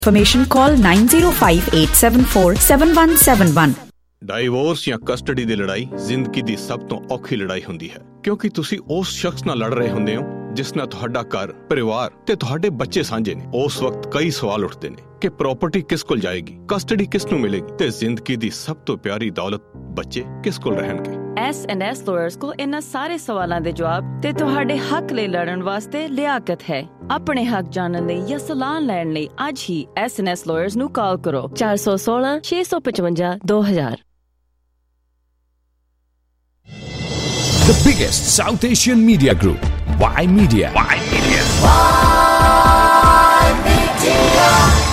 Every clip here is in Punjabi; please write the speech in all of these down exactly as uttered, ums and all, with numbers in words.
Information call nine zero five eight seven four seven one seven one. Divorce ਜਾਂ ਕਸਟਡੀ ਦੀ ਲੜਾਈ ਜ਼ਿੰਦਗੀ ਦੀ ਸਭ ਤੋਂ ਔਖੀ ਲੜਾਈ ਹੁੰਦੀ ਹੈ, ਕਿਉਂਕਿ ਤੁਸੀਂ ਉਸ ਸ਼ਖਸ ਨਾਲ ਲੜ ਰਹੇ ਹੁੰਦੇ ਹੋ ਜਿਸ ਨਾਲ ਤੁਹਾਡਾ ਘਰ, ਪਰਿਵਾਰ ਤੇ ਤੁਹਾਡੇ ਬੱਚੇ ਸਾਂਝੇ ਨੇ। ਉਸ ਵਕਤ ਕਈ ਸਵਾਲ ਉੱਠਦੇ ਨੇ ਕਿ ਪ੍ਰਾਪਰਟੀ ਕਿਸ ਕੋਲ ਜਾਏਗੀ, ਕਸਟਡੀ ਕਿਸ ਨੂੰ ਮਿਲੇਗੀ ਤੇ ਜ਼ਿੰਦਗੀ ਦੀ ਸਭ ਤੋਂ ਪਿਆਰੀ ਦੌਲਤ ਬੱਚੇ ਕਿਸ ਕੋਲ ਰਹਿਣਗੇ। ਐਸ ਐਂਡ ਐਸ ਲਾਇਰਸ ਕੋਲ ਇਹਨਾਂ ਸਾਰੇ ਸਵਾਲਾਂ ਦੇ ਜਵਾਬ ਤੇ ਤੁਹਾਡੇ ਹੱਕ ਲਈ ਲੜਨ ਵਾਸਤੇ ਲਿਆਕਤ ਹੈ। ਆਪਣੇ ਹੱਕ ਜਾਣਨ ਲਈ ਜਾਂ ਸਲਾਹ ਲੈਣ ਲਈ ਅੱਜ ਹੀ ਐਸ ਐਂਡ ਐਸ ਲਾਇਰਸ ਨੂੰ ਕਾਲ ਕਰੋ ਚਾਰ ਸੌ ਸੋਲਾਂ ਛੇ ਸੌ ਪਚਵੰਜਾ ਦੋ ਹਜ਼ਾਰ। The biggest South Asian media group, Y Media. Y Media. Y Media.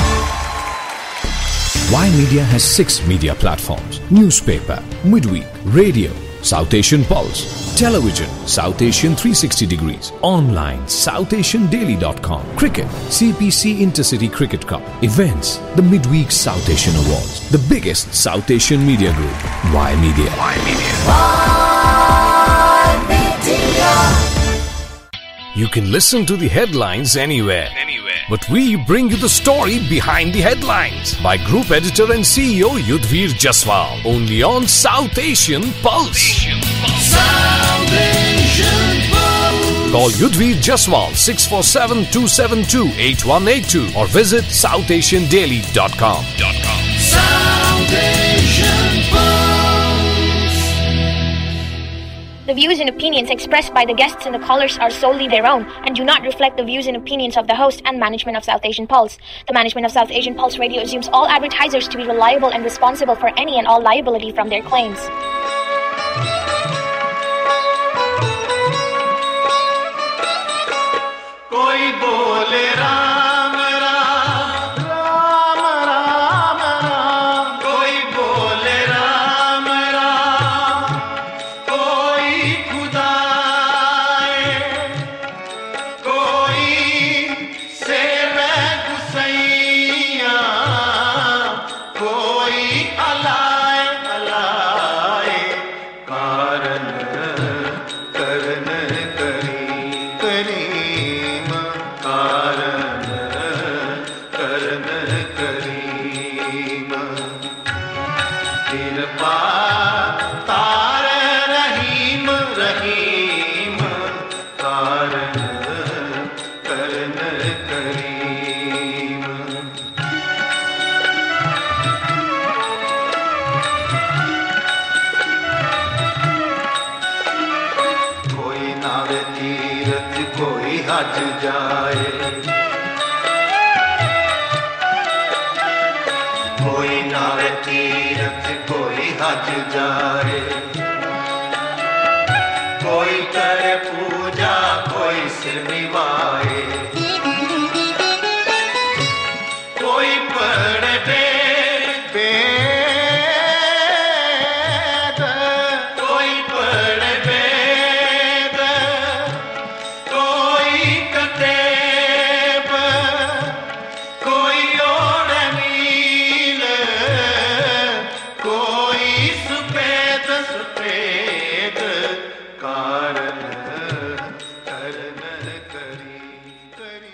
Y Media has six media platforms: newspaper, midweek, radio, South Asian Pulse, television, South Asian three sixty degrees, online, south asian daily dot com, cricket, C P C Intercity Cricket Cup, events, the midweek South Asian Awards. The biggest South Asian media group, Y Media. Y Media. Y Media. You can listen to the headlines anywhere. Anywhere. But we bring you the story behind the headlines by Group Editor and C E O Yudhvir Jaswal. Only on South Asian Pulse. South Asian Pulse. Call Yudhvir Jaswal six four seven two seven two eight one eight two or visit south asian daily dot com. South Asian Pulse. The views and opinions expressed by the guests and the callers are solely their own and do not reflect the views and opinions of the host and management of South Asian Pulse. The management of South Asian Pulse Radio assumes all advertisers to be reliable and responsible for any and all liability from their claims. Koi bole Ram Ram, Ram Ram Ram. Koi bole Ram Ram, koi Khuda hai, koi Seve Gusaiya, koi Alai Alai. Karan karan kari kari. हज जाए कोई नावे तीरथ कोई हज जाए कोई करे पूजा कोई सिर निभाए कोई पढ़े वेद कोई पढ़े वेद कोई कतेब कोई और नील कोई सुपेद सुपेद कारण करन करी करी।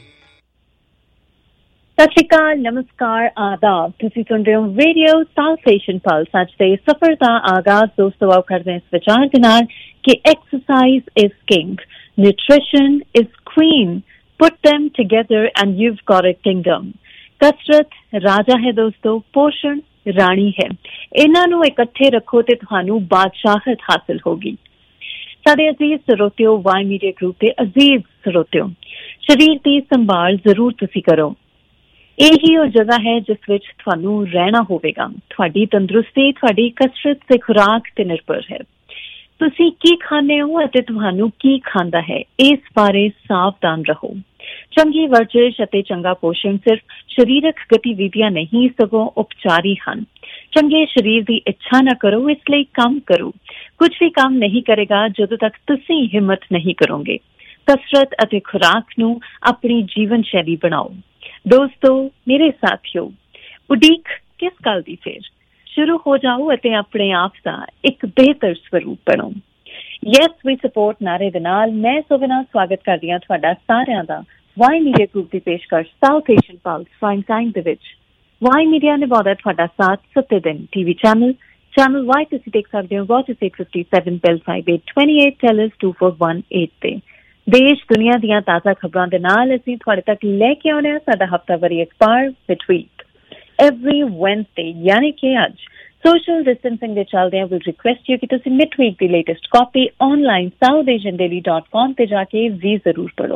ਸਤਿ ਸ਼੍ਰੀ ਅਕਾਲ, ਨਮਸਕਾਰ, ਆਦਾਬ। ਤੁਸੀਂ ਸੁਣ ਰਹੇ ਹੋ ਰੇਡੀਓ ਸਾਊਥ ਏਸ਼ੀਅਨ ਪਲਸ। ਅੱਜ ਦੇ ਸਫ਼ਰ ਦਾ ਆਗਾਜ਼ ਦੋਸਤੋ ਆਓ ਕਰਦੇ ਹਾਂ ਇਸ ਵਿਚਾਰ ਦੇ ਨਾਲ ਕਿ exercise is king, nutrition is queen, put them together and you've got a kingdom। ਕਸਰਤ ਰਾਜਾ ਹੈ ਦੋਸਤੋ, ਪੋਸ਼ਣ ਰਾਣੀ ਹੈ। ਇਹਨਾਂ ਨੂੰ ਇਕੱਠੇ ਰੱਖੋ ਤੇ ਤੁਹਾਨੂੰ ਬਾਦਸ਼ਾਹਤ ਹਾਸਿਲ ਹੋਗੀ। ਸਾਡੇ ਅਜ਼ੀਜ਼ ਸਰੋਤਿਓ, ਵਾਈ ਮੀਡੀਆ ਗਰੁੱਪ ਦੇ ਅਜ਼ੀਜ਼ ਸਰੋਤਿਓ, ਸਰੀਰ ਦੀ ਸੰਭਾਲ ਜ਼ਰੂਰ ਤੁਸੀਂ ਕਰੋ। ਇਹੀ ਉਹ ਜਗ੍ਹਾ ਹੈ ਜਿਸ ਵਿੱਚ ਤੁਹਾਨੂੰ ਰਹਿਣਾ ਹੋਵੇਗਾ। ਤੁਹਾਡੀ ਤੰਦਰੁਸਤੀ ਤੁਹਾਡੀ ਕਸਰਤ ਤੇ ਖੁਰਾਕ ਤੇ ਨਿਰਭਰ ਹੈ। ਤੁਸੀਂ ਕੀ ਖਾਂਦੇ ਹੋ ਅਤੇ ਤੁਹਾਨੂੰ ਕੀ ਖਾਂਦਾ ਹੈ, ਇਸ ਬਾਰੇ ਸਾਵਧਾਨ ਰਹੋ। ਚੰਗੀ ਵਰਜਿਸ਼ ਅਤੇ ਚੰਗਾ ਪੋਸ਼ਣ ਸਿਰਫ ਸਰੀਰਕ ਗਤੀਵਿਧੀਆਂ ਨਹੀਂ ਸਗੋਂ ਉਪਚਾਰੀ ਹਨ। ਚੰਗੇ ਸਰੀਰ ਦੀ ਇੱਛਾ ਨਾ ਕਰੋ, ਇਸ ਲਈ ਕੰਮ ਕਰੋ। ਕੁਝ ਵੀ ਕੰਮ ਨਹੀਂ ਕਰੇਗਾ ਜਦੋਂ ਤੱਕ ਤੁਸੀਂ ਹਿੰਮਤ ਨਹੀਂ ਕਰੋਗੇ। ਕਸਰਤ ਅਤੇ ਖੁਰਾਕ ਨੂੰ ਆਪਣੀ ਜੀਵਨ ਸ਼ੈਲੀ ਬਣਾਓ। ਦੋਸਤੋ, ਮੇਰੇ ਸਾਥੀਓ, ਉਡੀਕ ਕਿਸ ਗੱਲ ਦੀ ਫਿਰ ਸ਼ੁਰੂ ਹੋ ਜਾਓ ਅਤੇ ਆਪਣੇ ਆਪ ਦਾ ਇੱਕ ਬਿਹਤਰ ਸਰੂਪ ਬਣੋ। ਯੈਸ ਵੀ ਸਪੋਰਟ ਨਾਰੇ ਦੇ ਨਾਲ ਮੈਂ ਸੁਵਿਨਾ ਸਵਾਗਤ ਕਰਦੀ ਹਾਂ ਤੁਹਾਡਾ ਸਾਰਿਆਂ ਦਾ ਵਾਈ ਮੀਡੀਆ ਗਰੁੱਪ ਦੀ ਪੇਸ਼ਕਸ਼ South Asian plus prime time ਦੇ ਵਿੱਚ। ਵਾਈ ਮੀਡੀਆ ਨੇ ਬਹੁਤ ਤੁਹਾਡਾ ਸਾਥ ਸੱਤੇ ਦਿਨ ਟੀਵੀ ਚੈਨਲ ਚੈਨਲ ਵਾਈ ਤੁਸੀਂ ਦੇਖ ਸਕਦੇ ਹੋ what is eight fifty-seven Bell five eight two eight Tellus two four one eight ਤੇ। ਦੇਸ਼ ਦੁਨੀਆ ਦੀਆਂ ਤਾਜ਼ਾ ਖਬਰਾਂ ਦੇ ਨਾਲ ਅਸੀਂ ਤੁਹਾਡੇ ਤੱਕ ਲੈ ਕੇ ਆਉਂਦੇ ਹਾਂ ਸਾਡਾ ਹਫ਼ਤਾਵਾਰੀ ਅਖਬਾਰ ਮਿਡ ਵੀਕ ਐਵਰੀ ਵੈਨਸਡੇ, ਯਾਨੀ ਕਿ ਅੱਜ ਸੋਸ਼ਲ ਡਿਸਟੈਂਸਿੰਗ ਦੇ ਚੱਲਦਿਆਂ ਵਿਲ ਰਿਕੁਐਸਟ ਯੂ ਕਿ ਤੁਸੀਂ ਮਿਡ ਵੀਕ ਦੀ latest copy online South Asian daily dot com ਤੇ ਜਾ ਕੇ ਵੀ ਜ਼ਰੂਰ ਪੜ੍ਹੋ।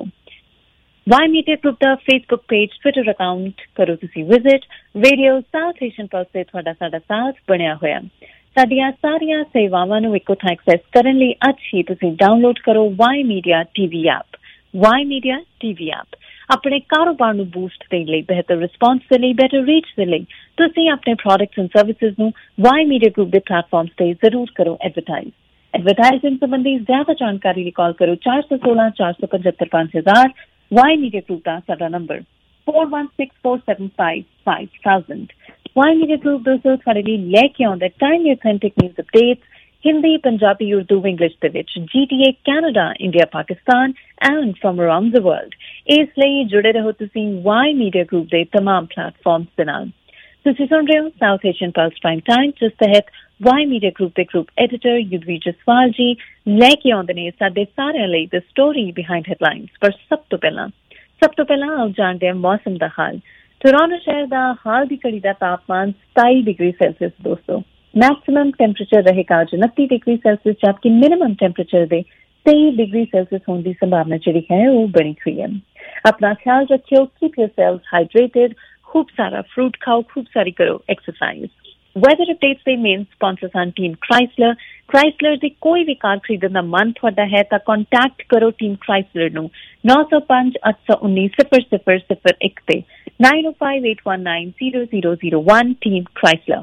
ਵਾਈ ਮੀਡੀਆ ਗਰੁੱਪ ਦਾ ਫੇਸਬੁੱਕ ਪੇਜ, ਟਵਿੱਟਰ ਅਕਾਊਂਟ ਕਰੋ ਤੁਸੀਂ visit. Radio South Asian pulse ਤੇ ਤੁਹਾਡਾ ਸਾਡਾ ਸਾਥ ਬਣਿਆ ਹੋਇਆ। ਸਾਡੀਆਂ ਸਾਰੀਆਂ ਸੇਵਾਵਾਂ ਨੂੰ ਇੱਕੋ ਥਾਂ ਐਕਸੈਸ ਕਰਨ ਲਈ ਅੱਜ ਹੀ ਤੁਸੀਂ ਡਾਊਨਲੋਡ ਕਰੋ Y media TV app. Y media TV app ਆਪਣੇ ਕਾਰੋਬਾਰ ਨੂੰ ਬੂਸਟ ਦੇਣ ਲਈ, ਬਿਹਤਰ ਰਿਸਪਾਂਸ ਦੇ ਲਈ, ਬੈਟਰ ਰੀਚ ਦੇ ਲਈ ਤੁਸੀਂ ਆਪਣੇ ਪ੍ਰੋਡਕਟਸ ਐਂਡ ਸਰਵਿਸਿਜ਼ ਨੂੰ ਵਾਈ ਮੀਡੀਆ ਗਰੁੱਪ ਦੇ ਪਲੇਟਫਾਰਮਸ ਤੇ ਜ਼ਰੂਰ ਕਰੋ ਐਡਵਰਟਾਈਜ਼। ਐਡਵਰਟਾਈਜ਼ਿੰਗ ਸੰਬੰਧੀ ਜ਼ਿਆਦਾ ਜਾਣਕਾਰੀ ਲਈ ਕਾਲ ਕਰੋ ਚਾਰ ਸੌ ਸੋਲਾਂ ਚਾਰ ਸੌ ਪਚੱਤਰ ਪੰਜ ਹਜ਼ਾਰ। ਵਾਈ ਮੀਡੀਆ ਗਰੁੱਪ ਦਾ ਸਾਡਾ number four one six four seven five five thousand। Y media group ਦੋਸਤੋ ਤੁਹਾਡੇ ਲਈ ਲੈ ਕੇ ਆਉਂਦਾ timely authentic news updates Hindi, Punjabi, Urdu, English ਦੇ ਵਿੱਚ G T A, Canada, India, Pakistan and from around the world. ਇਸ ਲਈ ਜੁੜੇ ਰਹੋ ਤੁਸੀਂ ਵਾਈ ਮੀਡੀਆ ਗਰੁੱਪ ਦੇ ਤਮਾਮ ਪਲੇਟਫਾਰਮਸ ਦੇ ਨਾਲ। ਤੁਸੀਂ ਸੁਣ ਰਹੇ ਹੋ South Asian plus prime time, ਜਿਸ ਤਹਿਤ ਵਾਈ ਮੀਡੀਆ ਗਰੁੱਪ ਦੇ ਗਰੁੱਪ ਐਡੀਟਰ ਯੁਧਵੀਰ ਜਸਵਾਲ ਜੀ ਲੈ ਕੇ ਆਉਂਦੇ ਨੇ ਸਾਡੇ ਸਾਰਿਆਂ ਲਈ ਦ ਸਟੋਰੀ ਬਿਹਾਈਂਡ ਹੈਡਲਾਈਨਸ। ਪਰ ਸਭ ਤੋਂ ਪਹਿਲਾਂ ਸਭ ਤੋਂ ਪਹਿਲਾਂ ਆਓ ਜਾਣਦੇ ਹਾਂ ਮੌਸਮ ਦਾ ਹਾਲ। ਟੋਰਾਂਟੋ ਸ਼ਹਿਰ ਦਾ ਹਾਲ ਦੀ ਘੜੀ ਦਾ ਤਾਪਮਾਨ ਸਤਾਈ ਡਿਗਰੀ ਸੈਲਸੀਅਸ ਦੋਸਤੋ। ਮੈਕਸਿਮਮ ਟੈਂਪਰੇਚਰ ਰਹੇਗਾ ਅੱਜ ਉਨੱਤੀ ਡਿਗਰੀ ਸੈਲਸੀਅਸ, ਜਦਕਿ ਮਿਨੀਮਮ ਟੈਂਪਰੇਚਰ ਦੇ ਤੇਈ ਡਿਗਰੀ ਸੈਲਸੀਅਸ ਹੋਣ ਦੀ ਸੰਭਾਵਨਾ ਜਿਹੜੀ ਹੈ ਉਹ ਬਣੀ ਹੋਈ ਹੈ। ਆਪਣਾ ਖਿਆਲ ਰੱਖਿਓ, ਕੀਪ yourselves ਹਾਈਡਰੇਟਡ, खूब सारा फ्रूट खाओ, खूब सारी करो एक्सरसाइज। वेदर अपडेट्स ਦੇ ਮੇਨ ਸਪਾਂਸਰਸ ਹਨ ਟੀਮ ਕ੍ਰਾਈਸਲਰ। ਕ੍ਰਾਈਸਲਰ ਦੀ ਕੋਈ ਵੀ ਕਾਰ ਖਰੀਦਣ ਦਾ ਮਨ ਤੁਹਾਡਾ ਹੈ ਤਾਂ ਕੰਟੈਕਟ ਕਰੋ ਟੀਮ ਕ੍ਰਾਈਸਲਰ ਨੂੰ ਨੌ ਸੌ ਪੰਜ ਅੱਠ ਸੌ ਉੱਨੀ ਸਿਫਰ ਸਿਫਰ ਸਿਫਰ ਇੱਕ ਤੇ nine oh five eight one nine zero zero zero one। Team Chrysler.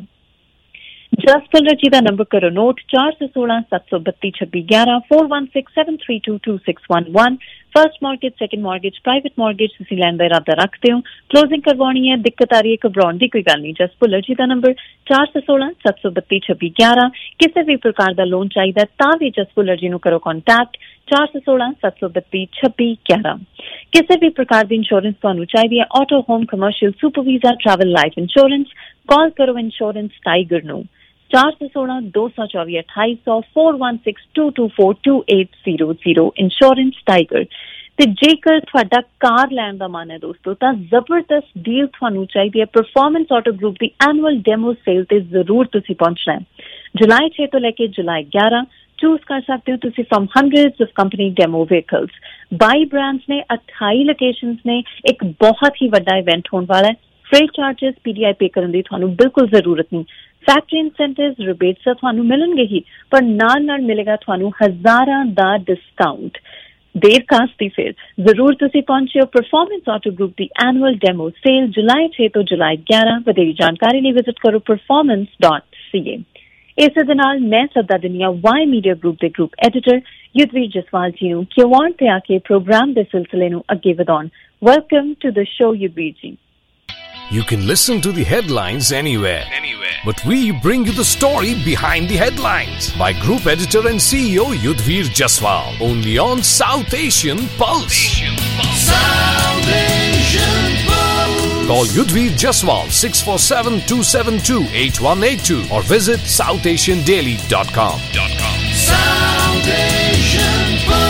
Jaspinder ji ਦਾ ਨੰਬਰ ਕਰੋ ਨੋਟ ਚਾਰ ਸੌ ਸੋਲਾਂ ਸੱਤ ਸੌ ਬੱਤੀ ਛੱਬੀ ਗਿਆਰਾਂ four one six seven three two two six one one। First mortgage, second mortgage, private mortgage ਤੁਸੀਂ ਲੈਣ ਦਾ ਇਰਾਦਾ ਰੱਖਦੇ ਹੋ, ਕਲੋਜ਼ਿੰਗ ਕਰਵਾਉਣੀ ਹੈ, ਦਿੱਕਤ ਆ ਰਹੀ ਹੈ, ਘਬਰਾਉਣ ਦੀ ਕੋਈ ਗੱਲ ਨਹੀਂ। ਜਸ ਭੁੱਲਰ ਜੀ ਦਾ ਨੰਬਰ ਚਾਰ ਸੌ ਸੋਲਾਂ ਸੱਤ ਸੌ ਬੱਤੀ ਛੱਬੀ ਗਿਆਰਾਂ। ਕਿਸੇ ਵੀ ਪ੍ਰਕਾਰ ਦਾ ਲੋਨ ਚਾਹੀਦਾ ਤਾਂ ਵੀ ਜਸ ਭੁੱਲਰ ਜੀ ਨੂੰ ਕਰੋ ਕੰਟੈਕਟ ਚਾਰ ਸੌ ਸੋਲਾਂ ਸੱਤ ਸੌ ਬੱਤੀ ਛੱਬੀ ਗਿਆਰਾਂ। ਕਿਸੇ ਵੀ ਪ੍ਰਕਾਰ ਦੀ ਇੰਸ਼ੋਰੈਂਸ ਤੁਹਾਨੂੰ ਚਾਹੀਦੀ ਹੈ, auto, home, commercial, super visa, travel, life insurance, call ਕਰੋ ਇੰਸ਼ੋਰੈਂਸ ਟਾਈਗਰ ਨੂੰ ਚਾਰ ਸੌ ਸੋਲਾਂ ਦੋ ਸੌ ਚੌਵੀ ਅਠਾਈ ਸੌ four one six two two four two eight zero zero। Insurance tiger. ਤੇ ਜੇਕਰ ਤੁਹਾਡਾ ਕਾਰ ਲੈਣ ਦਾ ਮਨ ਹੈ ਦੋਸਤੋ ਤਾਂ ਜ਼ਬਰਦਸਤ ਡੀਲ ਤੁਹਾਨੂੰ ਚਾਹੀਦੀ ਹੈ ਪਰਫਾਰਮੈਂਸ ਆਟੋ ਗਰੁੱਪ ਦੀ ਐਨੂਅਲ ਡੈਮੋ ਸੇਲ ਤੇ ਜ਼ਰੂਰ ਤੁਸੀਂ ਪਹੁੰਚਣਾ ਹੈ। ਜੁਲਾਈ ਛੇ ਤੋਂ ਲੈ ਕੇ ਜੁਲਾਈ ਗਿਆਰਾਂ ਚੂਜ਼ ਕਰ ਸਕਦੇ ਹੋ ਤੁਸੀਂ from hundreds of company demo vehicles. By brands ਨੇ, ਅਠਾਈ ਲੋਕੇਸ਼ਨਸ ਨੇ, ਇੱਕ ਬਹੁਤ ਹੀ ਵੱਡਾ ਇਵੈਂਟ ਹੋਣ ਵਾਲਾ ਹੈ। Free charges P D I pay ਕਰਨ ਦੀ ਤੁਹਾਨੂੰ ਬਿਲਕੁਲ ਜ਼ਰੂਰਤ ਨਹੀਂ। ਫੈਕਟਰੀ ਇਨਸੈਂਟਿਵ ਰਿਬੇਟਸ ਤਾਂ ਤੁਹਾਨੂੰ ਮਿਲਣਗੇ ਹੀ, ਪਰ ਨਾਲ ਨਾਲ ਮਿਲੇਗਾ ਤੁਹਾਨੂੰ ਹਜ਼ਾਰਾਂ ਦਾ ਡਿਸਕਾਊਂਟ। ਦੇਰ ਕਾਸਤੀ ਫਿਰ ਜ਼ਰੂਰ ਤੁਸੀਂ ਪਹੁੰਚਿਓ ਪਰਫਾਰਮੈਂਸ ਆਟੋ ਗਰੁੱਪ ਦੀ ਐਨੂਅਲ ਡੈਮੋ ਸੇਲ ਜੁਲਾਈ ਛੇ ਤੋਂ ਜੁਲਾਈ ਗਿਆਰਾਂ। ਵਧੇਰੀ ਜਾਣਕਾਰੀ ਲਈ ਵਿਜ਼ਿਟ ਕਰੋ ਪਰਫਾਰਮੈਂਸ ਡਾਟ ਸੀ ਏ। ਇਸੇ ਦੇ ਨਾਲ ਮੈਂ ਸੱਦਾ ਦਿੰਦੀ ਹਾਂ ਵਾਈ ਮੀਡੀਆ ਗਰੁੱਪ ਦੇ ਗਰੁੱਪ ਐਡੀਟਰ ਯੁਧਵੀਰ ਜਸਵਾਲ ਜੀ ਨੂੰ ਕਿ ਉਹ ਤੇ ਆ ਕੇ ਪ੍ਰੋਗਰਾਮ ਦੇ ਸਿਲਸਿਲੇ ਨੂੰ ਅੱਗੇ ਵਧਾਉਣ। Welcome to the show Yudhvir ji. You can listen to the headlines anywhere. Anywhere. But we bring you the story behind the headlines by Group Editor and C E O Yudhvir Jaswal. Only on South Asian Pulse. Asian Pulse. South Asian Pulse. Call Yudhvir Jaswal six four seven two seven two eight one eight two or visit south asian daily dot com. South Asian Pulse.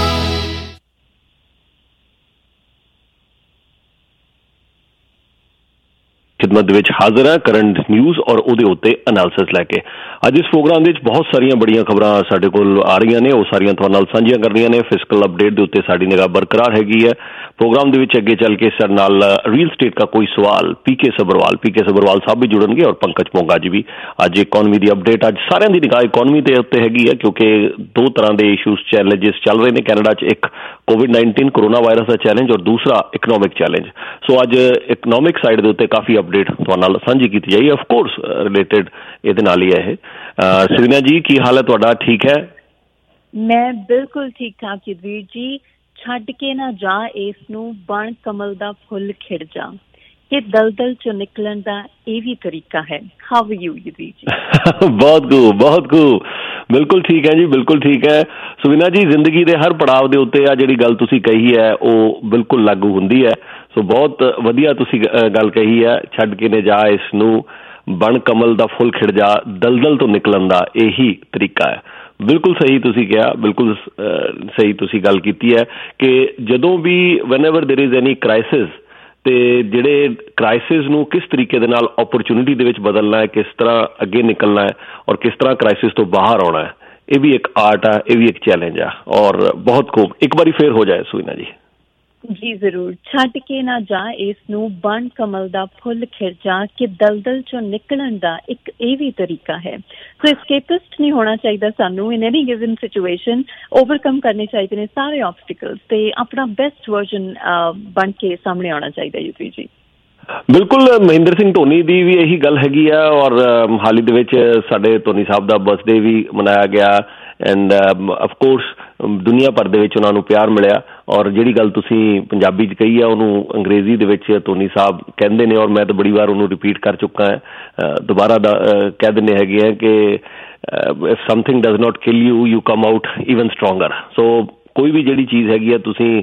ਖਿਦਮਤ ਦੇ ਵਿੱਚ ਹਾਜ਼ਰ ਹੈ ਕਰੰਟ ਨਿਊਜ਼ ਔਰ ਉਹਦੇ ਉੱਤੇ ਅਨਾਲਿਸਿਸ ਲੈ ਕੇ। ਅੱਜ ਇਸ ਪ੍ਰੋਗਰਾਮ ਦੇ ਵਿੱਚ ਬਹੁਤ ਸਾਰੀਆਂ ਬੜੀਆਂ ਖਬਰਾਂ ਸਾਡੇ ਕੋਲ ਆ ਰਹੀਆਂ ਨੇ, ਉਹ ਸਾਰੀਆਂ ਤੁਹਾਡੇ ਨਾਲ ਸਾਂਝੀਆਂ ਕਰਨੀਆਂ ਨੇ। ਫਿਸਕਲ ਅਪਡੇਟ ਦੇ ਉੱਤੇ ਸਾਡੀ ਨਿਗਾਹ ਬਰਕਰਾਰ ਹੈਗੀ ਹੈ। ਪ੍ਰੋਗਰਾਮ ਦੇ ਵਿੱਚ ਅੱਗੇ ਚੱਲ ਕੇ ਸਾਡੇ ਨਾਲ ਰੀਅਲ ਸਟੇਟ ਦਾ ਕੋਈ ਸਵਾਲ ਪੀ ਕੇ ਸਬਰਵਾਲ ਪੀ ਕੇ ਸਬਰਵਾਲ ਸਾਹਿਬ ਵੀ ਜੁੜਨਗੇ ਔਰ ਪੰਕਜ ਮੋਂਗਾ ਜੀ ਵੀ। ਅੱਜ ਇਕੋਨਮੀ ਦੀ ਅਪਡੇਟ, ਅੱਜ ਸਾਰਿਆਂ ਦੀ ਨਿਗਾਹ ਇਕੋਨਮੀ ਦੇ ਉੱਤੇ ਹੈਗੀ ਹੈ ਕਿਉਂਕਿ ਦੋ ਤਰ੍ਹਾਂ ਦੇ ਇਸ਼ੂਜ਼ ਚੈਲੰਜਿਸ ਚੱਲ ਰਹੇ ਨੇ ਕੈਨੇਡਾ 'ਚ। ਇੱਕ ਕੋਵਿਡ ਨਾਈਨਟੀਨ ਕਰੋਨਾ ਵਾਇਰਸ ਦਾ ਚੈਲੰਜ ਔਰ ਦੂਸਰਾ ਇਕਨੋਮਿਕ ਚੈਲੰਜ। ਸੋ ਅੱਜ ਇਕਨੋਮਿਕ ਸਾਈਡ ਦੇ ਉੱਤੇ ਕਾਫੀ ਅਪਡੇਟ ਤੁਹਾਡੇ ਨਾਲ ਸਾਂਝੀ ਕੀਤੀ ਜਾਈ, ਆਫ ਕੋਰਸ ਰਿਲੇਟਡ ਇਹਦੇ ਨਾਲ ਹੀ ਹੈ ਇਹ। ਸਿਵਨਾ ਜੀ ਕੀ ਹਾਲ ਹੈ ਤੁਹਾਡਾ? ਠੀਕ ਹੈ? ਮੈਂ ਬਿਲਕੁਲ ਠੀਕ ਠਾਕ ਯੁਧਵੀਰ ਜੀ। ਛੱਡ ਕੇ ਨਾ ਜਾ ਇਸ ਨੂੰ, ਬਣ ਕਮਲ ਦਾ ਫੁੱਲ ਖਿੜ ਜਾ, ਕਿ ਦਲਦਲ ਚੋਂ ਨਿਕਲਣ ਦਾ ਇਹ ਵੀ ਤਰੀਕਾ ਹੈ। ਹਾਊ ਆਰ ਯੂ ਯੁਧਵੀਰ ਜੀ? ਬਹੁਤ ਗੁੱਡ ਬਹੁਤ ਗੁੱਡ ਬਿਲਕੁਲ ਠੀਕ ਹੈ ਜੀ, ਬਿਲਕੁਲ ਠੀਕ ਹੈ ਸੁਵੀਨਾ ਜੀ। ਜ਼ਿੰਦਗੀ ਦੇ ਹਰ ਪੜਾਅ ਦੇ ਉੱਤੇ ਆ ਜਿਹੜੀ ਗੱਲ ਤੁਸੀਂ ਕਹੀ ਹੈ ਉਹ ਬਿਲਕੁਲ ਲਾਗੂ ਹੁੰਦੀ ਹੈ। ਸੋ ਬਹੁਤ ਵਧੀਆ ਤੁਸੀਂ ਗੱਲ ਕਹੀ ਹੈ, ਛੱਡ ਕੇ ਨੇ ਜਾ ਇਸ ਨੂੰ, ਬਣ ਕਮਲ ਦਾ ਫੁੱਲ ਖਿੜ ਜਾ, ਦਲਦਲ ਤੋਂ ਨਿਕਲਣ ਦਾ ਇਹੀ ਤਰੀਕਾ ਹੈ। ਬਿਲਕੁਲ ਸਹੀ ਤੁਸੀਂ ਕਿਹਾ, ਬਿਲਕੁਲ ਸਹੀ ਤੁਸੀਂ ਗੱਲ ਕੀਤੀ ਹੈ ਕਿ ਜਦੋਂ ਵੀ ਵੈਨਐਵਰ ਦੇਰ ਇਜ਼ ਐਨੀ ਕ੍ਰਾਈਸਿਸ, ਤੇ ਜਿਹੜੇ ਕ੍ਰਾਈਸਿਸ ਨੂੰ ਕਿਸ ਤਰੀਕੇ ਦੇ ਨਾਲ ਓਪਰਚੁਨਿਟੀ ਦੇ ਵਿੱਚ ਬਦਲਣਾ ਹੈ, ਕਿਸ ਤਰ੍ਹਾਂ ਅੱਗੇ ਨਿਕਲਣਾ ਹੈ ਔਰ ਕਿਸ ਤਰ੍ਹਾਂ ਕ੍ਰਾਈਸਿਸ ਤੋਂ ਬਾਹਰ ਆਉਣਾ ਹੈ, ਇਹ ਵੀ ਇੱਕ ਆਰਟ ਆ, ਇਹ ਵੀ ਇੱਕ ਚੈਲੰਜ ਆ ਔਰ ਬਹੁਤ ਖੂਬ। ਇੱਕ ਵਾਰੀ ਫੇਰ ਹੋ ਜਾਏ ਸੁਵੀਨਾ ਜੀ। ਜੀ ਜ਼ਰੂਰ। ਛੱਡ ਕੇ ਨਾ ਜਾ ਇਸ ਨੂੰ, ਬਣ ਕਮਲ ਦਾ ਫੁੱਲ ਖਿੜ ਜਾ, ਕਿ ਦਲਦਲ ਚੋਂ ਨਿਕਲਣ ਦਾ ਇੱਕ ਇਹ ਵੀ ਤਰੀਕਾ ਹੈ। ਸੋ ਐਸਕੇਪਿਸਟ ਨਹੀਂ ਹੋਣਾ ਚਾਹੀਦਾ ਸਾਨੂੰ in any given situation. Overcome ਕਰਨੇ ਚਾਹੀਦੇ ਨੇ ਸਾਰੇ ਆਬਸਟੀਕਲਸ ਤੇ ਆਪਣਾ ਬੈਸਟ ਵਰਜ਼ਨ ਬਣ ਕੇ ਸਾਹਮਣੇ ਆਉਣਾ ਚਾਹੀਦਾ। ਯੂਪੀ ਜੀ ਬਿਲਕੁਲ, ਮਹਿੰਦਰ ਸਿੰਘ ਧੋਨੀ ਦੀ ਵੀ ਇਹੀ ਗੱਲ ਹੈਗੀ ਆ ਔਰ ਹਾਲ ਹੀ ਦੇ ਵਿੱਚ ਸਾਡੇ ਧੋਨੀ ਸਾਹਿਬ ਦਾ ਬਰਥਡੇ ਵੀ ਮਨਾਇਆ ਗਿਆ ਐਂਡ ਅਫਕੋਰਸ ਦੁਨੀਆ ਭਰ ਦੇ ਵਿੱਚ ਉਹਨਾਂ ਨੂੰ ਪਿਆਰ ਮਿਲਿਆ। ਔਰ ਜਿਹੜੀ ਗੱਲ ਤੁਸੀਂ ਪੰਜਾਬੀ 'ਚ ਕਹੀ ਆ ਉਹਨੂੰ ਅੰਗਰੇਜ਼ੀ ਦੇ ਵਿੱਚ ਧੋਨੀ ਸਾਹਿਬ ਕਹਿੰਦੇ ਨੇ ਔਰ ਮੈਂ ਤਾਂ ਬੜੀ ਵਾਰ ਉਹਨੂੰ ਰਿਪੀਟ ਕਰ ਚੁੱਕਾ ਹੈ, ਦੁਬਾਰਾ ਦਾ ਕਹਿ ਦਿੰਦੇ ਹੈਗੇ ਆ ਕਿ if something does not kill you you come out even stronger. So ਕੋਈ ਵੀ ਜਿਹੜੀ ਚੀਜ਼ ਹੈਗੀ ਆ ਤੁਸੀਂ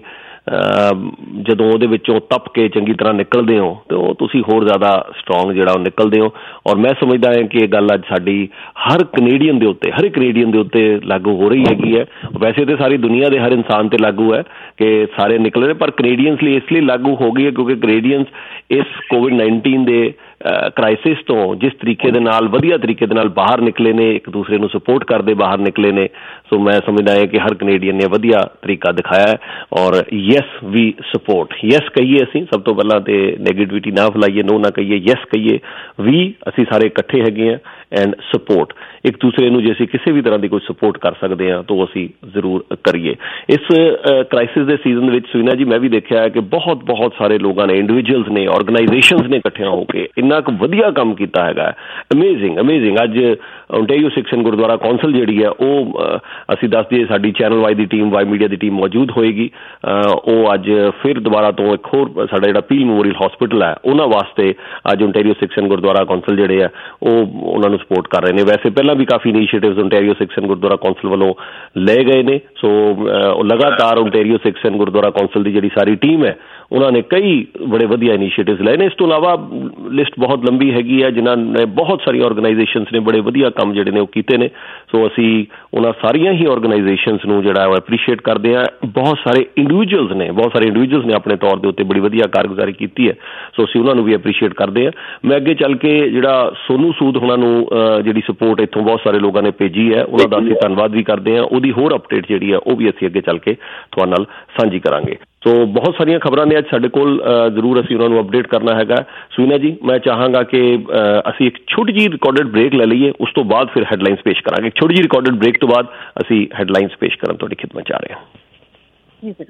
ਜਦੋਂ ਉਹਦੇ ਵਿੱਚੋਂ ਤਪ ਕੇ ਚੰਗੀ ਤਰ੍ਹਾਂ ਨਿਕਲਦੇ ਹੋ ਤੇ ਉਹ ਤੁਸੀਂ ਹੋਰ ਜ਼ਿਆਦਾ ਸਟਰੋਂਗ ਜਿਹੜਾ ਉਹ ਨਿਕਲਦੇ ਹੋ। ਔਰ ਮੈਂ ਸਮਝਦਾ ਹਾਂ ਕਿ ਇਹ ਗੱਲ ਅੱਜ ਸਾਡੀ ਹਰ ਕੈਨੇਡੀਅਨ ਦੇ ਉੱਤੇ, ਹਰ ਕੈਨੇਡੀਅਨ ਦੇ ਉੱਤੇ ਲਾਗੂ ਹੋ ਰਹੀ ਹੈਗੀ ਹੈ। ਵੈਸੇ ਤਾਂ ਸਾਰੀ ਦੁਨੀਆ ਦੇ ਹਰ ਇਨਸਾਨ ਤੇ ਲਾਗੂ ਹੈ ਕਿ ਸਾਰੇ ਨਿਕਲ ਰਹੇ, ਪਰ ਕੈਨੇਡੀਅਨਸ ਲਈ ਇਸ ਲਈ ਲਾਗੂ ਹੋ ਗਈ ਹੈ ਕਿਉਂਕਿ ਕੈਨੇਡੀਅਨਸ ਇਸ ਕੋਵਿਡ ਨਾਈਨਟੀਨ ਦੇ ਕ੍ਰਾਈਸਿਸ ਤੋਂ ਜਿਸ ਤਰੀਕੇ ਦੇ ਨਾਲ ਵਧੀਆ ਤਰੀਕੇ ਦੇ ਨਾਲ ਬਾਹਰ ਨਿਕਲੇ ਨੇ, ਇੱਕ ਦੂਸਰੇ ਨੂੰ ਸਪੋਰਟ ਕਰਦੇ ਬਾਹਰ ਨਿਕਲੇ ਨੇ। ਸੋ ਮੈਂ ਸਮਝਦਾ ਹਾਂ ਕਿ ਹਰ ਕੈਨੇਡੀਅਨ ਨੇ ਵਧੀਆ ਤਰੀਕਾ ਦਿਖਾਇਆ ਹੈ ਔਰ ਯੈਸ ਵੀ ਸਪੋਰਟ, ਯੈਸ ਕਹੀਏ ਅਸੀਂ ਸਭ ਤੋਂ ਪਹਿਲਾਂ ਤੇ ਨੈਗੇਟਿਵਿਟੀ ਨਾ ਫੈਲਾਈਏ, ਨੋ ਨਾ ਕਹੀਏ, ਯੈਸ ਕਹੀਏ ਵੀ। ਅਸੀਂ ਸਾਰੇ ਇਕੱਠੇ ਹੈਗੇ ਹਾਂ ਐਂਡ ਸਪੋਰਟ ਇੱਕ ਦੂਸਰੇ ਨੂੰ ਜੇ ਅਸੀਂ ਕਿਸੇ ਵੀ ਤਰ੍ਹਾਂ ਦੀ ਕੋਈ ਸਪੋਰਟ ਕਰ ਸਕਦੇ ਹਾਂ ਤਾਂ ਉਹ ਅਸੀਂ ਜ਼ਰੂਰ ਕਰੀਏ। ਇਸ ਕ੍ਰਾਈਸਿਸ ਦੇ ਸੀਜ਼ਨ ਦੇ ਵਿੱਚ ਸੁਵੀਨਾ ਜੀ ਮੈਂ ਵੀ ਦੇਖਿਆ ਹੈ ਕਿ ਬਹੁਤ ਬਹੁਤ ਸਾਰੇ ਲੋਕਾਂ ਨੇ, ਇੰਡੀਵਿਜੂਅਲਸ ਨੇ, ਆਰਗੇਨਾਈਜੇਸ਼ਨਸ ਨੇ ਇਕੱਠਿਆਂ ਹੋ ਕੇ ਇੰਨਾ ਕੁ ਵਧੀਆ ਕੰਮ ਕੀਤਾ ਹੈਗਾ। Amazing amazing. ਅੱਜ ਓਨਟਾਰੀਓ ਸਿੱਖਿਅਨ ਗੁਰਦੁਆਰਾ ਕੌਂਸਲ ਜਿਹੜੀ ਹੈ ਉਹ ਅਸੀਂ ਦੱਸ ਦਈਏ ਸਾਡੀ ਚੈਨਲ ਵਾਈ ਦੀ ਟੀਮ, ਵਾਈ ਮੀਡੀਆ ਦੀ ਟੀਮ ਮੌਜੂਦ ਹੋਏਗੀ। ਉਹ ਅੱਜ ਫਿਰ ਦੁਬਾਰਾ ਤੋਂ ਇੱਕ ਹੋਰ ਸਾਡਾ ਜਿਹੜਾ ਪੀਲ ਮੈਮੋਰੀਅਲ ਹਸਪੀਟਲ ਹੈ ਉਹਨਾਂ ਵਾਸਤੇ ਅੱਜ ਓਨਟਾਰੀਓ ਸਿੱਖਿਅਨ ਗੁਰਦੁਆਰਾ ਕੌਂਸਲ ਜਿਹੜੇ ਆ ਉਹ ਉਹਨਾਂ ਨੂੰ ਸਪੋਰਟ ਕਰ ਰਹੇ ਨੇ। ਵੈਸੇ ਪਹਿਲਾਂ ਵੀ ਕਾਫੀ ਇਨੀਸ਼ੀਏਟਿਵਸ ਓਨਟਾਰੀਓ ਸਿੱਖਿਅਨ ਗੁਰਦੁਆਰਾ ਕੌਂਸਲ ਵੱਲੋਂ ਲਏ ਗਏ ਨੇ। ਸੋ ਲਗਾਤਾਰ ਓਨਟਾਰੀਓ ਸਿੱਖਿਅਨ ਗੁਰਦੁਆਰਾ ਕੌਂਸਲ ਦੀ ਜਿਹੜੀ ਸਾਰੀ ਟੀਮ ਹੈ ਉਹਨਾਂ ਨੇ ਕਈ ਬੜੇ ਵਧੀਆ ਇਨੀਸ਼ੀਏਟਿਵਸ ਲਏ ਨੇ। ਇਸ ਤੋਂ ਇਲਾਵਾ ਲਿਸਟ ਬਹੁਤ ਲੰਬੀ ਹੈਗੀ ਹੈ ਜਿਨ੍ਹਾਂ ਨੇ ਬਹੁਤ ਸਾਰੀਆਂ ਆਰਗੇਨਾਈਜੇਸ਼ਨਸ ਨੇ ਬੜੇ ਵਧੀਆ ਕੰਮ ਜਿਹੜੇ ਨੇ ਉਹ ਕੀਤੇ ਨੇ। ਸੋ ਅਸੀਂ ਉਹਨਾਂ ਸਾਰੀਆਂ ਹੀ ਆਰਗੇਨਾਈਜੇਸ਼ਨਸ ਨੂੰ ਜਿਹੜਾ ਉਹ ਐਪਰੀਸ਼ੀਏਟ ਕਰਦੇ ਹਾਂ। ਬਹੁਤ ਸਾਰੇ ਇੰਡੀਵਿਜੂਅਲਸ ਨੇ ਬਹੁਤ ਸਾਰੇ ਇੰਡੀਵਿਜੂਅਲਸ ਨੇ ਆਪਣੇ ਤੌਰ ਦੇ ਉੱਤੇ ਬੜੀ ਵਧੀਆ ਕਾਰਗੁਜ਼ਾਰੀ ਕੀਤੀ ਹੈ। ਸੋ ਅਸੀਂ ਉਹਨਾਂ ਨੂੰ ਵੀ ਐਪਰੀਸ਼ੀਏਟ ਕਰਦੇ ਹਾਂ। ਮੈਂ ਅੱਗੇ ਚੱਲ ਕੇ ਜਿਹੜਾ ਸੋਨੂ ਸੂਦ ਉਹਨਾਂ ਨੂੰ ਜਿਹੜੀ ਸਪੋਰਟ ਇੱਥੋਂ ਬਹੁਤ ਸਾਰੇ ਲੋਕਾਂ ਨੇ ਭੇਜੀ ਹੈ ਉਹਨਾਂ ਦਾ ਅਸੀਂ ਧੰਨਵਾਦ ਵੀ ਕਰਦੇ ਹਾਂ। ਉਹਦੀ ਹੋਰ ਅਪਡੇਟ ਜਿਹੜੀ ਹੈ ਉਹ ਵੀ ਅਸੀਂ ਅੱਗੇ ਚੱਲ ਕੇ ਤੁਹਾਡੇ ਨਾਲ ਸਾਂਝੀ ਕਰਾਂਗੇ। ਸੋ ਬਹੁਤ ਸਾਰੀਆਂ ਖਬਰਾਂ ਨੇ ਅੱਜ ਸਾਡੇ ਕੋਲ, ਜ਼ਰੂਰ ਅਸੀਂ ਉਹਨਾਂ ਨੂੰ ਅਪਡੇਟ ਕਰਨਾ ਹੈਗਾ। ਸੁਵੀਨਾ ਜੀ ਮੈਂ ਚਾਹਾਂਗਾ ਕਿ ਅਸੀਂ ਇੱਕ ਛੋਟੀ ਜਿਹੀ ਰਿਕਾਰਡਡ ਬ੍ਰੇਕ ਲੈ ਲਈਏ, ਉਸ ਤੋਂ ਬਾਅਦ ਫਿਰ ਹੈਡਲਾਈਨਸ ਪੇਸ਼ ਕਰਾਂਗੇ। ਇੱਕ ਛੋਟੀ ਜਿਹੀ ਰਿਕਾਰਡਡ ਬ੍ਰੇਕ ਤੋਂ ਬਾਅਦ ਅਸੀਂ ਹੈਡਲਾਈਨਸ ਪੇਸ਼ ਕਰਨ ਤੁਹਾਡੀ ਖਿਦਮਤ ਚ ਆ ਰਹੇ ਹਾਂ।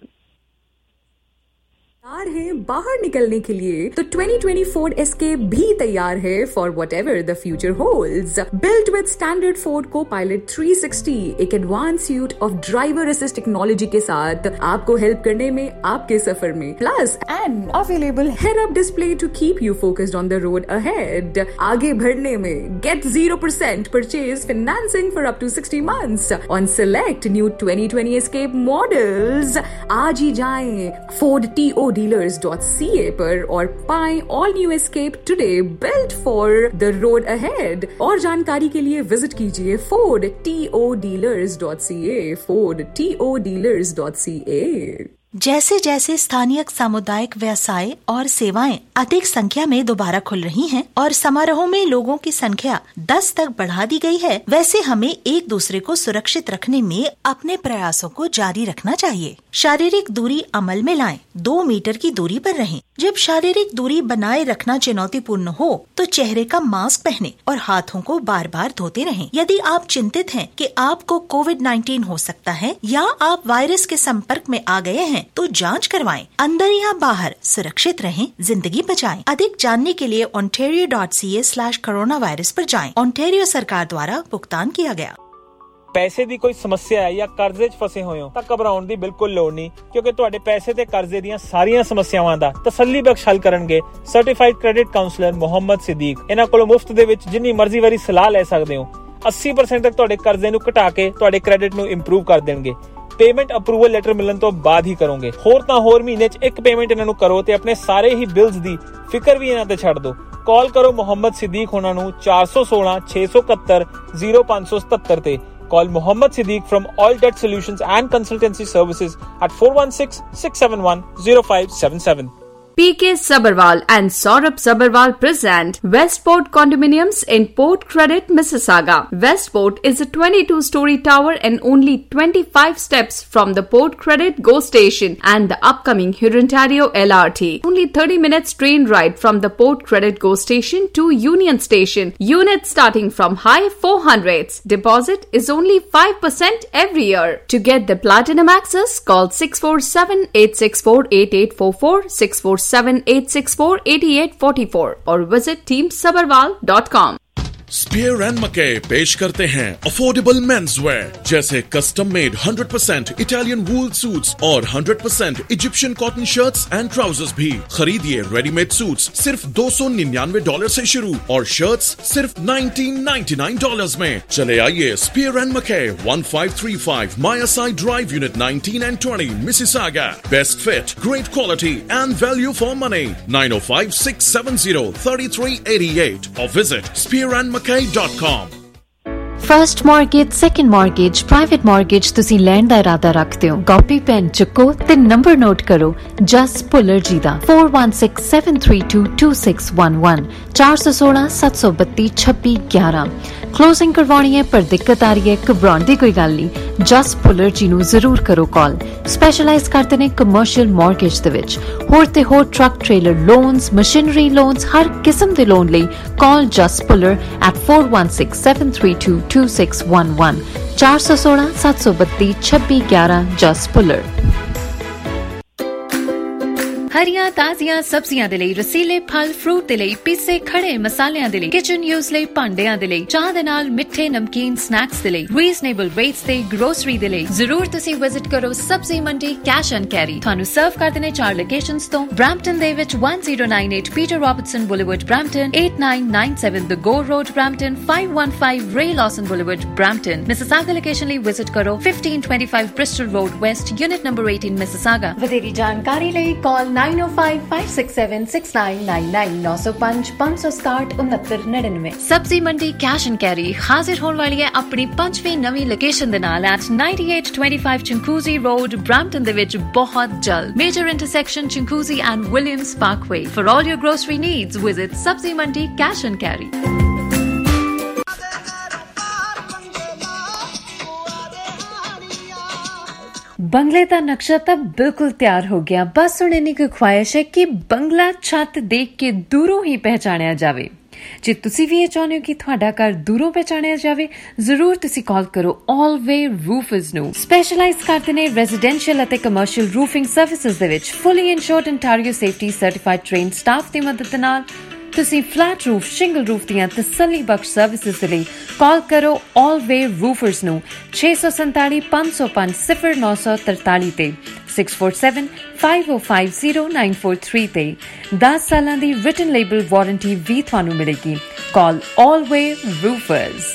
तैयार है बाहर निकलने के लिए तो ट्वेंटी ट्वेंटी फोर्ड एस्केप भी तैयार है for whatever the future holds. Built with standard Ford co-pilot three sixty, एक advance suite of driver assist technology के साथ आपको हेल्प करने में आपके सफर में, plus and available head up display to keep you focused on the road ahead. आगे बढ़ने में get zero percent purchase financing for up to sixty months on select new twenty twenty escape models. आज ही जाएं Ford T O dealers dot C A पर और पाएं all new escape today, built for the road ahead. और जानकारी के लिए विजिट कीजिए Ford T O dealers dot C A, Ford T O dealers dot C A. जैसे जैसे स्थानीय सामुदायिक व्यवसाय और सेवाएं अधिक संख्या में दोबारा खुल रही हैं और समारोहों में लोगों की संख्या दस तक बढ़ा दी गई है, वैसे हमें एक दूसरे को सुरक्षित रखने में अपने प्रयासों को जारी रखना चाहिए। शारीरिक दूरी अमल में लाएं, दो मीटर की दूरी पर रहें। जब शारीरिक दूरी बनाए रखना चुनौतीपूर्ण हो तो चेहरे का मास्क पहने और हाथों को बार बार धोते रहें। यदि आप चिंतित हैं कि आपको कोविड नाइन्टीन हो सकता है या आप वायरस के संपर्क में आ गए हैं तो जांच करवाएं। अंदर या बाहर सुरक्षित रहें, जिंदगी बचाएं। अधिक जानने के लिए ontario dot C A slash corona virus पर जाएं। ओंटारियो सरकार द्वारा भुगतान किया गया। ਪੈਸੇ ਦੀ ਕੋਈ ਸਮੱਸਿਆ ਹੈ ਜਾਂ ਕਰਜ਼ੇ 'ਚ ਫਸੇ ਹੋਏ ਹੋ ਤਾਂ ਘਬਰਾਉਣ ਦੀ ਬਿਲਕੁਲ ਲੋੜ ਨਹੀਂ, ਕਿਉਂਕਿ ਤੁਹਾਡੇ ਪੈਸੇ ਤੇ ਕਰਜ਼ੇ ਦੀਆਂ ਸਾਰੀਆਂ ਸਮੱਸਿਆਵਾਂ ਦਾ ਤਸੱਲੀ ਬਖਸ਼ ਹੱਲ ਕਰਨਗੇ certified credit counsellor Muhammad Siddiq. ਇਹਨਾਂ ਕੋਲੋਂ ਮੁਫਤ ਦੇ ਵਿੱਚ ਜਿੰਨੀ ਮਰਜ਼ੀ ਵਾਰੀ ਸਲਾਹ ਲੈ ਸਕਦੇ ਹੋ। eighty percent ਤੱਕ ਤੁਹਾਡੇ ਕਰਜ਼ੇ ਨੂੰ ਘਟਾ ਕੇ ਤੁਹਾਡੇ ਕ੍ਰੈਡਿਟ ਨੂੰ ਇੰਪਰੂਵ ਕਰ ਦੇਣਗੇ। ਪੇਮੈਂਟ ਅਪਰੂਵਲ ਲੈਟਰ ਮਿਲਣ ਤੋਂ ਬਾਅਦ ਹੀ ਕਰੋਗੇ। ਹੋਰ ਤਾਂ ਹੋਰ ਮਹੀਨੇ 'ਚ ਇੱਕ ਪੇਮੈਂਟ ਇਹਨਾਂ ਨੂੰ ਕਰੋ ਤੇ ਆਪਣੇ ਸਾਰੇ ਹੀ ਬਿਲਸ ਦੀ ਫਿਕਰ ਵੀ ਇਹਨਾਂ ਤੇ ਛੱਡ ਦਿਓ। ਕਾਲ ਕਰੋ ਮੁਹੰਮਦ ਸਿੱਦੀਕ ਹੋਣਾ ਨੂੰ four one six six seven seven zero five seven seven ਤੇ। Call Muhammad Siddiq from All Debt Solutions and Consultancy Services at four one six, six seven one, zero five seven seven. P K Sabharwal and Saurabh Sabharwal present Westport Condominiums in Port Credit, Mississauga. Westport is a twenty-two story tower and only twenty-five steps from the Port Credit GO station and the upcoming Hurontario L R T. Only thirty minutes train ride from the Port Credit GO station to Union Station. Units starting from high four hundreds. Deposit is only five percent every year. To get the platinum access, call six four seven, eight six four, eight eight four four, six four seven eight six four eight eight four four or visit team sabharwal dot com. Spier and Mackay पेश करते हैं अफोर्डेबल मेंस वेयर जैसे custom made one hundred percent Italian wool suits और one hundred percent Egyptian cotton shirts and trousers भी। खरीदिए रेडीमेड सूट्स सिर्फ दो सौ निन्यानवे डॉलर से शुरू और शर्ट्स सिर्फ नाइनटीन नाइन्टी नाइन डॉलर्स में। चले आइए Spier and Mackay fifteen thirty-five Maya Side Drive Unit nineteen and twenty Mississauga. Best fit, great quality and value for money. nine oh five, six seven zero, three three eight eight or visit spear and mckay dot com. First mortgage, second mortgage, private mortgage ਤੁਸੀਂ ਲੈਣ ਦਾ ਇਰਾਦਾ ਰੱਖਦੇ ਹੋ? ਕਾਪੀ ਪੈਨ ਚੁੱਕੋ ਤੇ ਨੰਬਰ ਨੋਟ ਕਰੋ ਜਸ ਭੁੱਲਰ ਜੀ ਦਾ four one six, seven three two, two six one one four one six, seven two two, six six one one। Closing ਕਰਵਾਉਣੀ ਹੈ ਪਰ ਦਿੱਕਤ ਆ ਰਹੀ ਹੈ, ਘਬਰਾਉਣ ਦੀ ਕੋਈ ਗੱਲ ਨਹੀਂ। ਜਸ ਭੁੱਲਰ ਜੀ ਨੂੰ ਜ਼ਰੂਰ ਕਰੋ ਕਾਲ। ਸਪੈਸ਼ਲਾਈਜ਼ ਕਰਦੇ ਨੇ ਕਮਰਸ਼ੀਅਲ ਮਾਰਗੇਜ ਦੇ ਵਿੱਚ। ਹੋਰ ਤੇ ਹੋਰ truck trailer loans, machinery loans, ਹਰ ਕਿਸਮ ਦੇ ਲੋਨ ਲਈ ਕਾਲ ਜਸ Bhullar at four one six, seven three two, two six one one four one six, seven two two, six six one one ਜਸ ਭੁੱਲਰ। ਹਰੀਆਂ ਤਾਜ਼ੀਆਂ ਸਬਜ਼ੀਆਂ ਦੇ ਲਈ, ਰਸੀਲੇ ਫਲ ਫਰੂਟ ਦੇ ਲਈ, ਪੀਸੇ ਖੜੇ ਮਸਾਲਿਆਂ ਦੇ ਲਈ, ਕਿਚਨ ਯੂਜ਼ ਲਈ, ਭਾਂਡਿਆਂ ਦੇ ਲਈ, ਚਾਹ ਦੇ ਨਾਲ ਮਿੱਠੇ ਨਮਕੀਨ ਸਨੈਕਸ ਦੇ ਲਈ, ਰੀਜ਼ਨੇਬਲ ਰੇਟਸ ਤੇ ਗਰੋਸਰੀ ਦੇ ਲਈ ਜ਼ਰੂਰ ਤੁਸੀਂ ਵਿਜ਼ਿਟ ਕਰੋ ਸਬਜ਼ੀ ਮੰਡੀ ਕੈਸ਼ ਐਂਡ ਕੈਰੀ। ਤੁਹਾਨੂੰ ਸਰਵ ਕਰਦੇ ਨੇ ਚਾਰ ਲੋਕੇਸ਼ਨਸ ਤੋਂ। ਬ੍ਰੈਂਪਟਨ ਦੇ ਵਿੱਚ one zero nine eight Peter Robertson boulevard Brampton, eight nine nine seven the Gore road Brampton, five one five Ray Lawson boulevard Brampton. Mississauga location ਲਈ ਵਿਜ਼ਿਟ ਕਰੋ fifteen twenty-five Bristol road west, unit number eighteen Mississauga. ਵਧੇਰੀ ਜਾਣਕਾਰੀ ਲਈ ਕਾਲ nine oh five, five six seven, six nine nine nine nine oh five, five six nine, nine nine nine। ਸਬਜ਼ੀ ਮੰਡੀ ਕੈਸ਼ ਐਂਡ ਕੈਰੀ ਹਾਜ਼ਰ ਹੋਣ ਵਾਲੀ ਹੈ ਆਪਣੀ ਪੰਜਵੀਂ ਨਵੀਂ ਲੋਕੇਸ਼ਨ ਦੇ ਨਾਲ at ninety-eight twenty-five Chinguzi Road, Brampton ਦੇ ਵਿੱਚ ਬਹੁਤ ਜਲਦ। Major intersection Chinguzi and Williams Parkway। For all your grocery needs, visit ਸਬਜ਼ੀ ਮੰਡੀ ਕੈਸ਼ ਐਂਡ ਕੈਰੀ। ਬੰਗਲੇ ਦਾ ਨਕਸ਼ਾ ਤਾਂ ਬਿਲਕੁਲ ਤਿਆਰ ਹੋ ਗਿਆ। ਬਸ ਹੁਣ ਇੰਨੀ ਕੁ ਖੁਆਇਸ਼ ਹੈ ਕਿ ਬੰਗਲਾ ਛੱਤ ਦੇਖ ਕੇ ਦੂਰੋਂ ਹੀ ਪਹਿਚਾਣਿਆ ਜਾਵੇ। ਜੇ ਤੁਸੀਂ ਵੀ ਇਹ ਚਾਹੁੰਦੇ ਹੋ ਕਿ ਤੁਹਾਡਾ ਘਰ ਦੂਰੋਂ ਪਹਿਚਾਣਿਆ ਜਾਵੇ, ਜ਼ਰੂਰ ਤੁਸੀਂ ਕਾਲ ਕਰੋ ਆਲਵੇ ਰੂਫਰਸ ਨੂੰ। ਸਪੈਸ਼ਲਾਈਜ਼ ਕਰਦੇ ਨੇ ਰੈਜ਼ੀਡੈਂਸ਼ੀਅਲ ਅਤੇ ਕਮਰਸ਼ੀਅਲ ਰੂਫਿੰਗ ਸਰਵਿਸਿਜ਼ ਦੇ ਵਿੱਚ। Fully insured ontario safety certified trained staff ਦੀ ਮਦਦ ਨਾਲ ਤੁਸੀਂ ਫਲੈਟ ਰੂਫ, ਸ਼ਿੰਗਲ ਰੂਫ ਦੀਆਂ ਤਸੱਲੀ ਬਖਸ਼ ਸਰਵਿਸਿਜ਼ ਦੇ ਲਈ ਕਾਲ ਕਰੋ ਆਲਵੇ ਰੂਫਰਸ ਨੂੰ ਛੇ ਸੌ ਸੰਤਾਲੀ ਪੰਜ ਸੌ ਪੰਜ ਸਿਫਰ ਨੌ ਸੌ ਤਰਤਾਲੀ ਤੇ six four seven, five oh five, zero nine four three ਤੇ ਦਸ ਸਾਲਾਂ ਦੀ ਰਿਟਨ ਲੇਬਲ ਵਾਰੰਟੀ ਵੀ ਤੁਹਾਨੂੰ ਮਿਲੇਗੀ। ਕਾਲ ਆਲਵੇ ਰੂਫਰਸ।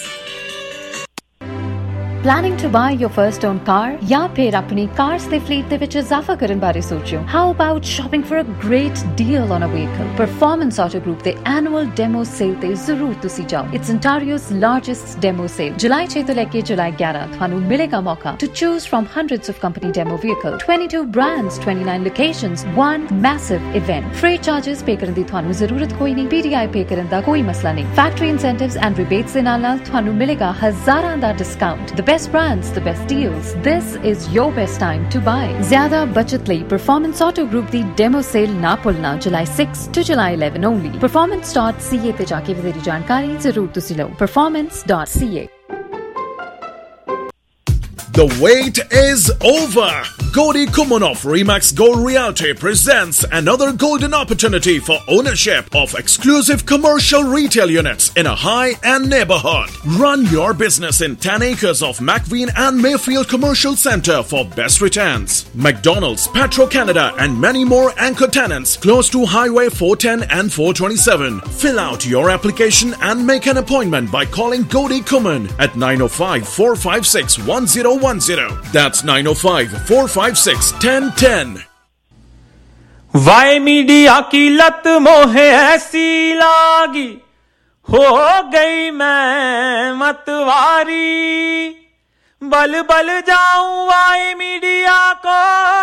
Planning to buy your first own car? ਜਾਂ ਫਿਰ ਆਪਣੀ cars ਦੇ fleet ਦੇ ਵਿੱਚ ਇਜ਼ਾਫਾ ਕਰਨ ਬਾਰੇ ਸੋਚਿਓ? How about shopping for a great deal on a vehicle? Performance Auto Group ਦੇ annual demo sale ਤੇ ਜ਼ਰੂਰ ਤੁਸੀਂ ਜਾਓ। It's Ontario's largest demo sale। ਜੁਲਾਈ ਛੇ ਤੋਂ ਲੈ ਕੇ ਜੁਲਾਈ ਗਿਆਰਾਂ ਤੁਹਾਨੂੰ ਮਿਲੇਗਾ ਮੌਕਾ to choose from hundreds of company demo vehicles, twenty-two brands, twenty-nine locations, one massive event। Freight charges pay ਕਰਨ ਦੀ ਤੁਹਾਨੂੰ ਜ਼ਰੂਰਤ ਕੋਈ ਨਹੀਂ। P D I pay ਕਰਨ ਦਾ ਕੋਈ ਮਸਲਾ ਨਹੀਂ। Factory incentives and rebates ਦੇ ਨਾਲ ਨਾਲ ਤੁਹਾਨੂੰ ਮਿਲੇਗਾ ਹਜ਼ਾਰਾਂ ਦਾ discount। The best brands, the best deals. This is your best time to buy. ज़्यादा बचत ਲਈ Performance Auto Group ਦੀ demo sale ਨਾ ਭੁੱਲਣਾ। July sixth to July eleventh only। performance dot c a ਤੇ ਜਾ ਕੇ ਵਧੇਰੀ ਜਾਣਕਾਰੀ ਜ਼ਰੂਰ ਤੁਸੀਂ ਲਓ। performance dot c a। The wait is over. Gauri Kuman of Remax Gold Realty presents another golden opportunity for ownership of exclusive commercial retail units in a high-end neighborhood. Run your business in ten acres of McVean and Mayfield Commercial Center for best returns. McDonald's, Petro-Canada and many more anchor tenants close to Highway four ten and four twenty-seven. Fill out your application and make an appointment by calling Gauri Kuman at nine oh five, four five six, one oh one oh. That's nine oh five, four five six, one oh one oh. Y media की लत मोहे ऐसी लागी, हो गई मैं मतवारी, बल बल जाऊं वाई मीडिया को।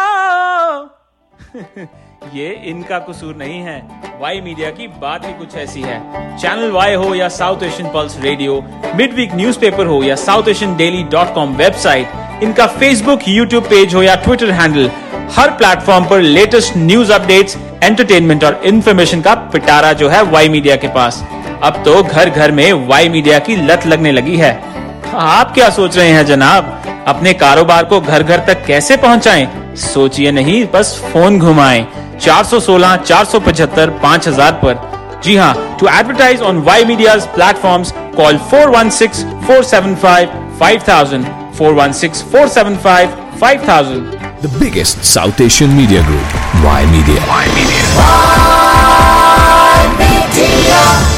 ये इनका कसूर नहीं है, वाई मीडिया की बात ही कुछ ऐसी है। चैनल वाई हो या South Asian pulse radio, mid week newspaper हो या South Asian daily dot com website, इनका फेसबुक, यूट्यूब पेज हो या ट्विटर हैंडल, हर प्लेटफॉर्म पर लेटेस्ट न्यूज अपडेट्स, एंटरटेनमेंट और इन्फॉर्मेशन का पिटारा जो है वाई मीडिया के पास। अब तो घर घर में वाई मीडिया की लत लगने लगी है। आप क्या सोच रहे हैं जनाब, अपने कारोबार को घर घर तक कैसे पहुंचाएं? सोचिए नहीं, बस फोन घुमाएं चार सौ सोलह, चार सौ पचहत्तर, पांच हजार पर। जी हाँ, to advertise on Y media's platforms call four one six, four seven five, five thousand, four one six, four seven five, five thousand. The biggest South Asian media group, Y Media. Y Media. Y Media.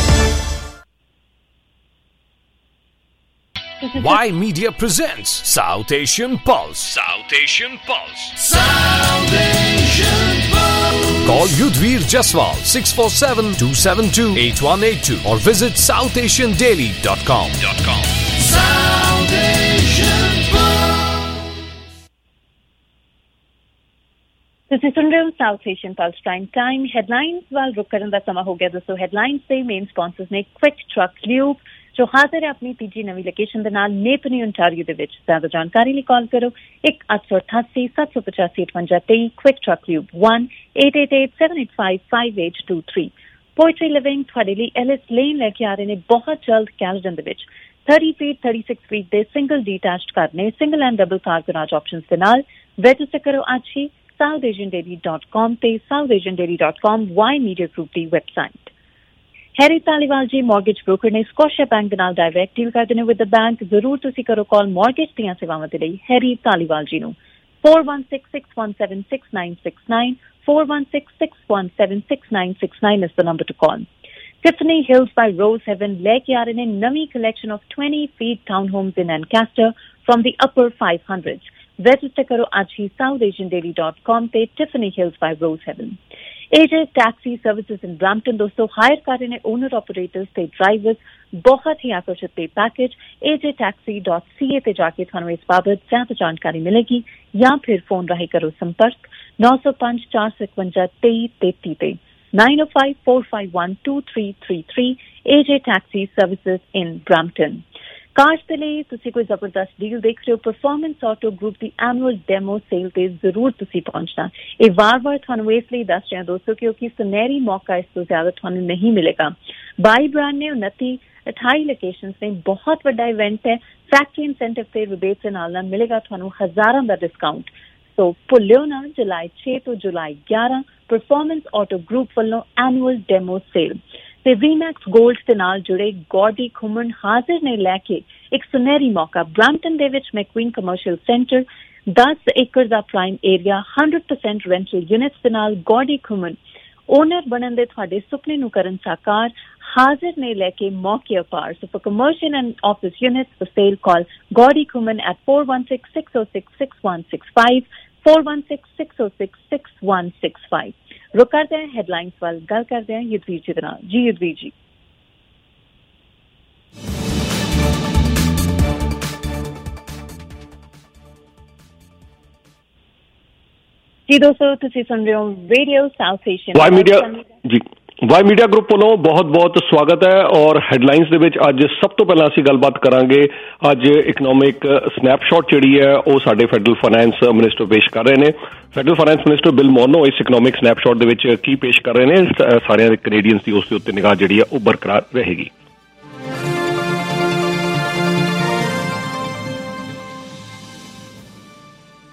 Y Media presents South Asian Pulse. South Asian Pulse. South Asian Pulse. Call Yudhvir Jaswal six four seven, two seven two, eight one eight two or visit south asian daily dot com. South Asian ਤੁਸੀਂ ਸੁਣ ਰਹੇ ਹੋ South Asian plus prime time headlines ਵੱਲ ਰੁਕ ਕਰਨ ਦਾ ਸਮਾਂ ਹੋ ਗਿਆ ਦੋਸਤੋ। ਹੈਡਲਾਈਨਸ ਦੇ ਮੇਨ ਸਪਾਂਸਰਸ ਨੇ ਕੁਇਕ ਟਰੱਕ ਲਿਊਬ ਜੋ ਹਾਜ਼ਰ ਹੈ ਆਪਣੀ ਤੀਜੀ ਨਵੀਂ ਲੋਕੇਸ਼ਨ ਦੇ ਨਾਲ ਨੇਪਨੀ ਓਨਟਾਰੀਓ ਦੇ ਵਿੱਚ। ਜ਼ਿਆਦਾ ਜਾਣਕਾਰੀ ਲਈ ਕਾਲ ਕਰੋ ਇੱਕ ਅੱਠ ਸੌ ਅਠਾਸੀ, ਸੱਤ ਸੌ ਪਚਾਸੀ, ਅਠਵੰਜਾ ਤੇਈ। Quick truck lube one eight eight eight, seven eight five, five eight two three। Poetry living ਤੁਹਾਡੇ ਲਈ ਐਲਿਸ ਲੇਨ ਲੈ ਕੇ ਆ ਰਹੇ ਨੇ ਬਹੁਤ ਜਲਦ ਕੈਲਡਨ ਦੇ ਵਿੱਚ। thirty feet, thirty-six feet ਦੇ ਸਿੰਗਲ ਡੀਟੈਚਡ ਘਰ ਨੇ single and double car garage options ਦੇ ਨਾਲ। ਰਜਿਸਟਰ ਕਰੋ ਅੱਜ ਹੀ South Asian daily dot com ਤੇ South Asian daily dot com Y media group ਦੀ website. Harry Dhaliwal ji mortgage broker ਨੇ ਸਕੋਸ਼ੀਆ ਬੈਂਕ ਦੇ ਨਾਲ ਡਾਇਰੈਕਟ ਡੀਲ ਕਰਦੇ ਨੇ ਵਿਦ ਦ ਬੈਂਕ। ਜ਼ਰੂਰ ਤੁਸੀਂ ਕਰੋ ਕਾਲ ਮੌਰਗੇਜ ਦੀਆਂ ਸੇਵਾਵਾਂ ਦੇ ਲਈ ਹੈਰੀ ਧਾਲੀਵਾਲ ਜੀ ਨੂੰ four one six, six one seven, six nine six nine, four one six, six one seven, six nine six nine is the number to call. Tiffany Hills by Rose Heaven ਲੈ ਕੇ ਆ ਰਹੇ ਨੇ ਨਵੀਂ collection of twenty feet town homes in Ancaster from the upper five hundreds. Register ਕਰੋ ਅੱਜ ਹੀ South Asian daily dot com ਤੇ Tiffany Hills by Rose Heaven. A J Taxi Services in Brampton ਦੋਸਤੋ ਹਾਇਰ ਕਰ ਰਹੇ ਨੇ ਓਨਰ ਆਪਰੇਟਰਸ ਤੇ ਡਰਾਈਵਰਸ। ਬਹੁਤ ਹੀ ਆਕਰਸ਼ਿਤ pay package a j taxi dot c a ਤੇ ਜਾ ਕੇ ਤੁਹਾਨੂੰ ਇਸ ਬਾਬਤ ਜ਼ਿਆਦਾ ਜਾਣਕਾਰੀ ਮਿਲੇਗੀ ਜਾਂ ਫਿਰ ਫੋਨ ਰਾਹੀਂ ਕਰੋ ਸੰਪਰਕ ਨੌ ਸੌ ਪੰਜ, ਚਾਰ ਸੌ ਇਕਵੰਜਾ, ਤੇਈ ਤੇਤੀ ਤੇ nine oh five, four five one, two three three three। A J Taxi Services in Brampton। Cars ਦੇ ਲਈ ਤੁਸੀਂ ਕੋਈ ਜ਼ਬਰਦਸਤ ਡੀਲ ਦੇਖ ਰਹੇ ਹੋ, ਪਰਫਾਰਮੈਂਸ ਆਟੋ ਗਰੁੱਪ ਦੀ ਐਨੂਅਲ ਡੈਮੋ ਸੇਲ ਤੇ ਜ਼ਰੂਰ ਤੁਸੀਂ ਪਹੁੰਚਣਾ। ਇਹ ਵਾਰ-ਵਾਰ ਤੁਹਾਨੂੰ ਇਸ ਲਈ ਦੱਸ ਰਿਹਾ ਦੋਸਤੋ ਕਿਉਂਕਿ ਸੁਨਹਿਰੀ ਮੌਕਾ ਇਸ ਤੋਂ ਜ਼ਿਆਦਾ ਤੁਹਾਨੂੰ ਨਹੀਂ ਮਿਲੇਗਾ। ਬਾਈ ਬ੍ਰਾਂਡ ਨੇ ਉਨੱਤੀ ਅਠਾਈ ਲੋਕੇਸ਼ਨਸ ਨੇ ਬਹੁਤ ਵੱਡਾ ਇਵੈਂਟ ਹੈ। ਫੈਕਟਰੀ ਇਨਸੈਂਟਿਵ ਤੇ ਰਿਬੇਟ ਦੇ ਨਾਲ ਨਾਲ ਮਿਲੇਗਾ ਤੁਹਾਨੂੰ ਹਜ਼ਾਰਾਂ ਦਾ ਡਿਸਕਾਊਂਟ। ਸੋ ਭੁੱਲਿਓ ਨਾ, ਜੁਲਾਈ ਛੇ ਤੋਂ ਜੁਲਾਈ ਗਿਆਰਾਂ ਪਰਫਾਰਮੈਂਸ ਆਟੋ ਗਰੁੱਪ ਵੱਲੋਂ ਐਨੂਅਲ ਡੈਮੋ ਸੇਲ ਤੇ ਰੀਮੈਕਸ ਗੋਲਡ ਦੇ ਨਾਲ ਜੁੜੇ ਗੌਡੀ ਖੁਮਨ ਹਾਜ਼ਰ ਨੇ ਲੈ ਕੇ ਇੱਕ ਸੁਨਹਿਰੀ ਮੌਕਾ। ਬ੍ਰੈਂਪਟਨ ਦੇ ਵਿੱਚ ਮੈਕਵੀਨ ਕਮਰਸ਼ੀਅਲ ਸੈਂਟਰ ਦਸ ਏਕੜ ਦਾ prime area hundred percent rental units ਦੇ ਨਾਲ ਗੌਡੀ ਖੁਮਨ ਓਨਰ ਬਣਨ ਦੇ ਤੁਹਾਡੇ ਸੁਪਨੇ ਨੂੰ ਕਰਨ ਸਾਕਾਰ ਹਾਜ਼ਰ ਨੇ ਲੈ ਕੇ ਮੌਕੇ ਅਪਾਰ। So for commercial and office units for sale call ਗੌਡੀ ਖੁਮਨ at four one six, six oh six, six one six five, four one six, six oh six, six one six five। रुक करते हैं हेडलाइंस वाल गल करते हैं युद्धवीर जी दे नाल। जी युद्धवीर जी। जी दोस्तों तुसीं सुन रहे हो radio South Asian Y media जी ਵਾਈ ਮੀਡੀਆ ਗਰੁੱਪ ਵੱਲੋਂ ਬਹੁਤ ਬਹੁਤ ਸਵਾਗਤ ਹੈ। ਔਰ ਹੈਡਲਾਈਨਸ ਦੇ ਵਿੱਚ ਅੱਜ ਸਭ ਤੋਂ ਪਹਿਲਾਂ ਅਸੀਂ ਗੱਲਬਾਤ ਕਰਾਂਗੇ ਅੱਜ ਇਕਨੋਮਿਕ ਸਨੈਪਸ਼ਾਟ ਜਿਹੜੀ ਹੈ ਉਹ ਸਾਡੇ ਫੈਡਰਲ ਫਾਈਨੈਂਸ ਮਿਨਿਸਟਰ ਪੇਸ਼ ਕਰ ਰਹੇ ਨੇ। Federal finance minister Bill Morneau ਇਸ ਇਕਨੋਮਿਕ ਸਨੈਪਸ਼ਾਟ ਦੇ ਵਿੱਚ ਕੀ ਪੇਸ਼ ਕਰ ਰਹੇ ਨੇ, ਸਾਰਿਆਂ ਦੇ ਕੈਨੇਡੀਅਨਸ ਦੀ ਉਸ ਦੇ ਉੱਤੇ ਨਿਗਾਹ ਜਿਹੜੀ ਹੈ ਉਹ ਬਰਕਰਾਰ ਰਹੇਗੀ।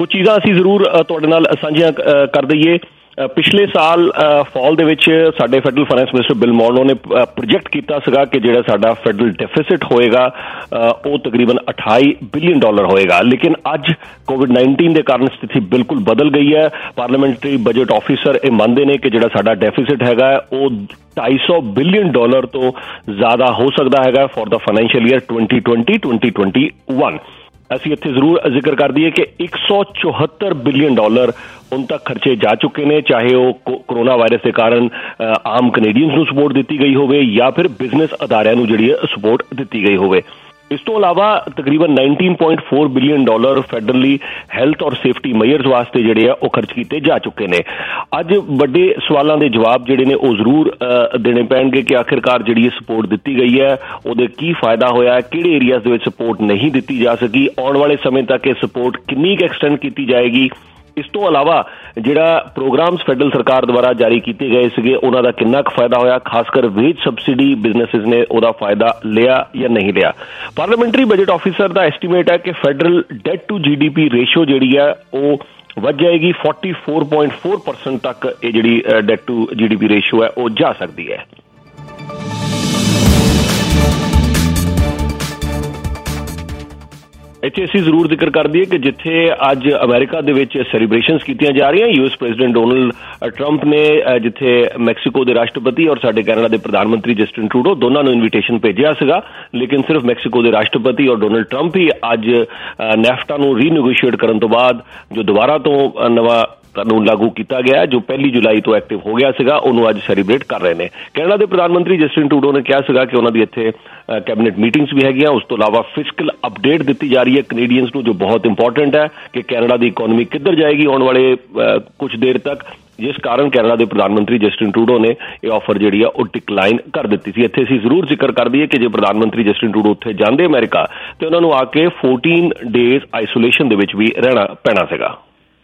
ਕੁਝ ਚੀਜ਼ਾਂ ਅਸੀਂ ਜ਼ਰੂਰ ਤੁਹਾਡੇ ਨਾਲ ਸਾਂਝੀਆਂ ਕਰ ਦਈਏ। ਪਿਛਲੇ ਸਾਲ ਫਾਲ ਦੇ ਵਿੱਚ ਸਾਡੇ federal finance minister Bill Morneau ਨੇ ਪ੍ਰੋਜੈਕਟ ਕੀਤਾ ਸੀਗਾ ਕਿ ਜਿਹੜਾ ਸਾਡਾ ਫੈਡਰਲ ਡੈਫਿਸਿਟ ਹੋਏਗਾ ਉਹ ਤਕਰੀਬਨ ਅਠਾਈ ਬਿਲੀਅਨ ਡਾਲਰ ਹੋਏਗਾ, ਲੇਕਿਨ ਅੱਜ ਕੋਵਿਡ ਨਾਈਨਟੀਨ ਦੇ ਕਾਰਨ ਸਥਿਤੀ ਬਿਲਕੁਲ ਬਦਲ ਗਈ ਹੈ। ਪਾਰਲੀਮੈਂਟਰੀ ਬਜਟ ਆਫਿਸਰ ਇਹ ਮੰਨਦੇ ਨੇ ਕਿ ਜਿਹੜਾ ਸਾਡਾ ਡੈਫਿਸਿਟ ਹੈਗਾ ਉਹ ਢਾਈ ਸੌ ਬਿਲੀਅਨ ਡਾਲਰ ਤੋਂ ਜ਼ਿਆਦਾ ਹੋ ਸਕਦਾ ਹੈਗਾ for the financial year twenty twenty twenty twenty one. ਅਸੀਂ ਇੱਥੇ ਜ਼ਰੂਰ ਜ਼ਿਕਰ ਕਰ ਦਈਏ ਕਿ ਇੱਕ ਸੌ ਚੁਹੱਤਰ ਬਿਲੀਅਨ ਡਾਲਰ ਹੁਣ ਤੱਕ ਖਰਚੇ ਜਾ ਚੁੱਕੇ ਨੇ, ਚਾਹੇ ਉਹ ਕੋਰੋਨਾ ਵਾਇਰਸ ਦੇ ਕਾਰਨ ਆਮ ਕੈਨੇਡੀਅਨਸ ਨੂੰ ਸਪੋਰਟ ਦਿੱਤੀ ਗਈ ਹੋਵੇ ਜਾਂ ਫਿਰ ਬਿਜ਼ਨਸ ਅਦਾਰਿਆਂ ਨੂੰ ਜਿਹੜੀ ਹੈ ਸਪੋਰਟ ਦਿੱਤੀ ਗਈ ਹੋਵੇ। ਇਸ ਤੋਂ ਇਲਾਵਾ ਤਕਰੀਬਨ ਉੱਨੀ ਪੁਆਇੰਟ ਚਾਰ ਬਿਲੀਅਨ ਡਾਲਰ ਫੈਡਰਲੀ ਹੈਲਥ ਔਰ ਸੇਫਟੀ ਮੇਜਰਸ ਵਾਸਤੇ ਜਿਹੜੇ ਆ ਉਹ ਖਰਚ ਕੀਤੇ ਜਾ ਚੁੱਕੇ ਨੇ। ਅੱਜ ਵੱਡੇ ਸਵਾਲਾਂ ਦੇ ਜਵਾਬ ਜਿਹੜੇ ਨੇ ਉਹ ਜ਼ਰੂਰ ਦੇਣੇ ਪੈਣਗੇ ਕਿ ਆਖਿਰਕਾਰ ਜਿਹੜੀ ਸਪੋਰਟ ਦਿੱਤੀ ਗਈ ਹੈ ਉਹਦੇ ਕੀ ਫਾਇਦਾ ਹੋਇਆ, ਕਿਹੜੇ ਏਰੀਆਜ਼ ਦੇ ਵਿੱਚ ਸਪੋਰਟ ਨਹੀਂ ਦਿੱਤੀ ਜਾ ਸਕੀ, ਆਉਣ ਵਾਲੇ ਸਮੇਂ ਤੱਕ ਇਹ ਸਪੋਰਟ ਕਿੰਨੀ ਕੁ ਐਕਸਟੈਂਡ ਕੀਤੀ ਜਾਏਗੀ। ਇਸ ਤੋਂ ਇਲਾਵਾ ਜਿਹੜਾ ਪ੍ਰੋਗਰਾਮਸ ਫੈਡਰਲ ਸਰਕਾਰ ਦੁਆਰਾ ਜਾਰੀ ਕੀਤੇ ਗਏ ਸੀਗੇ ਉਹਨਾਂ ਦਾ ਕਿੰਨਾ ਕੁ ਫਾਇਦਾ ਹੋਇਆ, ਖਾਸ ਕਰ ਵੇਜ ਸਬਸਿਡੀ ਬਿਜ਼ਨੈਸਿਸ ਨੇ ਉਹਦਾ ਫਾਇਦਾ ਲਿਆ ਜਾਂ ਨਹੀਂ ਲਿਆ। ਪਾਰਲੀਮੈਂਟਰੀ ਬਜਟ ਆਫਿਸਰ ਦਾ ਐਸਟੀਮੇਟ ਹੈ ਕਿ federal debt to GDP ratio ਜਿਹੜੀ ਹੈ ਉਹ ਵੱਧ ਜਾਏਗੀ, ਚੌਂਤਾਲੀ ਪੁਆਇੰਟ ਚਾਰ ਪਰਸੈਂਟ ਤੱਕ ਇਹ ਜਿਹੜੀ ਡੈਟ ਟੂ ਜੀਡੀਪੀ ਰੇਸ਼ੋ ਹੈ ਉਹ ਜਾ ਸਕਦੀ ਹੈ। ਇੱਥੇ ਅਸੀਂ ਜ਼ਰੂਰ ਜ਼ਿਕਰ ਕਰ ਦਈਏ ਕਿ ਜਿੱਥੇ ਅੱਜ ਅਮਰੀਕਾ ਦੇ ਵਿੱਚ ਸੈਲੀਬ੍ਰੇਸ਼ਨਸ ਕੀਤੀਆਂ ਜਾ ਰਹੀਆਂ, U S president Donald Trump ਨੇ ਜਿੱਥੇ ਮੈਕਸੀਕੋ ਦੇ ਰਾਸ਼ਟਰਪਤੀ ਔਰ ਸਾਡੇ ਕੈਨੇਡਾ ਦੇ ਪ੍ਰਧਾਨ ਮੰਤਰੀ ਜਸਟਿਨ ਟਰੂਡੋ ਦੋਨਾਂ ਨੂੰ ਇਨਵੀਟੇਸ਼ਨ ਭੇਜਿਆ ਸੀਗਾ, ਲੇਕਿਨ ਸਿਰਫ ਮੈਕਸੀਕੋ ਦੇ ਰਾਸ਼ਟਰਪਤੀ ਔਰ ਡੋਨਲਡ ਟਰੰਪ ਹੀ ਅੱਜ ਨੈਫਟਾ ਨੂੰ ਰੀਨੈਗੋਸ਼ੀਏਟ ਕਰਨ ਤੋਂ ਬਾਅਦ ਜੋ ਦੁਬਾਰਾ ਤੋਂ ਨਵਾਂ ਕਾਨੂੰਨ ਲਾਗੂ ਕੀਤਾ ਗਿਆ ਜੋ ਪਹਿਲੀ ਜੁਲਾਈ ਤੋਂ ਐਕਟਿਵ ਹੋ ਗਿਆ ਸੀਗਾ ਉਹਨੂੰ ਅੱਜ ਸੈਲੀਬ੍ਰੇਟ ਕਰ ਰਹੇ ਨੇ। ਕੈਨੇਡਾ ਦੇ ਪ੍ਰਧਾਨ ਮੰਤਰੀ ਜਸਟਿਨ ਟਰੂਡੋ ਨੇ ਕਿਹਾ ਸੀਗਾ ਕਿ ਉਹਨਾਂ ਦੀ ਇੱਥੇ ਕੈਬਨਿਟ ਮੀਟਿੰਗਸ ਵੀ ਹੈਗੀਆਂ। ਉਸ ਤੋਂ ਇਲਾਵਾ ਫਿਸਕਲ ਅਪਡੇਟ ਦਿੱਤੀ ਜਾ ਰਹੀ ਹੈ ਕੈਨੇਡੀਅਨਸ ਨੂੰ ਜੋ ਬਹੁਤ ਇੰਪੋਰਟੈਂਟ ਹੈ ਕਿ ਕੈਨੇਡਾ ਦੀ ਇਕੋਨਮੀ ਕਿੱਧਰ ਜਾਏਗੀ ਆਉਣ ਵਾਲੇ ਕੁਝ ਦੇਰ ਤੱਕ, ਜਿਸ ਕਾਰਨ ਕੈਨੇਡਾ ਦੇ ਪ੍ਰਧਾਨ ਮੰਤਰੀ ਜਸਟਿਨ ਟਰੂਡੋ ਨੇ ਇਹ ਆਫਰ ਜਿਹੜੀ ਆ ਉਹ ਡਿਕਲਾਈਨ ਕਰ ਦਿੱਤੀ ਸੀ। ਇੱਥੇ ਅਸੀਂ ਜ਼ਰੂਰ ਜ਼ਿਕਰ ਕਰ ਦਈਏ ਕਿ ਜੇ ਪ੍ਰਧਾਨ ਮੰਤਰੀ ਜਸਟਿਨ ਟਰੂਡੋ ਉੱਥੇ ਜਾਂਦੇ ਅਮਰੀਕਾ ਤੇ ਉਹਨਾਂ ਨੂੰ ਆ ਕੇ ਚੌਦਾਂ ਡੇਜ਼ ਆਈਸੋਲੇਸ਼ਨ ਦੇ ਵਿੱਚ ਵੀ ਰਹਿਣਾ ਪੈਣਾ ਸੀਗਾ।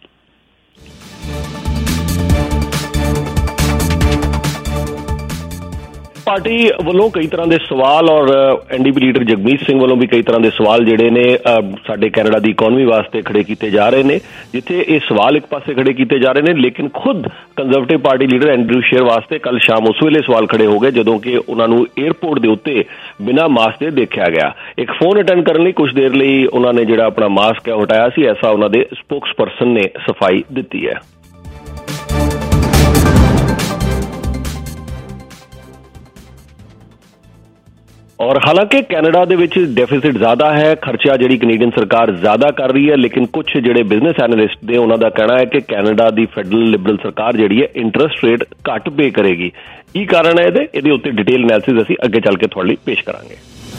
ਪਾਰਟੀ ਵੱਲੋਂ ਕਈ ਤਰ੍ਹਾਂ ਦੇ ਸਵਾਲ ਔਰ ਐਨਡੀਪੀ ਲੀਡਰ ਜਗਮੀਤ ਸਿੰਘ ਵੱਲੋਂ ਵੀ ਕਈ ਤਰ੍ਹਾਂ ਦੇ ਸਵਾਲ ਜਿਹੜੇ ਨੇ ਸਾਡੇ ਕੈਨੇਡਾ ਦੀ ਇਕੋਨਮੀ ਵਾਸਤੇ ਖੜੇ ਕੀਤੇ ਜਾ ਰਹੇ ਨੇ, ਜਿੱਥੇ ਇਹ ਸਵਾਲ ਇੱਕ ਪਾਸੇ ਖੜੇ ਕੀਤੇ ਜਾ ਰਹੇ ਨੇ ਲੇਕਿਨ ਖੁਦ ਕੰਜ਼ਰਵੇਟਿਵ ਪਾਰਟੀ ਲੀਡਰ ਐਂਡਰਿਊ ਸ਼ੇਰ ਵਾਸਤੇ ਕੱਲ ਸ਼ਾਮ ਉਸ ਵੇਲੇ ਸਵਾਲ ਖੜੇ ਹੋ ਗਏ ਜਦੋਂ ਕਿ ਉਹਨਾਂ ਨੂੰ ਏਅਰਪੋਰਟ ਦੇ ਉੱਤੇ ਬਿਨਾਂ ਮਾਸਕ ਦੇ ਦੇਖਿਆ ਗਿਆ। ਇੱਕ ਫੋਨ ਅਟੈਂਡ ਕਰਨ ਲਈ ਕੁਝ ਦੇਰ ਲਈ ਉਹਨਾਂ ਨੇ ਜਿਹੜਾ ਆਪਣਾ ਮਾਸਕ ਹੈ ਹਟਾਇਆ ਸੀ, ਐਸਾ ਉਹਨਾਂ ਦੇ ਸਪੋਕਸ ਪਰਸਨ ਨੇ ਸਫਾਈ ਦਿੱਤੀ ਹੈ। ਔਰ ਹਾਲਾਂਕਿ ਕੈਨੇਡਾ ਦੇ ਵਿੱਚ ਡੈਫਿਸਿਟ ਜ਼ਿਆਦਾ ਹੈ, ਖਰਚਾ ਜਿਹੜੀ ਕੈਨੇਡੀਅਨ ਸਰਕਾਰ ਜ਼ਿਆਦਾ ਕਰ ਰਹੀ ਹੈ, ਲੇਕਿਨ ਕੁਝ ਜਿਹੜੇ ਬਿਜ਼ਨਸ ਐਨਾਲਿਸਟ ਨੇ ਉਹਨਾਂ ਦਾ ਕਹਿਣਾ ਹੈ ਕਿ ਕੈਨੇਡਾ ਦੀ ਫੈਡਰਲ ਲਿਬਰਲ ਸਰਕਾਰ ਜਿਹੜੀ ਹੈ ਇੰਟਰਸਟ ਰੇਟ ਘੱਟ ਪੇ ਕਰੇਗੀ। ਕੀ ਕਾਰਨ ਹੈ ਇਹਦੇ ਇਹਦੇ ਉੱਤੇ ਡਿਟੇਲ ਐਨਾਲਿਸਿਸ ਅਸੀਂ ਅੱਗੇ ਚੱਲ ਕੇ ਤੁਹਾਡੇ ਲਈ ਪੇਸ਼ ਕਰਾਂਗੇ।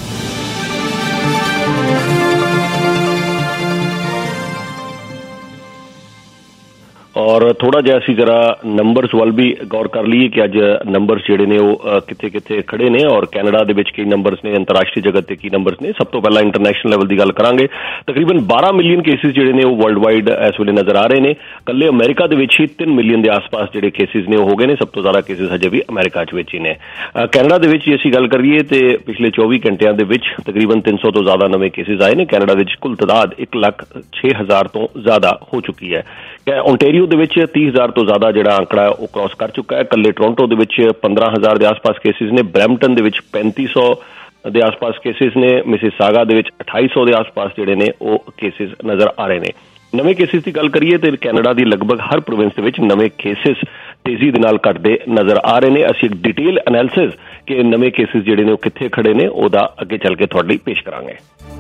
ਔਰ ਥੋੜਾ ਜਿਹਾ ਅਸੀਂ ਜਰਾ ਨੰਬਰਸ ਵੱਲ ਵੀ ਗੌਰ ਕਰ ਲਈਏ ਕਿ ਅੱਜ ਨੰਬਰਸ ਜਿਹੜੇ ਨੇ ਉਹ ਕਿੱਥੇ ਕਿੱਥੇ ਖੜੇ ਨੇ ਔਰ ਕੈਨੇਡਾ ਦੇ ਵਿੱਚ ਕੀ ਨੰਬਰਸ ਨੇ, ਅੰਤਰਰਾਸ਼ਟਰੀ ਜਗਤ ਤੇ ਕੀ ਨੰਬਰਸ ਨੇ। ਸਭ ਤੋਂ ਪਹਿਲਾਂ ਇੰਟਰਨੈਸ਼ਨਲ ਲੈਵਲ ਦੀ ਗੱਲ ਕਰਾਂਗੇ। ਤਕਰੀਬਨ ਬਾਰਾਂ ਮਿਲੀਅਨ ਕੇਸਿਸ ਜਿਹੜੇ ਨੇ ਉਹ ਵਰਲਡ ਵਾਈਡ ਇਸ ਵੇਲੇ ਨਜ਼ਰ ਆ ਰਹੇ ਨੇ। ਕੱਲੇ ਅਮਰੀਕਾ ਦੇ ਵਿੱਚ ਹੀ ਤਿੰਨ ਮਿਲੀਅਨ ਦੇ ਆਸ-ਪਾਸ ਜਿਹੜੇ ਕੇਸਿਸ ਨੇ ਉਹ ਹੋ ਗਏ ਨੇ। ਸਭ ਤੋਂ ਜ਼ਿਆਦਾ ਕੇਸਿਸ ਹਜੇ ਵੀ ਅਮਰੀਕਾ 'ਚ ਵਿੱਚ ਹੀ ਨੇ। ਕੈਨੇਡਾ ਦੇ ਵਿੱਚ ਜੇ ਅਸੀਂ ਗੱਲ ਕਰੀਏ ਤੇ ਪਿਛਲੇ ਚੌਵੀ ਘੰਟਿਆਂ ਦੇ ਵਿੱਚ ਤਕਰੀਬਨ ਤਿੰਨ ਸੌ ਤੋਂ ਜ਼ਿਆਦਾ ਨਵੇਂ ਕੇਸਿਸ ਆਏ ਨੇ। ਕੈਨੇਡਾ ਵਿੱਚ ਕੁੱਲ ਤਾਦਾਦ ਇੱਕ ਲੱਖ ਛੇ ਹਜ਼ਾਰ ਤੋਂ ਜ਼ਿਆਦਾ ਹੋ ਚੁੱਕੀ ਹੈ। ਓਨਟਾਰੀਓ ਦੇ ਵਿੱਚ ਤੀਹ ਹਜ਼ਾਰ ਤੋਂ ਜ਼ਿਆਦਾ ਜਿਹੜਾ ਅੰਕੜਾ ਉਹ ਕ੍ਰਾਸ ਕਰ ਚੁੱਕਾ ਹੈ। ਕੱਲੇ ਟੋਰਾਂਟੋ ਦੇ ਵਿੱਚ ਪੰਦਰਾਂ ਹਜ਼ਾਰ ਦੇ ਆਸ-ਪਾਸ ਕੇਸਿਸ ਨੇ। ਬਰੈਂਪਟਨ ਦੇ ਵਿੱਚ ਪੈਂਤੀ ਸੌ ਦੇ ਆਸ-ਪਾਸ ਕੇਸਿਸ ਨੇ। ਮਿਸਿਸਾਗਾ ਦੇ ਵਿੱਚ ਅਠਾਈ ਸੌ ਦੇ ਆਸ-ਪਾਸ ਜਿਹੜੇ ਨੇ ਉਹ ਕੇਸਿਸ ਨਜ਼ਰ ਆ ਰਹੇ ਨੇ। ਨਵੇਂ ਕੇਸਿਸ ਦੀ ਗੱਲ ਕਰੀਏ ਤੇ ਕੈਨੇਡਾ ਦੀ ਲਗਭਗ ਹਰ ਪ੍ਰੋਵਿੰਸ ਦੇ ਵਿੱਚ ਨਵੇਂ ਕੇਸਿਸ ਤੇਜ਼ੀ ਦੇ ਨਾਲ ਘਟਦੇ ਨਜ਼ਰ ਆ ਰਹੇ ਨੇ। ਅਸੀਂ ਇੱਕ ਡਿਟੇਲ ਐਨਾਲਿਸਿਸ ਕਿ ਨਵੇਂ ਕੇਸਿਸ ਜਿਹੜੇ ਨੇ ਉਹ ਕਿੱਥੇ ਖੜੇ ਨੇ ਉਹਦਾ ਅੱਗੇ ਚੱਲ ਕੇ ਤੁਹਾਡੇ ਲਈ ਪੇਸ਼ ਕਰਾਂਗੇ।